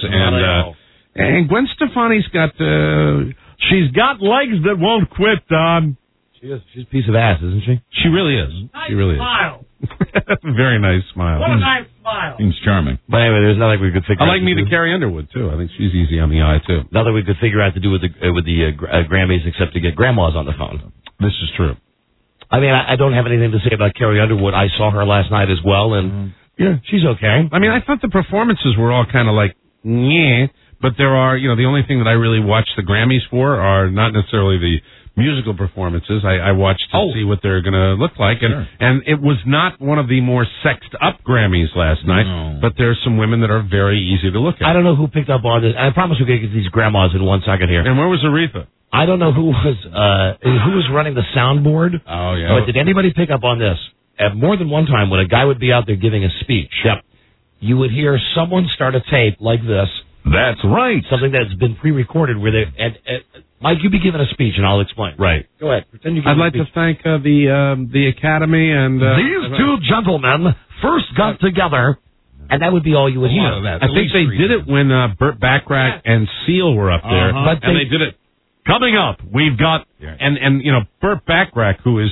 and Gwen Stefani's got she's got legs that won't quit, Don. She is. She's a piece of ass, isn't she? She really is. Nice she really smile. is. Very nice smile. What a nice smile. Seems charming. But anyway, there's nothing we could figure out. I like Meet Carrie Underwood too. I think she's easy on the eye too. Nothing we could figure out to do with the Grammys except to get grandmas on the phone. This is true. I mean, I don't have anything to say about Carrie Underwood. I saw her last night as well, and yeah, she's okay. I mean, I thought the performances were all kind of like, yeah, but there are, the only thing that I really watch the Grammys for are not necessarily the musical performances. I watched to see what they're going to look like, and it was not one of the more sexed up Grammys last night, but there's some women that are very easy to look at. I don't know who picked up on this. I promise we're going to get these grandmas in 1 second here. And where was Aretha? I don't know who was running the soundboard. Oh, yeah. But did anybody pick up on this? More than one time when a guy would be out there giving a speech, you would hear someone start a tape like this. That's right. Something that's been pre-recorded where they... Mike, you be giving a speech and I'll explain. Right. Go ahead. Pretend you give I'd like to thank the Academy and... These two gentlemen first got together, and that would be all you would hear. I think they did it when Burt Bacharach and Seal were up there, But and they did it. Coming up, we've got and Burt Bacharach, who is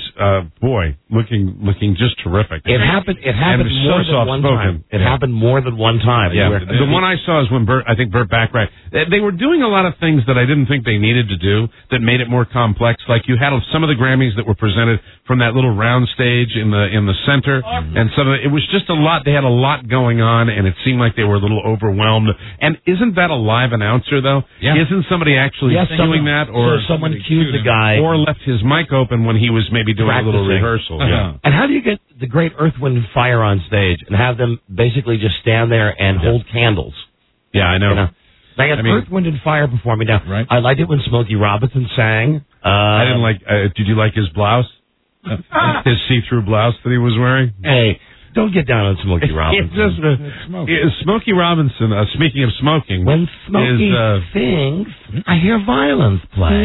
looking just terrific. It happened more than one time. It happened more than one time. Yeah, the one I saw is when Burt Bacharach. They were doing a lot of things that I didn't think they needed to do that made it more complex. Like you had some of the Grammys that were presented from that little round stage in the center, and it was just a lot. They had a lot going on, and it seemed like they were a little overwhelmed. And isn't that a live announcer though? Yeah. Isn't somebody actually doing that? Or so someone cued the guy, or left his mic open when he was maybe doing a little rehearsal. Yeah. And how do you get the great Earth, Wind, and Fire on stage and have them basically just stand there and hold candles? Yeah, I know. They had Earth, Wind, and Fire performing now. Right. I liked it when Smokey Robinson sang. I didn't like. Did you like his blouse? His see-through blouse that he was wearing? Hey. Don't get down on Smokey Robinson. Smokey Robinson, speaking of smoking... When Smokey sings, I hear violence play.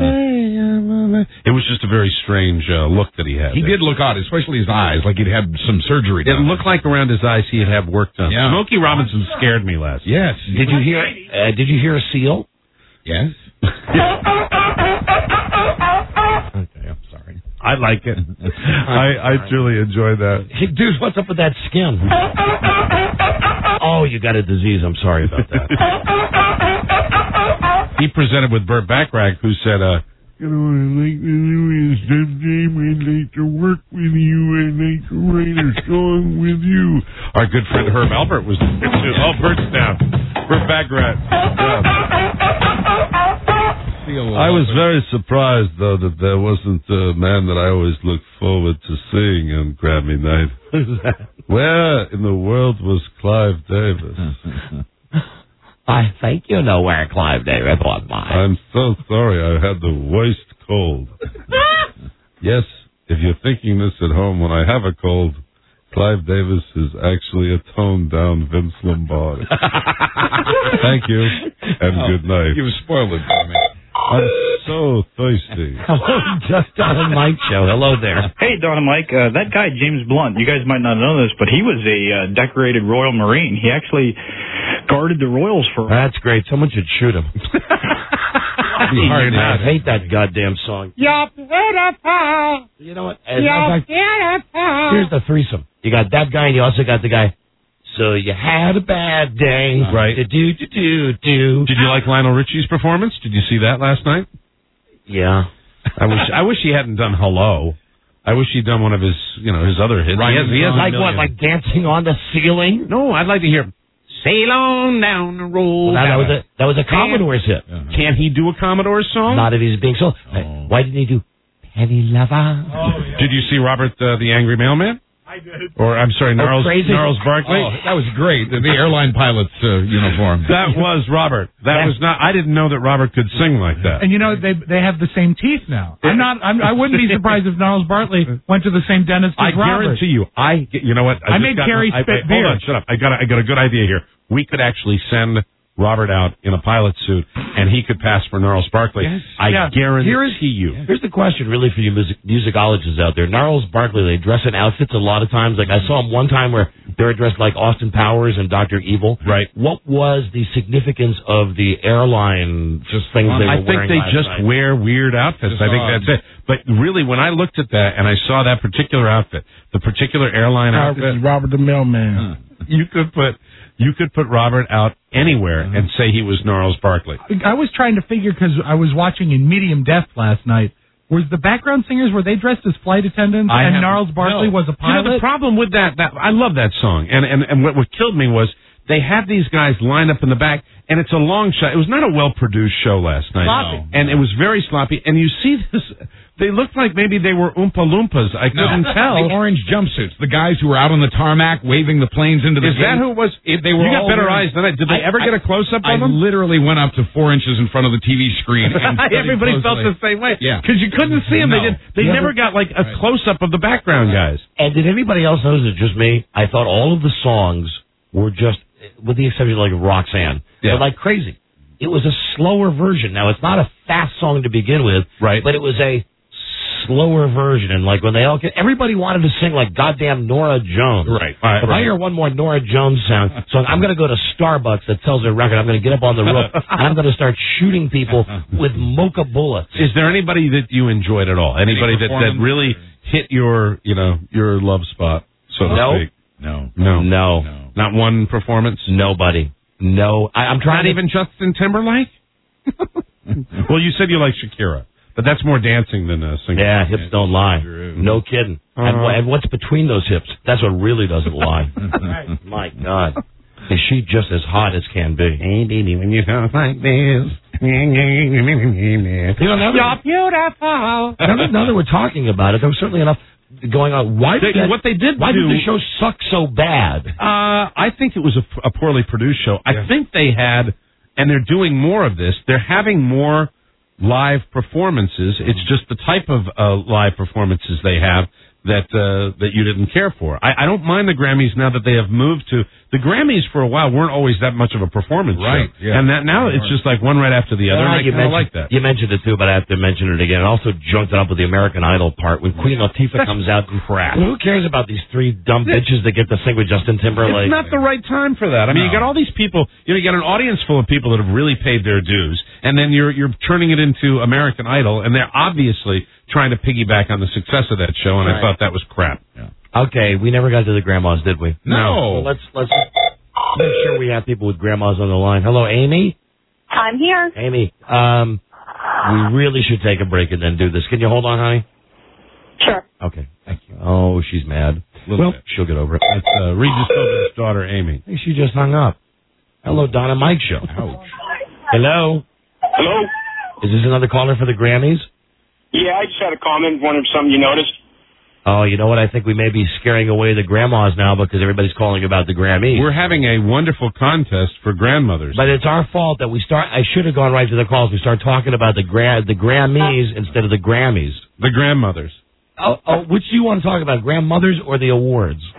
It was just a very strange look that he had. He did look odd, especially his eyes, like he'd had some surgery done. It looked like around his eyes he'd have work done. Yeah. Smokey Robinson scared me last night. Yes. Did you hear a seal? Yes. Okay, I'm sorry. I like it. I truly enjoy that. Hey, dude, what's up with that skin? Oh, you got a disease. I'm sorry about that. He presented with Burt Bacharach, who said, I'd like to do is sometime I'd like to work with you. I'd like to write a song with you. Our good friend Herb Alpert was there too. Oh, Bert's down. Burt Bacharach. I was very surprised, though, that there wasn't a man that I always looked forward to seeing on Grammy night. Where in the world was Clive Davis? I think you know where Clive Davis was, Mike. I'm so sorry. I had the worst cold. Yes, if you're thinking this at home, when I have a cold, Clive Davis is actually a toned-down Vince Lombardi. Thank you, and good night. You spoiled it for me. I'm so thirsty. Hello, just on a Mike show. Hello there. Hey, Don and Mike. That guy, James Blunt, you guys might not know this, but he was a decorated Royal Marine. He actually guarded the Royals for... That's great. Someone should shoot him. I hate that goddamn song. You're beautiful. You know what? You're beautiful. Here's the threesome. You got that guy, and you also got the guy. So you had a bad day. Right. Do. Did you like Lionel Richie's performance? Did you see that last night? Yeah. I wish he hadn't done Hello. I wish he'd done one of his other hits. He has like what, like Dancing on the Ceiling? No, I'd like to hear Sail On Down the Road. Well, that was a Commodore's hit. Can't he do a Commodore's song? Not if he's being so. Why didn't he do Penny Lover? Did you see Robert the Angry Mailman? I did. Or, I'm sorry, Gnarls Barkley? Oh, that was great. The airline pilot's uniform. That was Robert. That was not. I didn't know that Robert could sing like that. And they have the same teeth now. I wouldn't be surprised if Gnarls Barkley went to the same dentist as Robert. Guarantee you. You know what? I made Carrie spit beer. Hold on, shut up. I got a good idea here. We could actually send Robert out in a pilot suit, and he could pass for Gnarls Barkley. Yes. I guarantee you. Here's the question, really, for you musicologists out there. Gnarls Barkley, they dress in outfits a lot of times. Like I saw him one time where they were dressed like Austin Powers and Dr. Evil. Right. What was the significance of the airline things they were wearing? I think they just wear weird outfits. I think that's it. But really, when I looked at that and I saw that particular outfit, the particular airline outfit, This is Robert the Mailman. You could put Robert out anywhere and say he was Gnarls Barkley. I was trying to figure, because I was watching in medium def last night, was the background singers, were they dressed as flight attendants and Gnarls Barkley was a pilot? You know, the problem with that I love that song, and what killed me was they had these guys lined up in the back, and it's a long shot. It was not a well-produced show last night. Sloppy. And it was very sloppy, and you see this... They looked like maybe they were Oompa Loompas. I couldn't tell. The orange jumpsuits. The guys who were out on the tarmac waving the planes into the Is that who it was? They were. You got better eyes than I. Did they ever get a close-up of them? I literally went up to 4 inches in front of the TV screen. And everybody felt the same way. Yeah. Because you couldn't see them. No. They never got like a close-up of the background guys. And did anybody else notice it? Just me? I thought all of the songs were just, with the exception of like Roxanne, were like crazy. It was a slower version. Now, it's not a fast song to begin with, right? But it was a slower version, and like when everybody wanted to sing like goddamn Nora Jones. Right. If I hear one more Nora Jones song, I'm going to go to Starbucks that sells their record. I'm going to get up on the roof and I'm going to start shooting people with mocha bullets. Is there anybody that you enjoyed at all? Anybody that really hit your love spot, so to speak? No. Not one performance? Nobody. No. I'm trying. Not even Justin Timberlake? Well, you said you like Shakira. But that's more dancing than singing. Yeah, hips don't lie. No kidding. And what's between those hips? That's what really doesn't lie. My God. Is she just as hot as can be? Hey, baby, when you talk like this. You're beautiful. Now that we're talking about it, there was certainly enough going on. Why did the show suck so bad? I think it was a poorly produced show. I think they had, and they're doing more of this, they're having more live performances. It's just the type of live performances they have that you didn't care for. I don't mind the Grammys now that they have moved to... The Grammys for a while weren't always that much of a performance show. Yeah. And that now it's just like one right after the other, and I kind of like that. You mentioned it too, but I have to mention it again. It also junked it up with the American Idol part. When Queen Latifah comes out, crap. Who cares about these three dumb bitches that get to sing with Justin Timberlake? It's not the right time for that. I mean, you got all these people, you got an audience full of people that have really paid their dues, and then you're turning it into American Idol, and they're obviously trying to piggyback on the success of that show, and I thought that was crap. Yeah. Okay, we never got to the grandmas, did we? No. Well, let's make sure we have people with grandmas on the line. Hello, Amy? I'm here. Amy, we really should take a break and then do this. Can you hold on, honey? Sure. Okay, thank you. Oh, she's mad. Well, she'll get over it. It's Regis Philbin's daughter, Amy. Hey, she just hung up. Hello, Donna Mike Show. Ouch. Hello? Hello? Is this another caller for the Grammys? Yeah, I just had a comment, wondering if something you noticed. Oh, you know what? I think we may be scaring away the grandmas now because everybody's calling about the Grammys. We're having a wonderful contest for grandmothers. But it's our fault that I should have gone right to the calls. We start talking about the Grammys instead of the Grammys. The grandmothers. Oh, which do you want to talk about, grandmothers or the awards?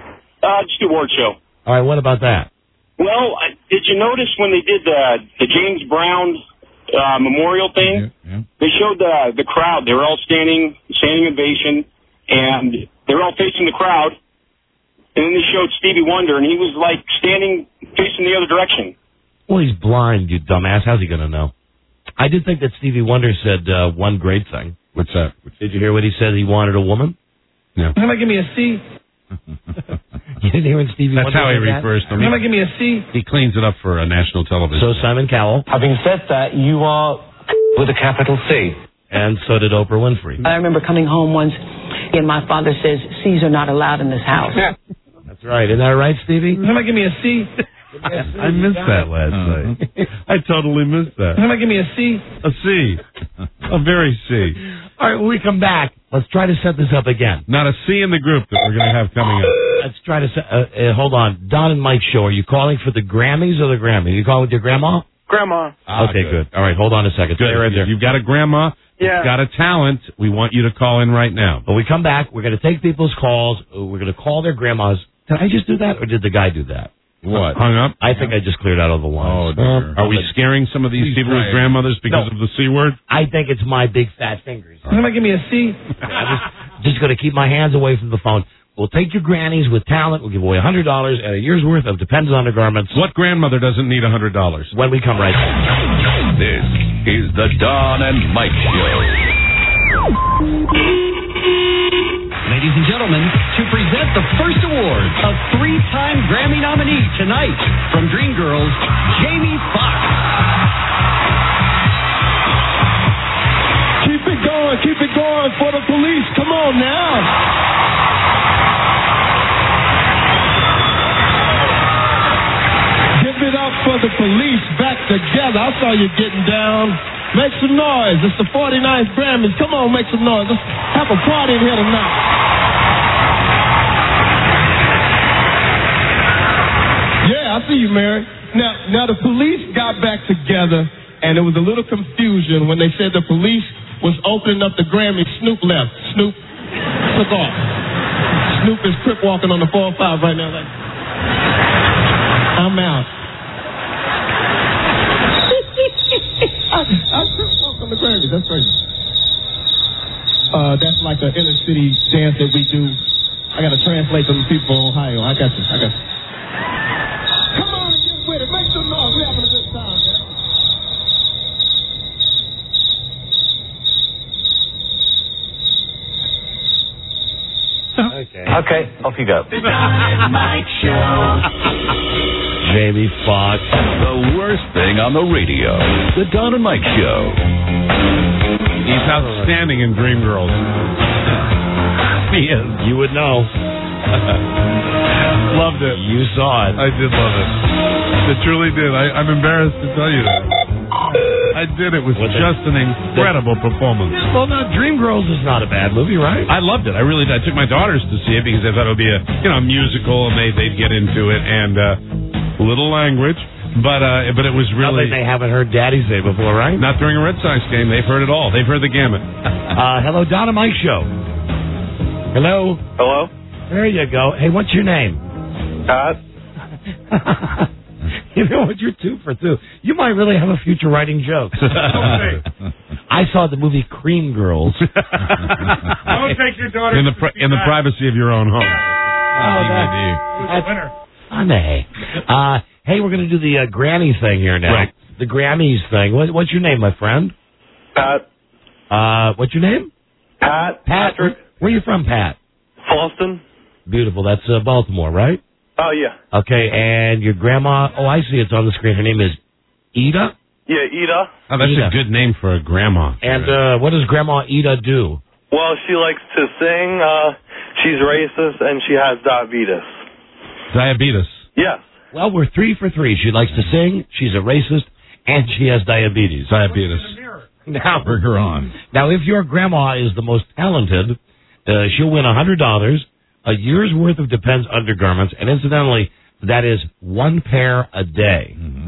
Just the award show. All right, what about that? Well, did you notice when they did the James Brown memorial thing? Yeah. They showed the crowd. They were all standing ovation, and they were all facing the crowd. And then they showed Stevie Wonder, and he was like standing facing the other direction. Well, he's blind, you dumbass. How's he going to know? I did think that Stevie Wonder said one great thing. What's that? Did you hear what he said? He wanted a woman? Yeah. How about give me a C? You didn't hear when Stevie That's Wonder how he said that? refers to me. How about give me a C? He cleans it up for national television. So Simon Cowell. Having said that, you are with a capital C. And so did Oprah Winfrey. I remember coming home once, and my father says, C's are not allowed in this house. That's right. Isn't that right, Stevie? How about give me a C? I missed that last night. I totally missed that. How about give me a C? A C. A very C. All right, when we come back, let's try to set this up again. Not a C in the group that we're going to have coming up. Let's try to set... hold on. Don and Mike Show, are you calling for the Grammys or the Grammy? Are you calling with your grandma? Grandma. Okay, good. All right, hold on a second. Good. Stay right there. You've got a grandma. Yeah. You've got a talent. We want you to call in right now. When we come back, we're going to take people's calls. We're going to call their grandmas. Did I just do that, or did the guy do that? What? Hung up? I think I just cleared out all the lines. Oh, dear. Are we scaring some of these people with grandmothers because of the C word? I think it's my big fat fingers. How about give me a C? I'm just going to keep my hands away from the phone. We'll take your grannies with talent. We'll give away $100 and a year's worth of Depends undergarments. What grandmother doesn't need $100? When we come right back. This is the Don and Mike Show. Ladies and gentlemen, to present the first award, a 3-time Grammy nominee tonight from Dreamgirls, Jamie Foxx. Keep it going for the police. Come on now. Give it up for the police back together. I saw you getting down. Make some noise. It's the 49th Grammys. Come on, make some noise. Let's have a party in here tonight. Yeah, I see you, Mary. Now the police got back together, and there was a little confusion when they said the police was opening up the Grammy. Snoop left. Snoop took off. Snoop is crip walking on the 405 right now. Like, I'm out. I crip walk on the Grammys. That's crazy. That's like an inner city dance that we do. I got to translate to the people in Ohio. I got you. Come on and get with it. Make some noise. We're having a good time, man. Okay, off you go. The Don and Mike Show. Jamie Foxx. The worst thing on the radio. The Don and Mike Show. He's outstanding in Dreamgirls. He is. You would know. Loved it. You saw it. I did love it. I truly did. I'm embarrassed to tell you that. I did. It was just an incredible performance. Well, no, Dreamgirls is not a bad movie, right? I loved it. I really did. I took my daughters to see it because I thought it would be a musical and they'd get into it and a little language. But it was really... Something they haven't heard Daddy say before, right? Not during a Red Sox game. They've heard it all. They've heard the gamut. Hello, Don and Mike Show. Hello? Hello? There you go. Hey, what's your name? Pat. You know what? You're 2 for 2. You might really have a future writing jokes. I saw the movie Cream Girls. Don't take your daughter in the privacy of your own home. That's funny. Hey, we're going to do the granny thing here now. Right. The Grammys thing. What's your name, my friend? Pat. What's your name? Pat. Patrick. Where are you from, Pat? Boston. Beautiful. That's Baltimore, right? Oh, yeah. Okay, and your grandma, I see it's on the screen. Her name is Ida? Yeah, Ida. Oh, that's Ida. a good name for a grandma. And what does Grandma Ida do? Well, she likes to sing. She's racist, and she has diabetes. Diabetes. Yes. Well, we're 3 for 3. She likes to sing, she's a racist, and she has diabetes. Now, bring her on. Now, if your grandma is the most talented, she'll win $100, a year's worth of Depends undergarments, and incidentally, that is 1 pair a day. Mm-hmm.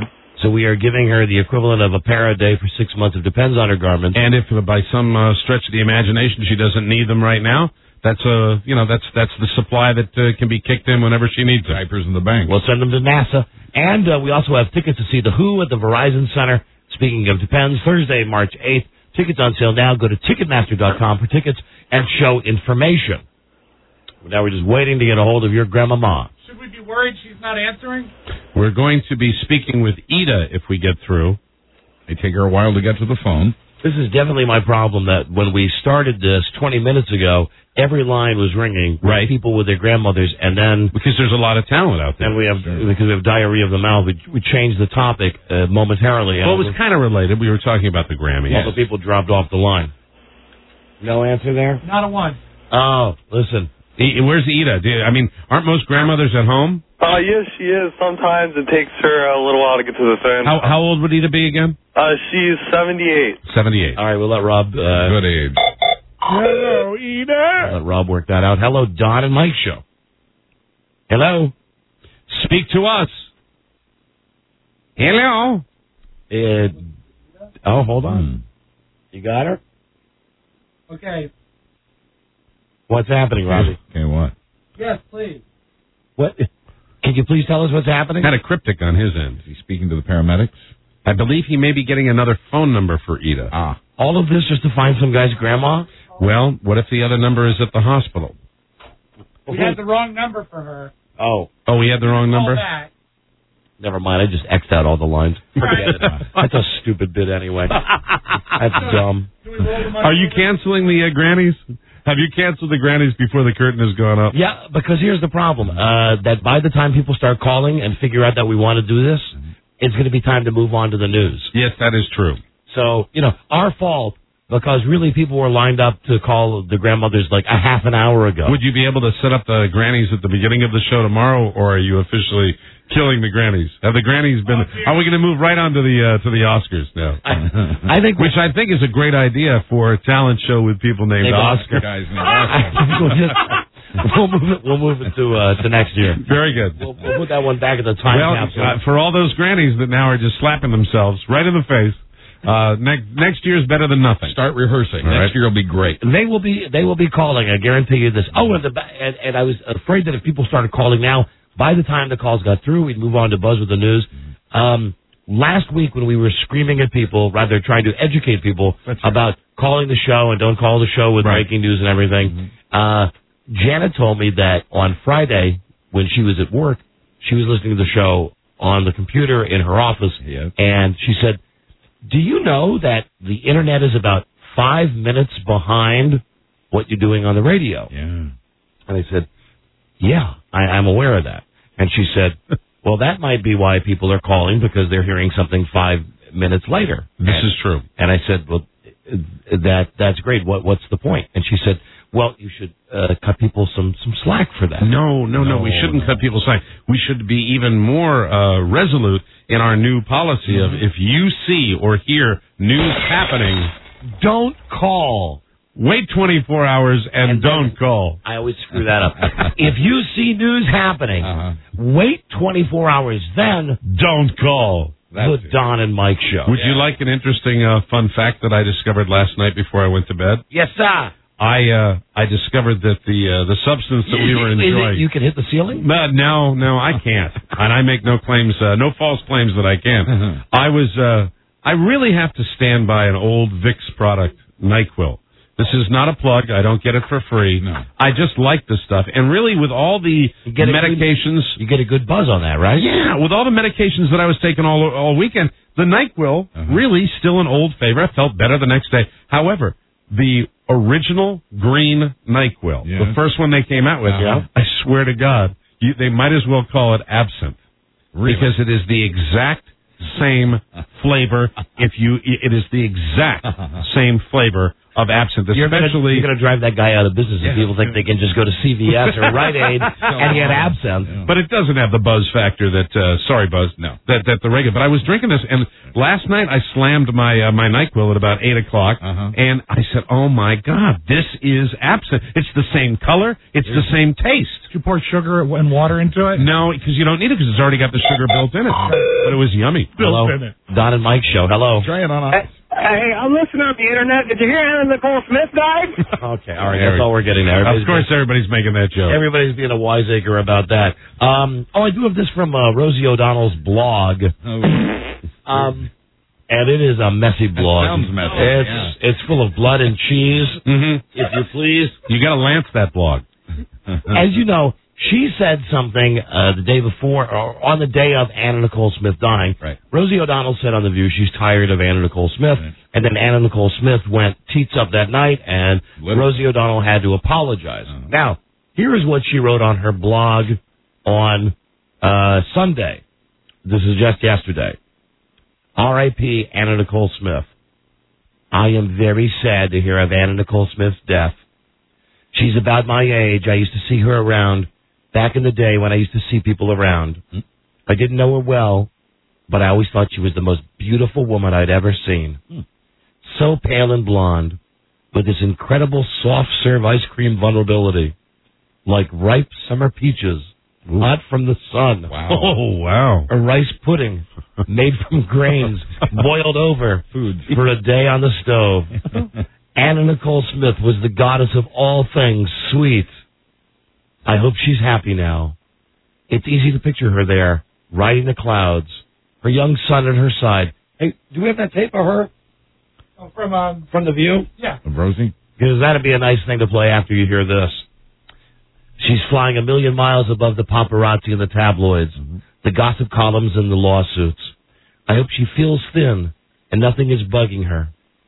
So we are giving her the equivalent of a pair a day for 6 months. It depends on her garments. And if by some stretch of the imagination she doesn't need them right now, that's the supply that can be kicked in whenever she needs them. Diapers in the bank. We'll send them to NASA. And we also have tickets to see The Who at the Verizon Center. Speaking of depends, Thursday, March 8th. Tickets on sale now. Go to Ticketmaster.com for tickets and show information. Now we're just waiting to get a hold of your grandmama. Should we be worried she's not answering? We're going to be speaking with Ida if we get through. It take her a while to get to the phone. This is definitely my problem, that when we started this 20 minutes ago, every line was ringing. Right. People with their grandmothers, and then... Because there's a lot of talent out there. And because we have diarrhea of the mouth, we changed the topic momentarily. Well, it was kind of related. We were talking about the Grammys. All the people dropped off the line. No answer there? Not a one. Oh, listen. Where's Ida? Aren't most grandmothers at home? Yes, she is. Sometimes it takes her a little while to get to the phone. How old would Ida be again? She's 78. 78. All right, we'll let Rob... Good age. Hello, Ida. Let Rob work that out. Hello, Don and Mike Show. Hello. Speak to us. Hello. Hold on. You got her? Okay. What's happening, Robbie? Okay, what? Yes, please. What? Can you please tell us what's happening? Kind of cryptic on his end. Is he speaking to the paramedics? I believe he may be getting another phone number for Ida. All of this just to find some guy's grandma? Well, what if the other number is at the hospital? We had the wrong number for her. Oh, we had the wrong number? Back. Never mind. I just X'd out all the lines. Forget it. That's a stupid bit anyway. That's dumb. Are you canceling the grannies? Have you canceled the grannies before the curtain has gone up? Yeah, because here's the problem. That by the time people start calling and figure out that we want to do this, it's going to be time to move on to the news. Yes, that is true. So, our fault, because really people were lined up to call the grandmothers like a half an hour ago. Would you be able to set up the grannies at the beginning of the show tomorrow, or are you officially killing the grannies? Have the grannies been... Are we going to move right on to the Oscars now? I think... Which I think is a great idea for a talent show with people named Oscar. Guys named Oscar. We'll move it to next year. Very good. We'll put that one back at the time capsule. For all those grannies that now are just slapping themselves right in the face, next year's better than nothing. Start rehearsing. All Next year will be great. They will be calling. I guarantee you this. Oh, and I was afraid that if people started calling now, by the time the calls got through, we'd move on to Buzz with the News. Last week when we were screaming at people, rather trying to educate people about calling the show and don't call the show with breaking news and everything, Janet told me that on Friday, when she was at work, she was listening to the show on the computer in her office, and she said, do you know that the Internet is about 5 minutes behind what you're doing on the radio? Yeah. And I said, yeah, I'm aware of that. And she said, well, that might be why people are calling, because they're hearing something 5 minutes later. This is true. And I said, well, that's great. What's the point? And she said, well, you should cut people some slack for that. No. We shouldn't cut people slack. We should be even more resolute in our new policy of if you see or hear news happening, don't call. Wait 24 hours and don't call. I always screw that up. If you see news happening, wait 24 hours, then don't call. The Don and Mike Show. Would you like an interesting fun fact that I discovered last night before I went to bed? Yes, sir. I discovered that the substance that we were enjoying... You can hit the ceiling? No, I can't. And I make no claims, no false claims that I can. I really have to stand by an old Vicks product, NyQuil. This is not a plug. I don't get it for free. No. I just like this stuff. And really, with all the medications... You get a good buzz on that, right? Yeah, with all the medications that I was taking all weekend, the NyQuil, really still an old favorite. I felt better the next day. However, the original green NyQuil, the first one they came out with, I swear to God, they might as well call it absinthe. Really? Because it is the exact same flavor. It is the exact same flavor of absinthe, You're especially... going to drive that guy out of business if people think they can just go to CVS or Rite Aid and get absinthe. But it doesn't have the buzz factor that, sorry, Buzz, no, that the regular. But I was drinking this, and last night I slammed my my NyQuil at about 8 o'clock, and I said, oh, my God, this is absinthe. It's the same color. It's the same taste. Did you pour sugar and water into it? No, because you don't need it because it's already got the sugar built in it. But it was yummy. Hello, Don and Mike show. Hello. Try it on us. Hey, I'm listening on the internet. Did you hear Anna Nicole Smith died? Okay, all right, that's all we're getting there. Of course, everybody's making that joke. Everybody's being a wiseacre about that. I do have this from Rosie O'Donnell's blog. And it is a messy blog. Sounds messy. It's full of blood and cheese, if you please. You got to lance that blog. As you know, she said something the day before, or on the day of Anna Nicole Smith dying. Right. Rosie O'Donnell said on The View she's tired of Anna Nicole Smith, and then Anna Nicole Smith went teats up that night, and Rosie O'Donnell had to apologize. Now, here is what she wrote on her blog on Sunday. This is just yesterday. R.I.P. Anna Nicole Smith. I am very sad to hear of Anna Nicole Smith's death. She's about my age. I used to see her around back in the day when I used to see people around. I didn't know her well, but I always thought she was the most beautiful woman I'd ever seen. So pale and blonde, with this incredible soft-serve ice cream vulnerability, like ripe summer peaches, hot from the sun. Wow. Oh, wow. A rice pudding made from grains, boiled over for a day on the stove. Anna Nicole Smith was the goddess of all things sweet. I hope she's happy now. It's easy to picture her there, riding the clouds, her young son at her side. Hey, do we have that tape of her? Oh, from The View? Yeah. Of Rosie? Because that'd be a nice thing to play after you hear this. She's flying a million miles above the paparazzi and the tabloids, the gossip columns and the lawsuits. I hope she feels thin and nothing is bugging her.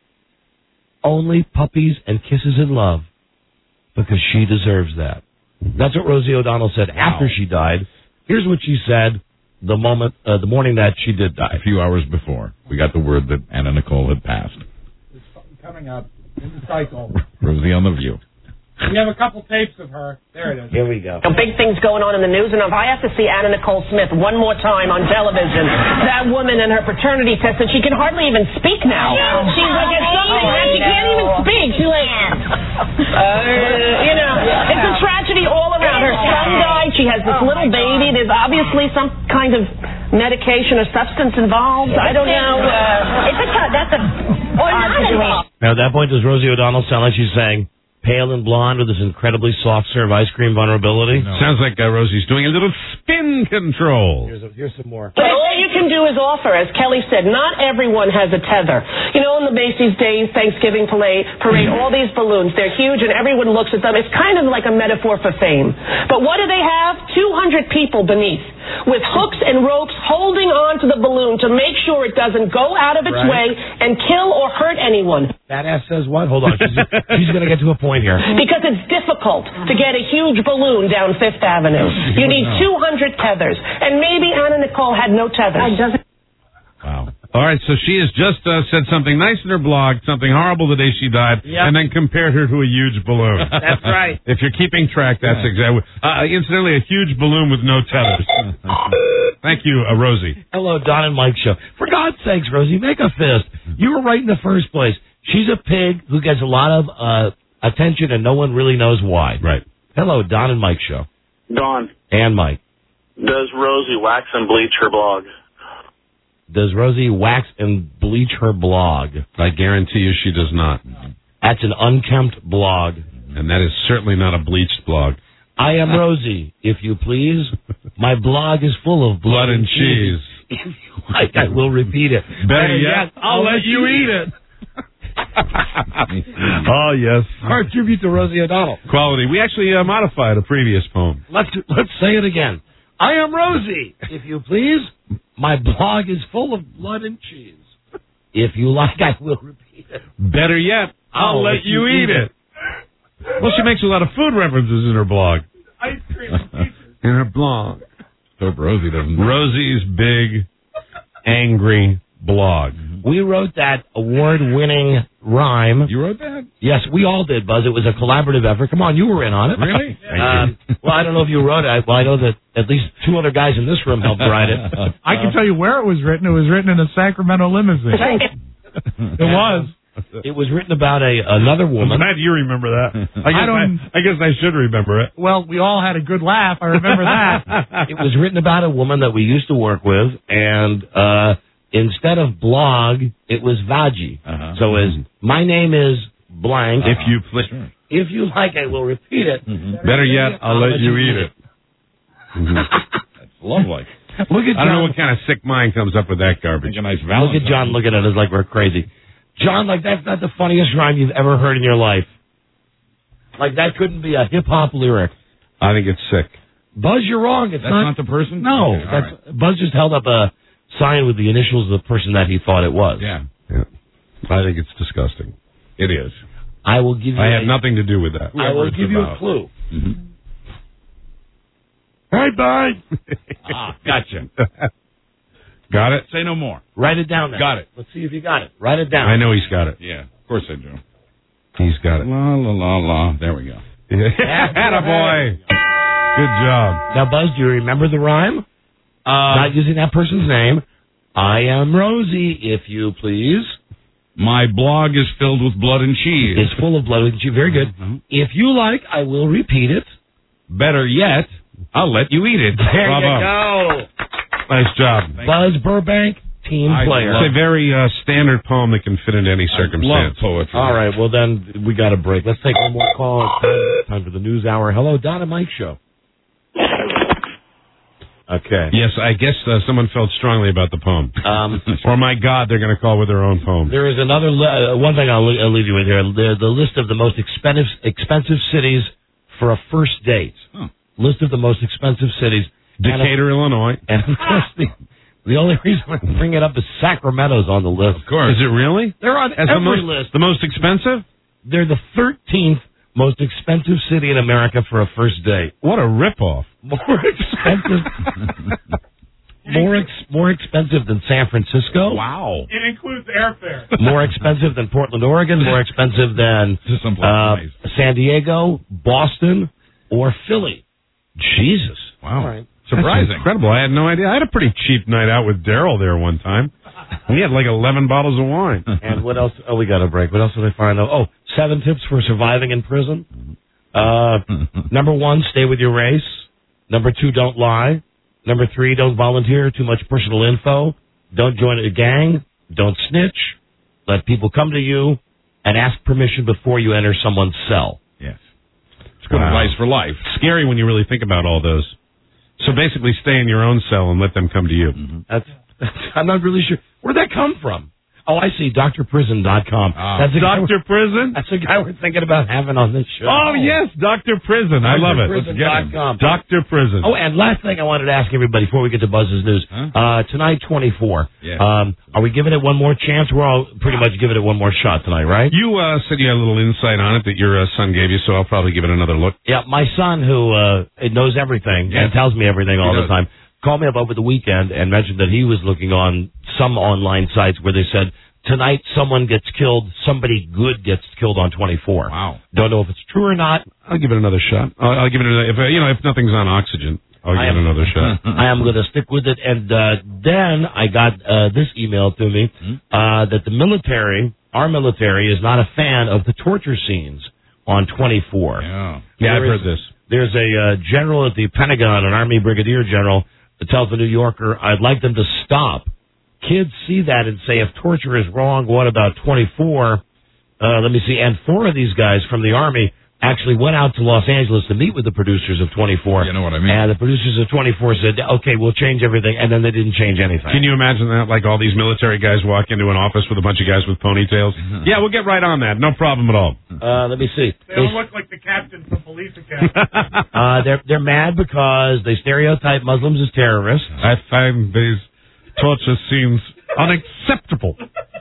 Only puppies and kisses in love, because she deserves that. That's what Rosie O'Donnell said after she died. Here's what she said the morning that she did die. A few hours before, we got the word that Anna Nicole had passed. It's coming up in the cycle. Rosie on The View. We have a couple tapes of her. There it is. Here we go. Big things going on in the news, and if I have to see Anna Nicole Smith one more time on television, that woman and her paternity test, and she can hardly even speak now. She's like at something that she can't even speak. She's like, it's a tragedy all around. Her son died. She has this little baby. There's obviously some kind of medication or substance involved. I don't know. Now, at that point, does Rosie O'Donnell sound like she's saying, pale and blonde with this incredibly soft-serve ice cream vulnerability? No. Sounds like Rosie's doing a little spin control. Here's some more. But all you can do is offer, as Kelly said, not everyone has a tether. You know, in the Macy's Day Thanksgiving parade, all these balloons, they're huge and everyone looks at them. It's kind of like a metaphor for fame. But what do they have? 200 people beneath with hooks and ropes holding on to the balloon to make sure it doesn't go out of its way and kill or hurt anyone. That ass says what? Hold on. She's going to get to a point here. Because it's difficult to get a huge balloon down Fifth Avenue. You need 200 tethers. And maybe Anna Nicole had no tethers. Wow. All right, so she has just said something nice in her blog, something horrible the day she died, and then compared her to a huge balloon. That's right. If you're keeping track, that's exactly. Incidentally, a huge balloon with no tethers. Thank you, Rosie. Hello, Don and Mike show. For God's sakes, Rosie, make a fist. You were right in the first place. She's a pig who gets a lot of attention, and no one really knows why. Right. Hello, Don and Mike show. Don, And Mike. does Rosie wax and bleach her blog? Does Rosie wax and bleach her blog? I guarantee you she does not. That's an unkempt blog. And that is certainly not a bleached blog. I am Rosie, if you please. My blog is full of blood and cheese. If you like, I will repeat it. Better yet, I'll let you eat it. Oh, yes. Our tribute to Rosie O'Donnell. Quality. We actually modified a previous poem. Let's say it again. I am Rosie, if you please. My blog is full of blood and cheese. If you like, I will repeat it. Better yet, I'll let you eat it. Well, she makes a lot of food references in her blog. Ice cream. In her blog. Hope Rosie doesn't. Rosie's big, angry blog. We wrote that award-winning rhyme. You wrote that? Yes, we all did, Buzz. It was a collaborative effort. Come on, you were in on it. Really? Well, I don't know if you wrote it. Well, I know that at least 2 other guys in this room helped write it. I can tell you where it was written. It was written in a Sacramento limousine. It was. It was written about another woman. I'm glad you remember that. I guess I should remember it. Well, we all had a good laugh. I remember that. It was written about a woman that we used to work with, and instead of blog, it was Vaji. So my name is blank. If you please. If you like, I will repeat it. Better yet, I'll let you eat it. That's lovely. Look at John. I don't know what kind of sick mind comes up with that garbage. A nice Look at John looking at us like we're crazy. John, like that's not the funniest rhyme you've ever heard in your life. Like that couldn't be a hip-hop lyric. I think it's sick. Buzz, you're wrong. It's That's not the person? No. Okay, That's, Buzz just held up a sign with the initials of the person that he thought it was. Yeah. I think it's disgusting. It is. I will give you I have nothing to do with that. I will give you a clue. Bye-bye. Gotcha. Got it? Say no more. Write it down then. Got it. Let's see if you got it. Write it down. I know he's got it. Yeah, of course I do. He's got it. La, la, la, la. There we go. Attaboy. Good job. Now, Buzz, do you remember the rhyme? Not using that person's name. I am Rosie, if you please. My blog is filled with blood and cheese. It's full of blood and cheese. Very good. If you like, I will repeat it. Better yet, I'll let you eat it. There Bravo. you go. Nice job. Buzz Burbank, team player. It's a very standard poem that can fit into any circumstance. Love poetry. All right, well then, we got a break. Let's take one more call. It's time for the news hour. Hello, Don and Mike Show. Okay. Yes, I guess someone felt strongly about the poem. Or my God, they're going to call with their own poem. There is another one thing I'll leave you with here. The list of the most expensive cities for a first date. List of the most expensive cities. Decatur, Illinois. And of course, the only reason I bring it up is Sacramento's on the list. Of course. Is it really? They're on every list. The most expensive? They're the 13th most expensive city in America for a first date. What a ripoff. More expensive. More expensive than San Francisco. Wow. It includes airfare. More expensive than Portland, Oregon. More expensive than San Diego, Boston, or Philly. Jesus. Wow. All right. Surprising. That's incredible. I had no idea. I had a pretty cheap night out with Daryl there one time. We had like 11 bottles of wine. And what else? Oh, we got a break. What else did I find out? Oh, 7 tips for surviving in prison. Number 1, stay with your race. Number 2, don't lie. Number 3, don't volunteer too much personal info. Don't join a gang. Don't snitch. Let people come to you and ask permission before you enter someone's cell. Yes. It's good advice for life. Scary when you really think about all those. So basically stay in your own cell and let them come to you. I'm not really sure. Where'd that come from? Oh, I see. DrPrison.com. That's Dr. Prison? That's the guy we're thinking about having on this show. Oh, yes, Dr. Prison. I love it. Let's get him. Dr. Prison. Oh, and last thing I wanted to ask everybody before we get to Buzz's news. Tonight, 24. Yeah. Are we giving it one more chance? We're all pretty much giving it one more shot tonight, right? You said you had a little insight on it that your son gave you, so I'll probably give it another look. Yeah, my son, who knows everything and tells me everything all the time, called me up over the weekend and mentioned that he was looking on some online sites where they said, tonight someone gets killed, somebody good gets killed on 24. Wow. Don't know if it's true or not. I'll give it another shot. I'll give it another, if nothing's on oxygen, I'll give it another shot. I am going to stick with it. And then I got this email to me that the military, our military, is not a fan of the torture scenes on 24. Yeah, I've heard this. There's a general at the Pentagon, an Army brigadier general, that tells the New Yorker, I'd like them to stop. Kids see that and say, if torture is wrong, what about 24? Let me see. And 4 of these guys from the Army actually went out to Los Angeles to meet with the producers of 24. You know what I mean? And the producers of 24 said, okay, we'll change everything. And then they didn't change anything. Can you imagine that? Like all these military guys walk into an office with a bunch of guys with ponytails? Yeah, we'll get right on that. No problem at all. Let me see. They don't look like the captain from Police Academy. They're mad because they stereotype Muslims as terrorists. I find these torture scenes unacceptable.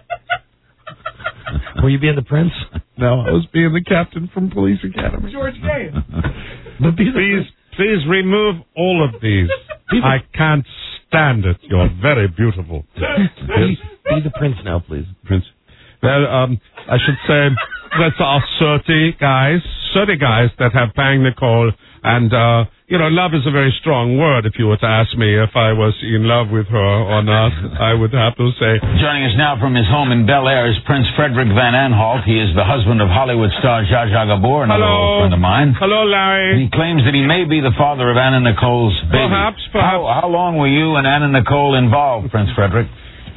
Were you being the prince? No, I was being the captain from Police Academy. George Gaines. But please remove all of these. I can't stand it. You're very beautiful. Be the prince now, please. Prince. I should say That's all 30 guys that have banged Nicole. And, love is a very strong word. If you were to ask me if I was in love with her or not, I would have to say. Joining us now from his home in Bel Air is Prince Frederick Van Aanholt. He is the husband of Hollywood star Zsa Zsa Gabor, another old friend of mine. Hello, Larry. And he claims that he may be the father of Anna Nicole's baby. Perhaps. How long were you and Anna Nicole involved, Prince Frederick?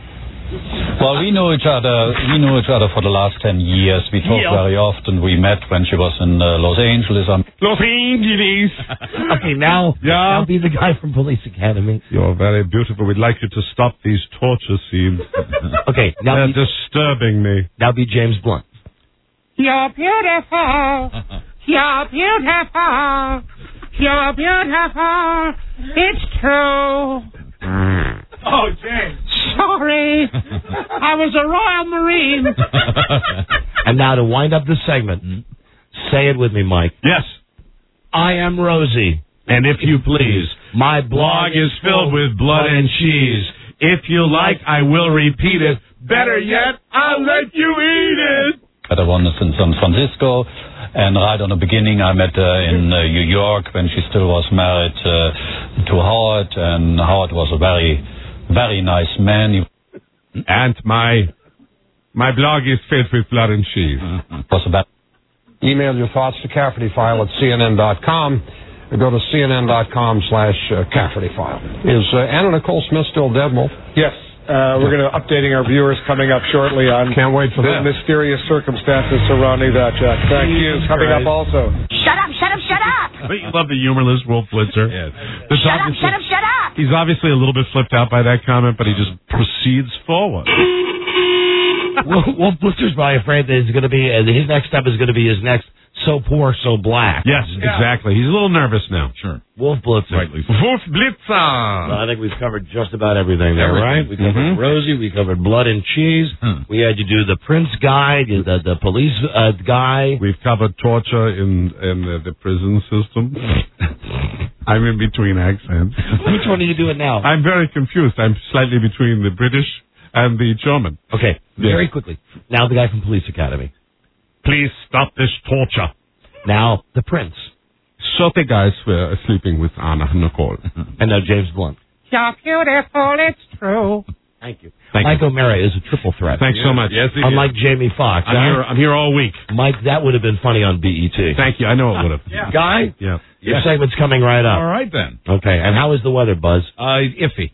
Well, we know each other for the last 10 years. We talk very often. We met when she was in Los Angeles. Los Angeles. Okay, now be the guy from Police Academy. You're very beautiful. We'd like you to stop these torture scenes. Okay, now they're disturbing me. Now be James Blunt. You're beautiful. You're beautiful. You're beautiful. It's true. Oh, James. Sorry. I was a Royal Marine. And now to wind up this segment, say it with me, Mike. Yes. I am Rosie. And if you please, my blog is filled with blood and cheese. If you like, I will repeat it. Better yet, I'll let you eat it. I was in San Francisco, and right on the beginning I met her in New York when she still was married to Howard, and Howard was a very, very nice man. And my blog is filled with blood and cheese. Email your thoughts to CaffertyFile at CNN.com. Go to CNN.com/CaffertyFile. Is Anna Nicole Smith still dead, Wolf? Yes. We're going to updating our viewers coming up shortly on Can't wait for the that. mysterious circumstances surrounding that, Jack. Thank you. Coming up also. Shut up, shut up, shut up! You love the humorless Wolf Blitzer. Shut up, shut up, shut up! He's obviously a little bit flipped out by that comment, but he just proceeds forward. Wolf Blitzer's probably afraid that it's going to be his next step is going to be his next So Poor, So Black. Yes, exactly. He's a little nervous now. Sure. Wolf Blitzer. Rightly so. Wolf Blitzer. Well, I think we've covered just about everything there, right? We covered Rosie. We covered Blood and Cheese. We had you do the Prince guy, the police guy. We've covered torture in the prison system. I'm in between accents. Which one are you doing now? I'm very confused. I'm slightly between the British and the German. Okay, very quickly. Now the guy from Police Academy. Please stop this torture. Now the Prince. 30 guys were sleeping with Anna Nicole. And now James Blunt. You're beautiful. It's true. Thank you. Mike O'Mara is a triple threat. Thanks so much. Yes, unlike Jamie Foxx. I'm here all week. Mike, that would have been funny on BET. Thank you. I know it would have. Guy? Yeah. Your segment's coming right up. All right, then. Okay, and how is the weather, Buzz? Iffy.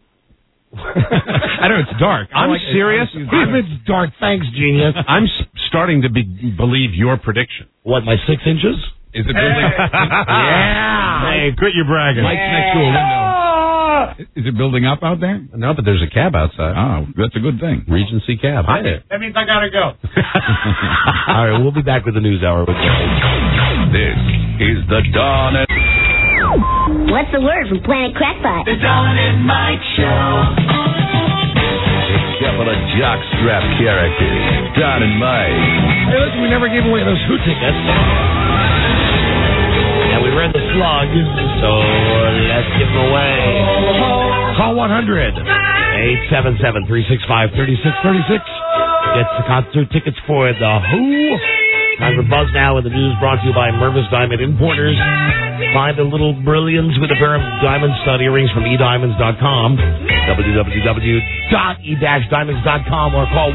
I know it's dark. I'm serious. If it's dark, thanks, genius. I'm starting to believe your prediction. What, my 6 inches? Is it building? Yeah. Hey, quit your bragging. Mike's next to a window. Is it building up out there? No, but there's a cab outside. Oh, that's a good thing. Regency cab. Hi there. That means I got to go. All right, we'll be back with the news hour. This is the Dawn and... What's the word from Planet Crackpot? The Dawn and Mike Show. A couple of jockstrap characters, Don and Mike. Hey, listen, we never gave away those Who tickets. And we read the slug, so let's give them away. Call 1-877-365-3636. Gets the concert tickets for the Who. Time for Buzz Now, and the news brought to you by Mervis Diamond Importers. Find a little brilliance with a pair of diamond stud earrings from ediamonds.com, www.e-diamonds.com, or call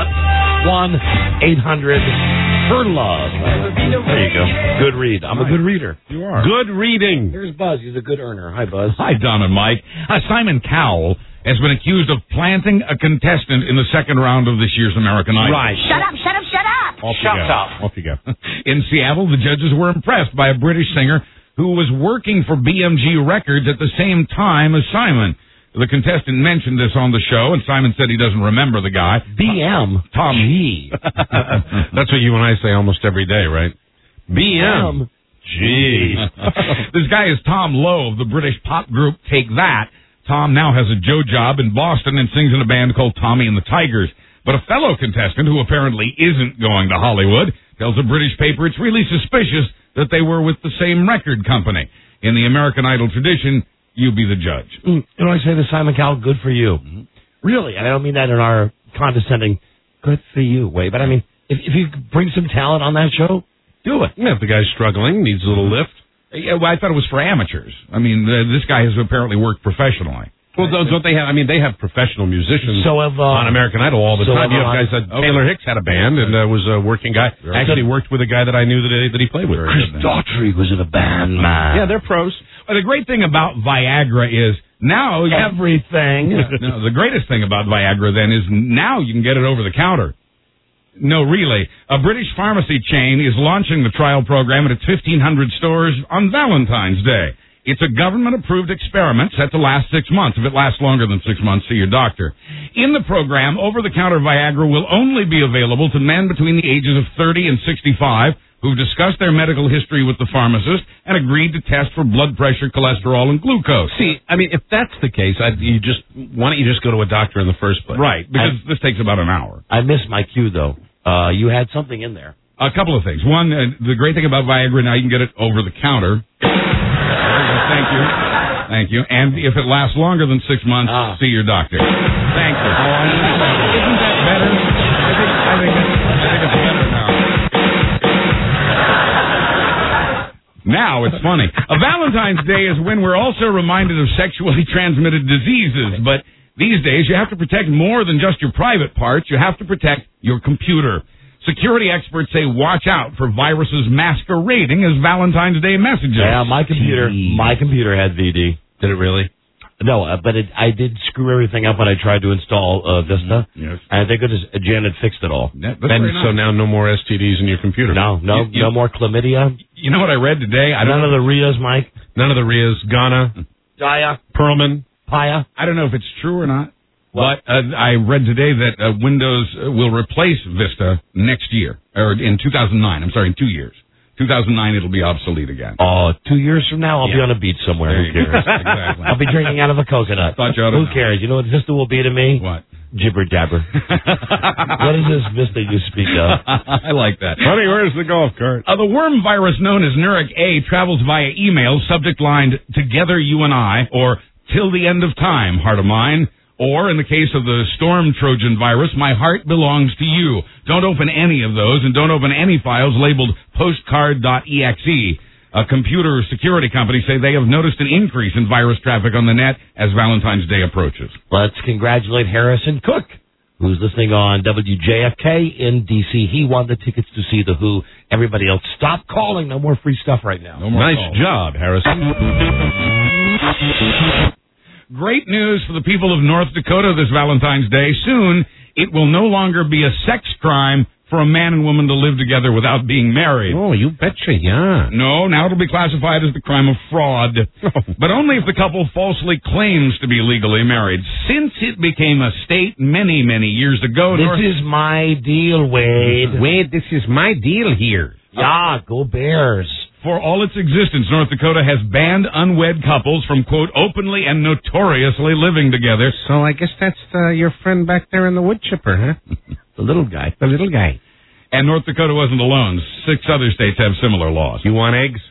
1-800-FOR-LOVE. There you go. Good read. I'm a good reader. You are. Good reading. Here's Buzz. He's a good earner. Hi, Buzz. Hi, Don and Mike. Simon Cowell has been accused of planting a contestant in the second round of this year's American Idol. Right. Shut up, shut up, shut up! Off you go. In Seattle, the judges were impressed by a British singer who was working for BMG Records at the same time as Simon. The contestant mentioned this on the show, and Simon said he doesn't remember the guy. Tom G. That's what you and I say almost every day, right? BM. Gee. This guy is Tom Lowe of the British pop group Take That. Tom now has a Joe job in Boston and sings in a band called Tommy and the Tigers. But a fellow contestant, who apparently isn't going to Hollywood, tells a British paper it's really suspicious that they were with the same record company. In the American Idol tradition, you be the judge. You know what I say to Simon Cowell? Good for you. Really, and I don't mean that in our condescending, good for you way, but I mean, if you bring some talent on that show, do it. Yeah, if the guy's struggling, needs a little lift. Yeah, well, I thought it was for amateurs. I mean, this guy has apparently worked professionally. Well, don't they have? I mean, they have professional musicians on American Idol all the time. You have guys that Taylor Hicks had a band and was a working guy. Actually, worked with a guy that I knew that he played with. Chris Daughtry was in a band, man. Yeah, they're pros. Well, the great thing about Viagra is now everything. No, the greatest thing about Viagra then is now you can get it over the counter. No, really. A British pharmacy chain is launching the trial program at its 1,500 stores on Valentine's Day. It's a government-approved experiment set to last 6 months. If it lasts longer than 6 months, see your doctor. In the program, over-the-counter Viagra will only be available to men between the ages of 30 and 65 who've discussed their medical history with the pharmacist and agreed to test for blood pressure, cholesterol, and glucose. See, I mean, if that's the case, why don't you just go to a doctor in the first place? Right, because this takes about an hour. I missed my cue, though. You had something in there. A couple of things. One, the great thing about Viagra now, you can get it over the counter. Thank you. And if it lasts longer than 6 months, see your doctor. Thank you. Isn't that better? I think it's better now. Now it's funny. A Valentine's Day is when we're also reminded of sexually transmitted diseases, but these days you have to protect more than just your private parts. You have to protect your computer. Security experts say watch out for viruses masquerading as Valentine's Day messages. Yeah, my computer had VD. Did it really? No, but I did screw everything up when I tried to install Vista. Yes. And thank goodness Janet fixed it all. And so now no more STDs in your computer. No more chlamydia. You know what I read today? None of the Rias, Mike. None of the Rias. Ghana. Daya. Perlman. Paya. I don't know if it's true or not. But I read today that Windows will replace Vista next year, or in 2009. I'm sorry, in 2 years. 2009, it'll be obsolete again. Oh, 2 years from now, I'll be on a beach somewhere. Who cares? Exactly. I'll be drinking out of a coconut. Who cares? You know what Vista will be to me? What? Jibber jabber. What is this Vista you speak of? I like that. Honey, where's the golf cart? The worm virus known as Nuric A travels via email, subject lined, "Together you and I," or "Till the end of time, heart of mine." Or, in the case of the storm Trojan virus, "My heart belongs to you." Don't open any of those, and don't open any files labeled postcard.exe. A computer security company say they have noticed an increase in virus traffic on the net as Valentine's Day approaches. Let's congratulate Harrison Cook, who's listening on WJFK in D.C. He won the tickets to see The Who. Everybody else, stop calling. No more free stuff right now. No more nice calls. Job, Harrison. Great news for the people of North Dakota this Valentine's Day. Soon, it will no longer be a sex crime for a man and woman to live together without being married. Oh, you betcha, yeah. No, now it'll be classified as the crime of fraud. But only if the couple falsely claims to be legally married. Since it became a state many, many years ago... This is my deal, Wade. Wade, this is my deal here. Yeah, go Bears. For all its existence, North Dakota has banned unwed couples from, quote, openly and notoriously living together. So I guess that's your friend back there in the wood chipper, huh? The little guy. The little guy. And North Dakota wasn't alone. 6 other states have similar laws. You want eggs?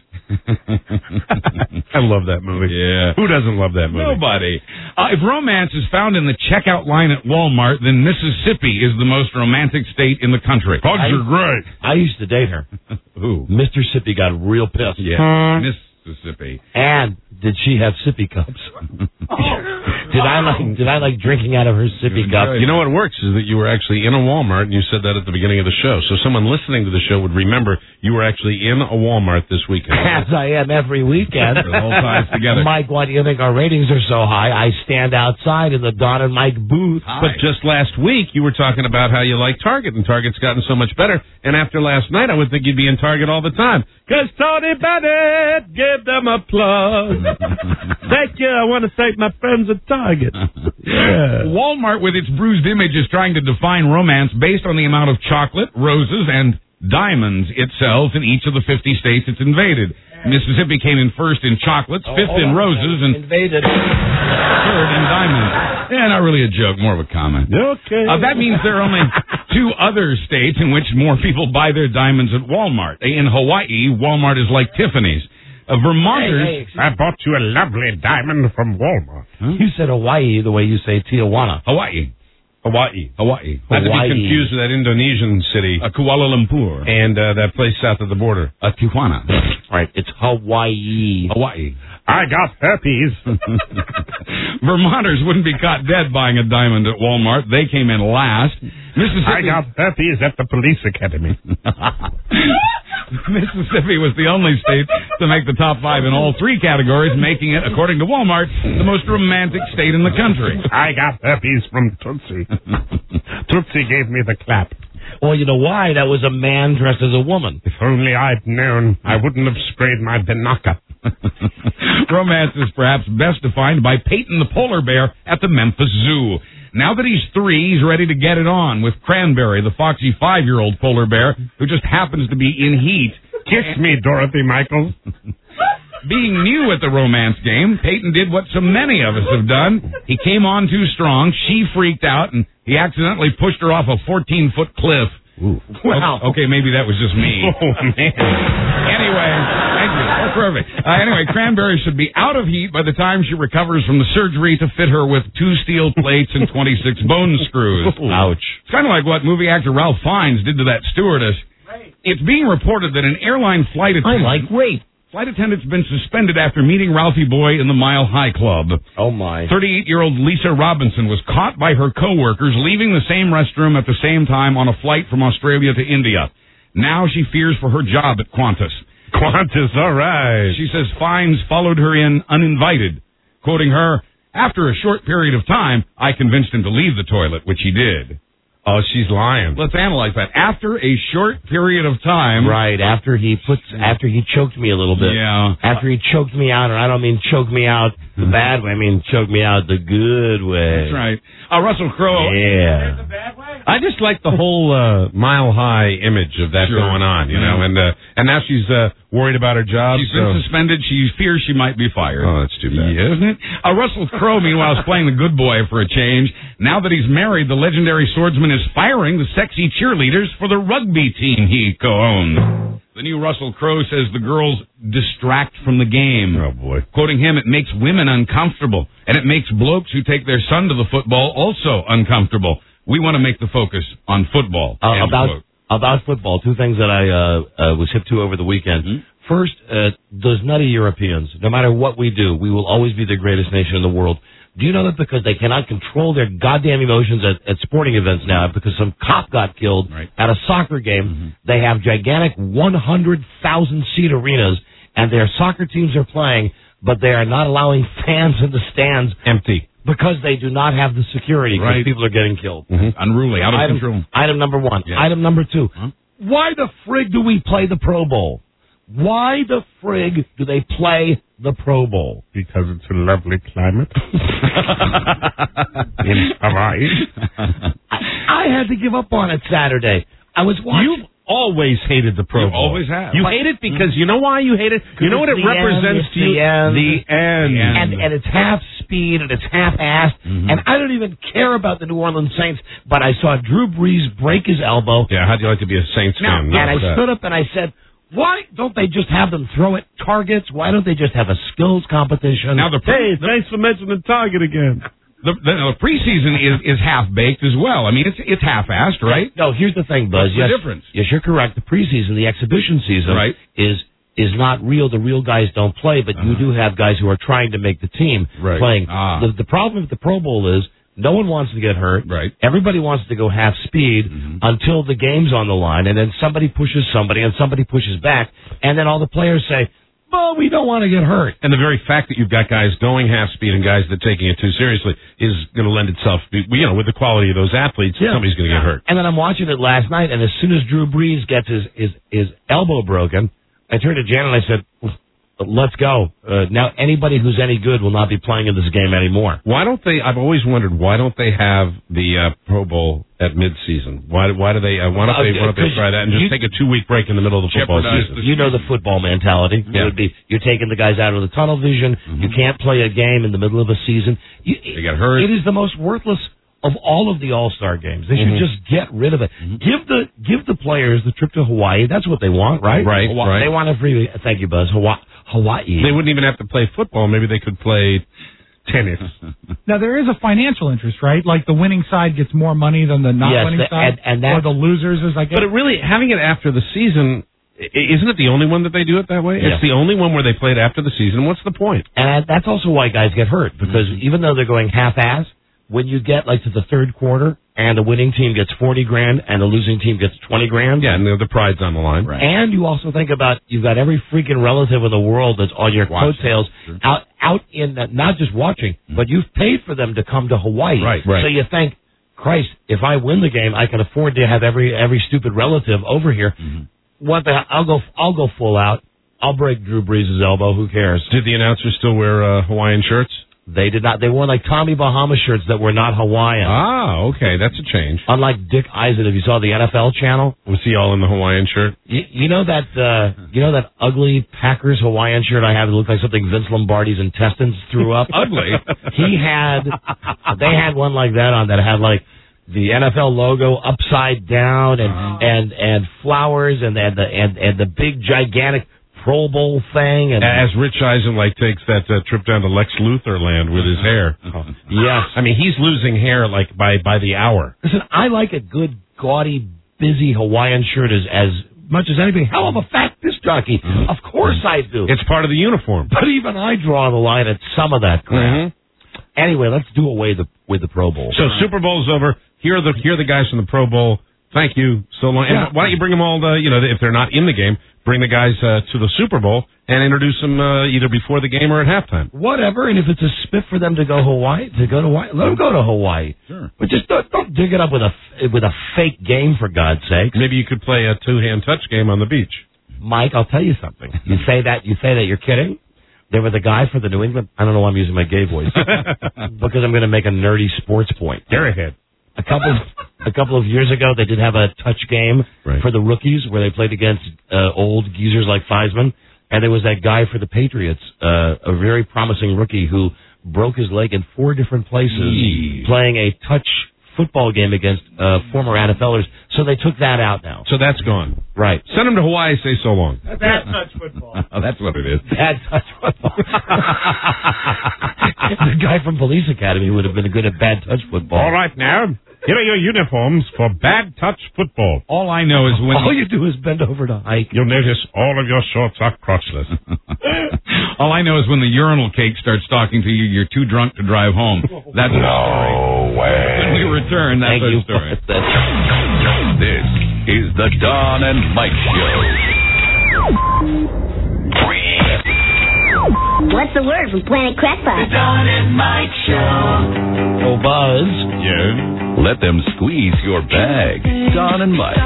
I love that movie. Yeah. Who doesn't love that movie? Nobody. If romance is found in the checkout line at Walmart, then Mississippi is the most romantic state in the country. Hugs are great. I used to date her. Who? Mr. Sippy got real pissed. Yeah. Mississippi. And did she have sippy cups? Did I like drinking out of her sippy cup? You know what works is that you were actually in a Walmart, and you said that at the beginning of the show. So someone listening to the show would remember you were actually in a Walmart this weekend. As I am every weekend. The whole ties together. Mike, why do you think our ratings are so high? I stand outside in the Don and Mike booth. Hi. But just last week, you were talking about how you like Target, and Target's gotten so much better. And after last night, I would think you'd be in Target all the time. Because Tony Bennett gave them a plug. Thank you. I want to thank my friends at Target. Yeah. Walmart, with its bruised image, is trying to define romance based on the amount of chocolate, roses, and diamonds it sells in each of the 50 states it's invaded. Mississippi came in first in chocolates, fifth in roses, and invaded. third in diamonds. Yeah, not really a joke, more of a comment. Okay. That means there are only 2 other states in which more people buy their diamonds at Walmart. In Hawaii, Walmart is like Tiffany's. Vermonters... I bought you a lovely diamond from Walmart. You said Hawaii the way you say Tijuana. Hawaii. Hawaii. Hawaii. Not to be confused with that Indonesian city. Kuala Lumpur. And that place south of the border. Tijuana. Right, it's Hawaii. Hawaii. I got herpes. Vermonters wouldn't be caught dead buying a diamond at Walmart. They came in last. I got herpes at the police academy. Mississippi was the only state to make the top 5 in all 3 categories, making it, according to Walmart, the most romantic state in the country. I got herpes from Tootsie. Tootsie gave me the clap. Well, you know why? That was a man dressed as a woman. If only I'd known, I wouldn't have sprayed my Binaca. Romance is perhaps best defined by Peyton the polar bear at the Memphis Zoo. Now that he's 3, he's ready to get it on with Cranberry, the foxy 5-year-old polar bear who just happens to be in heat. Kiss me, Dorothy Michaels. Being new at the romance game, Peyton did what so many of us have done. He came on too strong, she freaked out, and he accidentally pushed her off a 14-foot cliff. Ooh. Wow. Okay, maybe that was just me. Oh, man. Anyway, thank you. That's perfect. Anyway, Cranberry should be out of heat by the time she recovers from the surgery to fit her with 2 steel plates and 26 bone screws. Ouch. It's kind of like what movie actor Ralph Fiennes did to that stewardess. It's being reported that an airline flight attendant... I like rape. Flight attendant's been suspended after meeting Ralphie Boy in the Mile High Club. Oh, my. 38-year-old Lisa Robinson was caught by her coworkers leaving the same restroom at the same time on a flight from Australia to India. Now she fears for her job at Qantas. Qantas, all right. She says Fiennes followed her in uninvited. Quoting her, "After a short period of time, I convinced him to leave the toilet, which he did." Oh, she's lying. Let's analyze that. After a short period of time. Right, after he choked me a little bit. Yeah. After he choked me out, and I don't mean choke me out the bad way, I mean choke me out the good way. That's right. Russell Crowe. Yeah. I just like the whole Mile High image of that going on, you know, and now she's worried about her job. She's been suspended. She fears she might be fired. Oh, that's too bad. Yeah, isn't it? Russell Crowe, meanwhile, is playing the good boy for a change. Now that he's married, the legendary swordsman is firing the sexy cheerleaders for the rugby team he co-owns. The new Russell Crowe says the girls distract from the game. Oh, boy. Quoting him, "It makes women uncomfortable, and it makes blokes who take their son to the football also uncomfortable. We want to make the focus on football." About football, 2 things that I was hip to over the weekend. Mm-hmm. First, those nutty Europeans, no matter what we do, we will always be the greatest nation in the world. Do you know that because they cannot control their goddamn emotions at sporting events now, because some cop got killed at a soccer game, they have gigantic 100,000-seat arenas, and their soccer teams are playing, but they are not allowing fans in the stands. Empty. Because they do not have the security, because people are getting killed. Unruly, out of control. Item number 1. Yeah. Item number 2. Why the frig do we play the Pro Bowl? Why the frig do they play the Pro Bowl? Because it's a lovely climate. In Hawaii. I had to give up on it Saturday. I was watching. You've always hated the Pro Bowl. Always have. You hate it because you know why you hate it? You know what it represents to you? The end. And it's half speed and it's half-assed. And I don't even care about the New Orleans Saints, but I saw Drew Brees break his elbow. Yeah, how'd you like to be a Saints fan? And I stood up and I said, why don't they just have them throw at targets? Why don't they just have a skills competition? Now Hey, thanks for mentioning target again. The preseason is half-baked as well. I mean, it's half-assed, right? No, here's the thing, Buzz. What's the difference? Yes, you're correct. The preseason, the exhibition season, is not real. The real guys don't play, but you do have guys who are trying to make the team playing. The problem with the Pro Bowl is no one wants to get hurt. Right. Everybody wants to go half speed until the game's on the line, and then somebody pushes somebody, and somebody pushes back, and then all the players say, well, we don't want to get hurt. And the very fact that you've got guys going half speed and guys that are taking it too seriously is going to lend itself, with the quality of those athletes, somebody's going to get hurt. And then I'm watching it last night, and as soon as Drew Brees gets his elbow broken, I turned to Jan and I said, let's go. Now anybody who's any good will not be playing in this game anymore. Why don't they? I've always wondered why don't they have the Pro Bowl at midseason? Why don't they try that and just take a 2-week break in the middle of the football season? You know the football mentality. It would be you're taking the guys out of the tunnel vision. You can't play a game in the middle of a season. They get hurt. It is the most worthless of all of the All-Star games. They should just get rid of it. Give the players the trip to Hawaii. That's what they want, right? Right. They want a free. Thank you, Buzz. Hawaii. They wouldn't even have to play football. Maybe they could play tennis. Now, there is a financial interest, right? Like the winning side gets more money than the not winning side? And or the losers, as I guess. But it really, having it after the season, isn't it the only one that they do it that way? Yeah. It's the only one where they play it after the season. What's the point? And that's also why guys get hurt, because even though they're going half-ass, when you get like to the third quarter and the winning team gets $40,000 and the losing team gets $20,000. Yeah, and the pride's on the line. Right. And you also think about, you've got every freaking relative in the world that's on your coattails out in that, not just watching, but you've paid for them to come to Hawaii. Right. So you think, Christ, if I win the game, I can afford to have every stupid relative over here. What the? I'll go full out. I'll break Drew Brees' elbow. Who cares? Did the announcers still wear Hawaiian shirts? They did not. They wore like Tommy Bahama shirts that were not Hawaiian. Ah, okay, that's a change. Unlike Dick Eisen, if you saw the NFL channel, was he all in the Hawaiian shirt? You know that ugly Packers Hawaiian shirt I have? It looked like something Vince Lombardi's intestines threw up. Ugly. They had one like that on that had like the NFL logo upside down and flowers and the big gigantic Pro Bowl thing. And as Rich Eisen takes that trip down to Lex Luthor land with his hair. Yes. I mean, he's losing hair like by the hour. Listen, I like a good, gaudy, busy Hawaiian shirt as much as anything. Hell of a fat disc jockey. Of course I do. It's part of the uniform. But even I draw the line at some of that crap. Anyway, let's do away with the Pro Bowl. So Super Bowl's over. Here are the guys from the Pro Bowl. Thank you so long. Yeah. And why don't you bring them all if they're not in the game, bring the guys to the Super Bowl and introduce them either before the game or at halftime. Whatever, and if it's a spiff for them to go to Hawaii, let them go to Hawaii. Sure. But just don't dig it up with a fake game, for God's sake. Maybe you could play a two-hand touch game on the beach. Mike, I'll tell you something. You say that you're kidding? There was a guy for the New England. I don't know why I'm using my gay voice because I'm going to make a nerdy sports point. Go ahead. A couple of years ago, they did have a touch game for the rookies where they played against old geezers like Theismann, and there was that guy for the Patriots, a very promising rookie who broke his leg in 4 different places playing a touch football game against former NFLers. So they took that out now. So that's gone. Right. Send them to Hawaii. Say so long. Bad touch football. Oh, that's what it is. Bad touch football. The guy from Police Academy would have been good at bad touch football. All right, now, here are your uniforms for bad touch football. All I know is when all you do is bend over to hike. You'll notice all of your shorts are crotchless. All I know is when the urinal cake starts talking to you, you're too drunk to drive home. That's the story. No way. When we return, that's the story. This is the Don and Mike Show. What's the word from Planet Crackpot? The Don and Mike Show. Oh, Buzz. Yeah. Let them squeeze your bag. Don and Mike.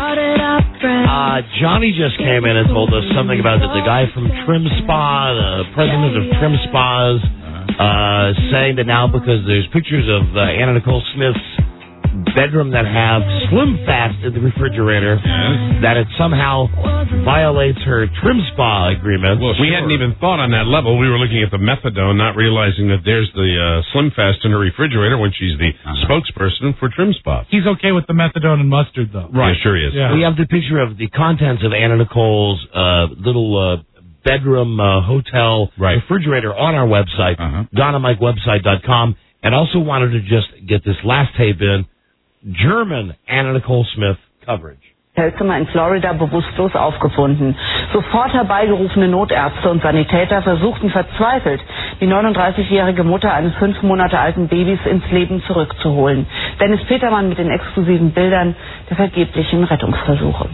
Johnny just came in and told us something about the guy from Trim Spa, the president of Trim Spas, saying that now because there's pictures of Anna Nicole Smith's bedroom that have Slim Fast in the refrigerator, that it somehow violates her Trim Spa agreement. Well, we hadn't even thought on that level. We were looking at the methadone, not realizing that there's the Slim Fast in her refrigerator when she's the spokesperson for Trim Spa. He's okay with the methadone and mustard, though. Right, sure he is. Yeah. We have the picture of the contents of Anna Nicole's little bedroom hotel refrigerator on our website, DonnaMikeWebsite.com, and also wanted to just get this last tape in, German Anna Nicole Smith coverage. Hotelzimmer in Florida bewusstlos aufgefunden. Sofort herbeigerufene Notärzte und Sanitäter versuchten verzweifelt, die 39-jährige Mutter eines 5 Monate alten Babys ins Leben zurückzuholen. Dennis Petermann mit den exklusiven Bildern der vergeblichen Rettungsversuche.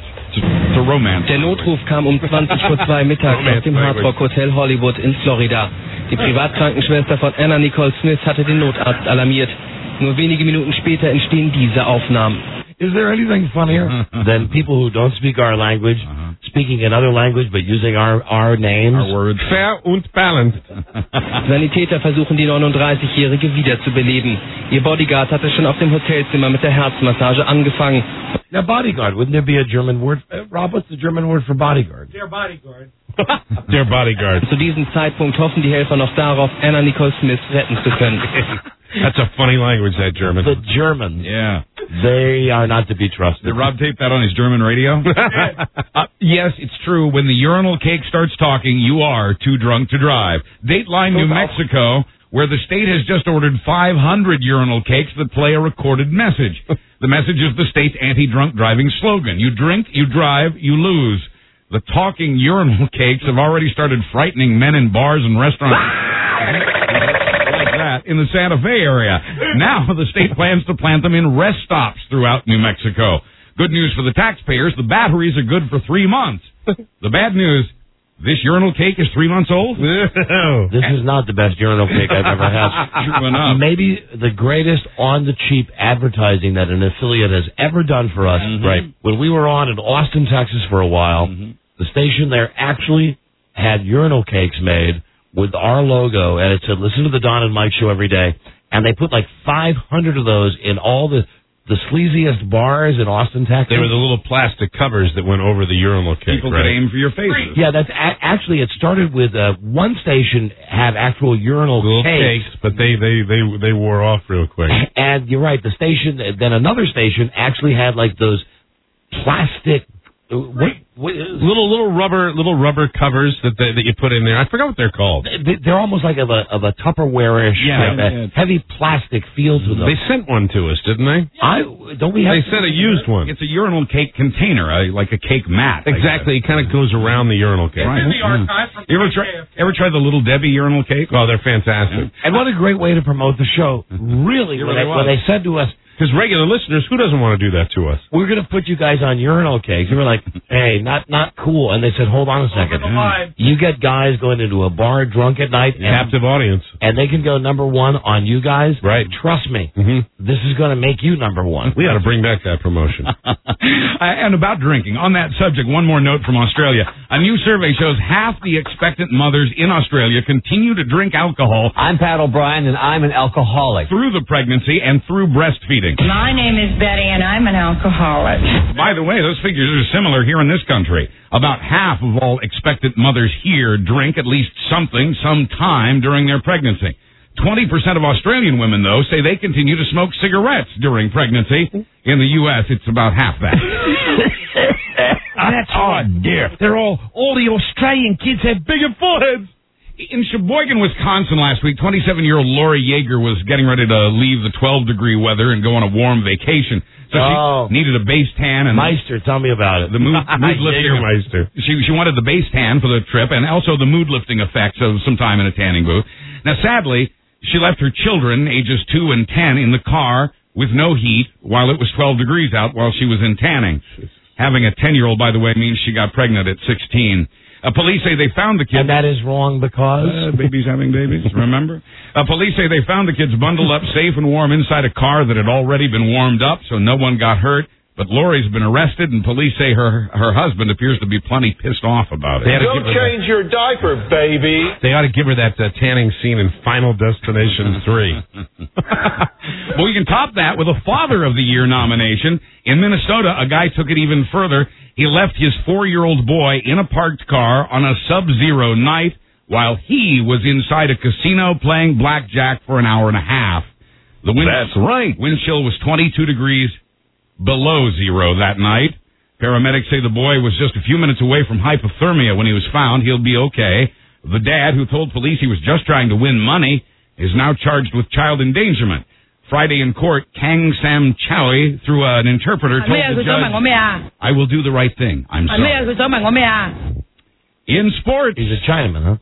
Der Notruf kam um 2 mittags aus dem Hard Rock Hotel Hollywood in Florida. Die Privatkrankenschwester von Anna Nicole Smith hatte den Notarzt alarmiert. Nur wenige Minuten später entstehen diese Aufnahmen. Is there anything funnier than people who don't speak our language, speaking another language but using our names? Our words. Fair und balanced. Sanitäter versuchen die 39-Jährige wiederzubeleben. Ihr Bodyguard hatte schon auf dem Hotelzimmer mit der Herzmassage angefangen. Now, bodyguard, wouldn't there be a German word? Rob, what's the German word for bodyguard? Their bodyguard. Their bodyguard. Zu diesem Zeitpunkt hoffen die Helfer noch darauf, Anna Nicole Smith retten zu können. That's a funny language, that German. The Germans. Yeah. They are not to be trusted. Did Rob tape that on his German radio? Yes, it's true. When the urinal cake starts talking, you are too drunk to drive. Dateline New Mexico, where the state has just ordered 500 urinal cakes that play a recorded message. The message is the state's anti-drunk driving slogan. You drink, you drive, you lose. The talking urinal cakes have already started frightening men in bars and restaurants like that in the Santa Fe area. Now the state plans to plant them in rest stops throughout New Mexico. Good news for the taxpayers, the batteries are good for 3 months. The bad news, this urinal cake is 3 months old? This is not the best urinal cake I've ever had. True enough. Maybe the greatest on-the-cheap advertising that an affiliate has ever done for us. Right. When we were on in Austin, Texas for a while, the station there actually had urinal cakes made with our logo, and it said, listen to the Don and Mike show every day. And they put like 500 of those in all the sleaziest bars in Austin, Texas. They were the little plastic covers that went over the urinal cake. People could aim for your faces. Yeah, that's actually it started with one station had actual urinal cakes, but they wore off real quick. And you're right, the station, then another station actually had like those plastic little rubber covers that you put in there. I forgot what they're called. They're almost like of a Tupperware-ish, heavy plastic feel to them. They sent one to us, didn't they? They sent a used one. It's a urinal cake container, like a cake mat. Exactly. It kind of goes around the urinal cake. Right. In the archive from You ever try the Little Debbie urinal cake? Oh, they're fantastic. And what a great way to promote the show. Really, when they said to us, because regular listeners, who doesn't want to do that to us? We're going to put you guys on urinal cakes. We were like, hey, not cool. And they said, hold on a second. You get guys going into a bar drunk at night. Captive audience. And they can go number one on you guys. Right. Trust me. This is going to make you number one. We ought to bring back that promotion. And about drinking, on that subject, one more note from Australia. A new survey shows half the expectant mothers in Australia continue to drink alcohol. I'm Pat O'Brien, and I'm an alcoholic. Through the pregnancy and through breastfeeding. My name is Betty, and I'm an alcoholic. By the way, those figures are similar here in this country. About half of all expectant mothers here drink at least something sometime during their pregnancy. 20% of Australian women, though, say they continue to smoke cigarettes during pregnancy. In the U.S., it's about half that. That's dear. They're all the Australian kids have bigger foreheads. In Sheboygan, Wisconsin last week, 27-year-old Lori Yeager was getting ready to leave the 12-degree weather and go on a warm vacation. So she needed a base tan. And Meister, tell me about it. The mood lifting Meister. She wanted the base tan for the trip and also the mood-lifting effects of some time in a tanning booth. Now, sadly, she left her children, ages 2 and 10, in the car with no heat while it was 12 degrees out while she was in tanning. Having a 10-year-old, by the way, means she got pregnant at 16. Police say they found the kids. And that is wrong because? Babies having babies, remember? Police say they found the kids bundled up safe and warm inside a car that had already been warmed up, so no one got hurt. But Lori's been arrested, and police say her husband appears to be plenty pissed off about it. Don't change your diaper, baby. They ought to give her that tanning scene in Final Destination 3. Well, we can top that with a Father of the Year nomination. In Minnesota, a guy took it even further. He left his 4-year-old boy in a parked car on a sub-zero night while he was inside a casino playing blackjack for an hour and a half. That's right. Wind chill was 22 degrees below zero that night. Paramedics say the boy was just a few minutes away from hypothermia when he was found. He'll be okay. The dad, who told police he was just trying to win money, is now charged with child endangerment. Friday in court, Kang Sam Chowie, through an interpreter, told the judge, I will do the right thing. I'm sorry. In sports. He's a Chinaman, huh?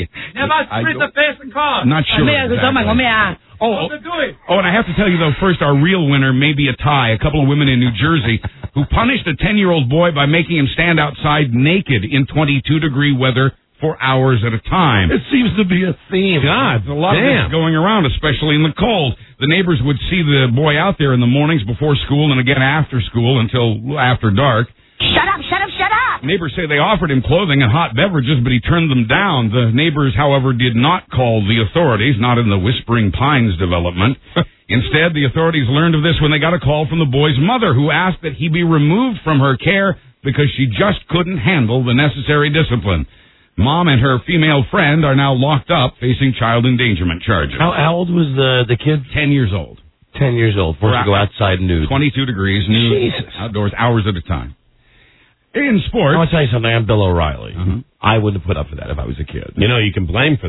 Not sure. Exactly. And I have to tell you, though, first, our real winner may be a tie. A couple of women in New Jersey who punished a 10-year-old boy by making him stand outside naked in 22-degree weather for hours at a time. It seems to be a theme. God, there's a lot of this going around, especially in the cold. The neighbors would see the boy out there in the mornings before school and again after school until after dark. Shut up, shut up, shut up! Neighbors say they offered him clothing and hot beverages, but he turned them down. The neighbors, however, did not call the authorities, not in the Whispering Pines development. Instead, the authorities learned of this when they got a call from the boy's mother, who asked that he be removed from her care because she just couldn't handle the necessary discipline. Mom and her female friend are now locked up, facing child endangerment charges. How old was the kid? 10 years old. 10 years old. Forced to go outside nude. 22 degrees, nude, outdoors, hours at a time. In sports. I want to tell you something. I'm Bill O'Reilly. I wouldn't have put up for that if I was a kid. You know, you can blame for that.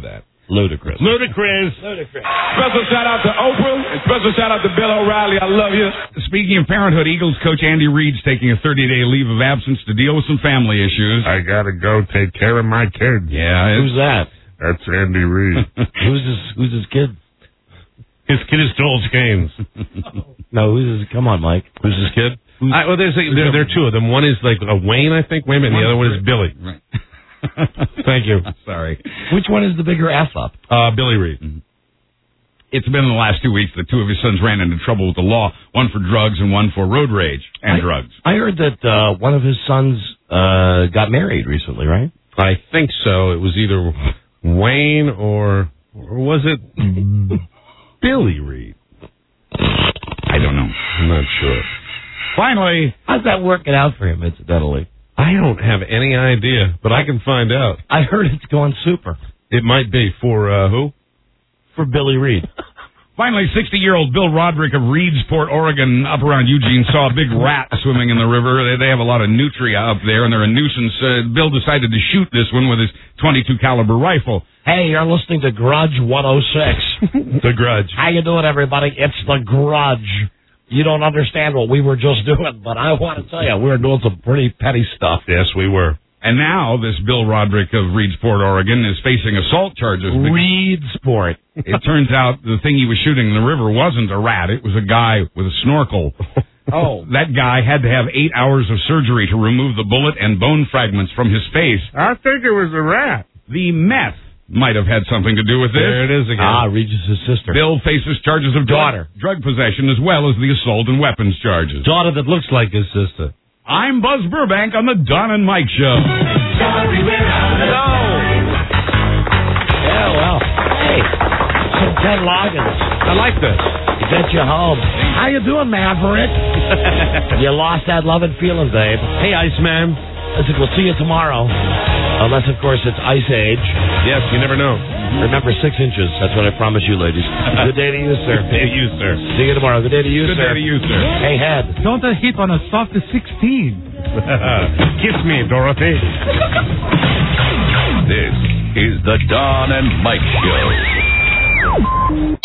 Ludicrous. Special shout out to Oprah and special shout out to Bill O'Reilly. I love you. Speaking of parenthood, Eagles coach Andy Reid's taking a 30-day leave of absence to deal with some family issues. I gotta go take care of my kids. Yeah. Who's that? That's Andy Reid. Who's his kid? His kid is Joel Gaines. No, come on, Mike. Who's his kid? Well, there are two of them. One is like a Wayne, I think. Wayne, and the other one is Billy. Right. Thank you. Sorry. Which one is the bigger F up? Billy Reid. It's been in the last 2 weeks that two of his sons ran into trouble with the law, one for drugs and one for road rage and drugs. I heard that one of his sons got married recently, right? I think so. It was either Wayne or was it Billy Reid? I don't know. I'm not sure. Finally, how's that working out for him, incidentally? I don't have any idea, but I can find out. I heard it's going super. It might be for who? For Billy Reid. Finally, 60-year-old Bill Roderick of Reedsport, Oregon, up around Eugene, saw a big rat swimming in the river. They have a lot of nutria up there, and they're a nuisance. Bill decided to shoot this one with his .22 caliber rifle. Hey, you're listening to Grudge 106. The Grudge. How you doing, everybody? It's The Grudge. You don't understand what we were just doing, but I want to tell you, we were doing some pretty petty stuff. Yes, we were. And now this Bill Roderick of Reedsport, Oregon, is facing assault charges. Reedsport. It turns out the thing he was shooting in the river wasn't a rat. It was a guy with a snorkel. Oh. That guy had to have 8 hours of surgery to remove the bullet and bone fragments from his face. I think it was a rat. The meth might have had something to do with this. There it is again. Regis' sister. Bill faces charges of drug possession as well as the assault and weapons charges. Daughter that looks like his sister. I'm Buzz Burbank on the Don and Mike Show. Hello. Yeah, well, hey, some Ted Loggins. I like this. Get you home. How you doing, Maverick? You lost that love and feeling, babe. Hey, Iceman. Listen, we'll see you tomorrow. Unless, of course, it's Ice Age. Yes, you never know. Remember, 6 inches. That's what I promise you, ladies. Good day to you, sir. Good day to you, sir. See you tomorrow. Good day to you, Good sir. day to you, sir. Hey, Head. Don't hit on a soft 16. Kiss me, Dorothy. This is the Don and Mike Show.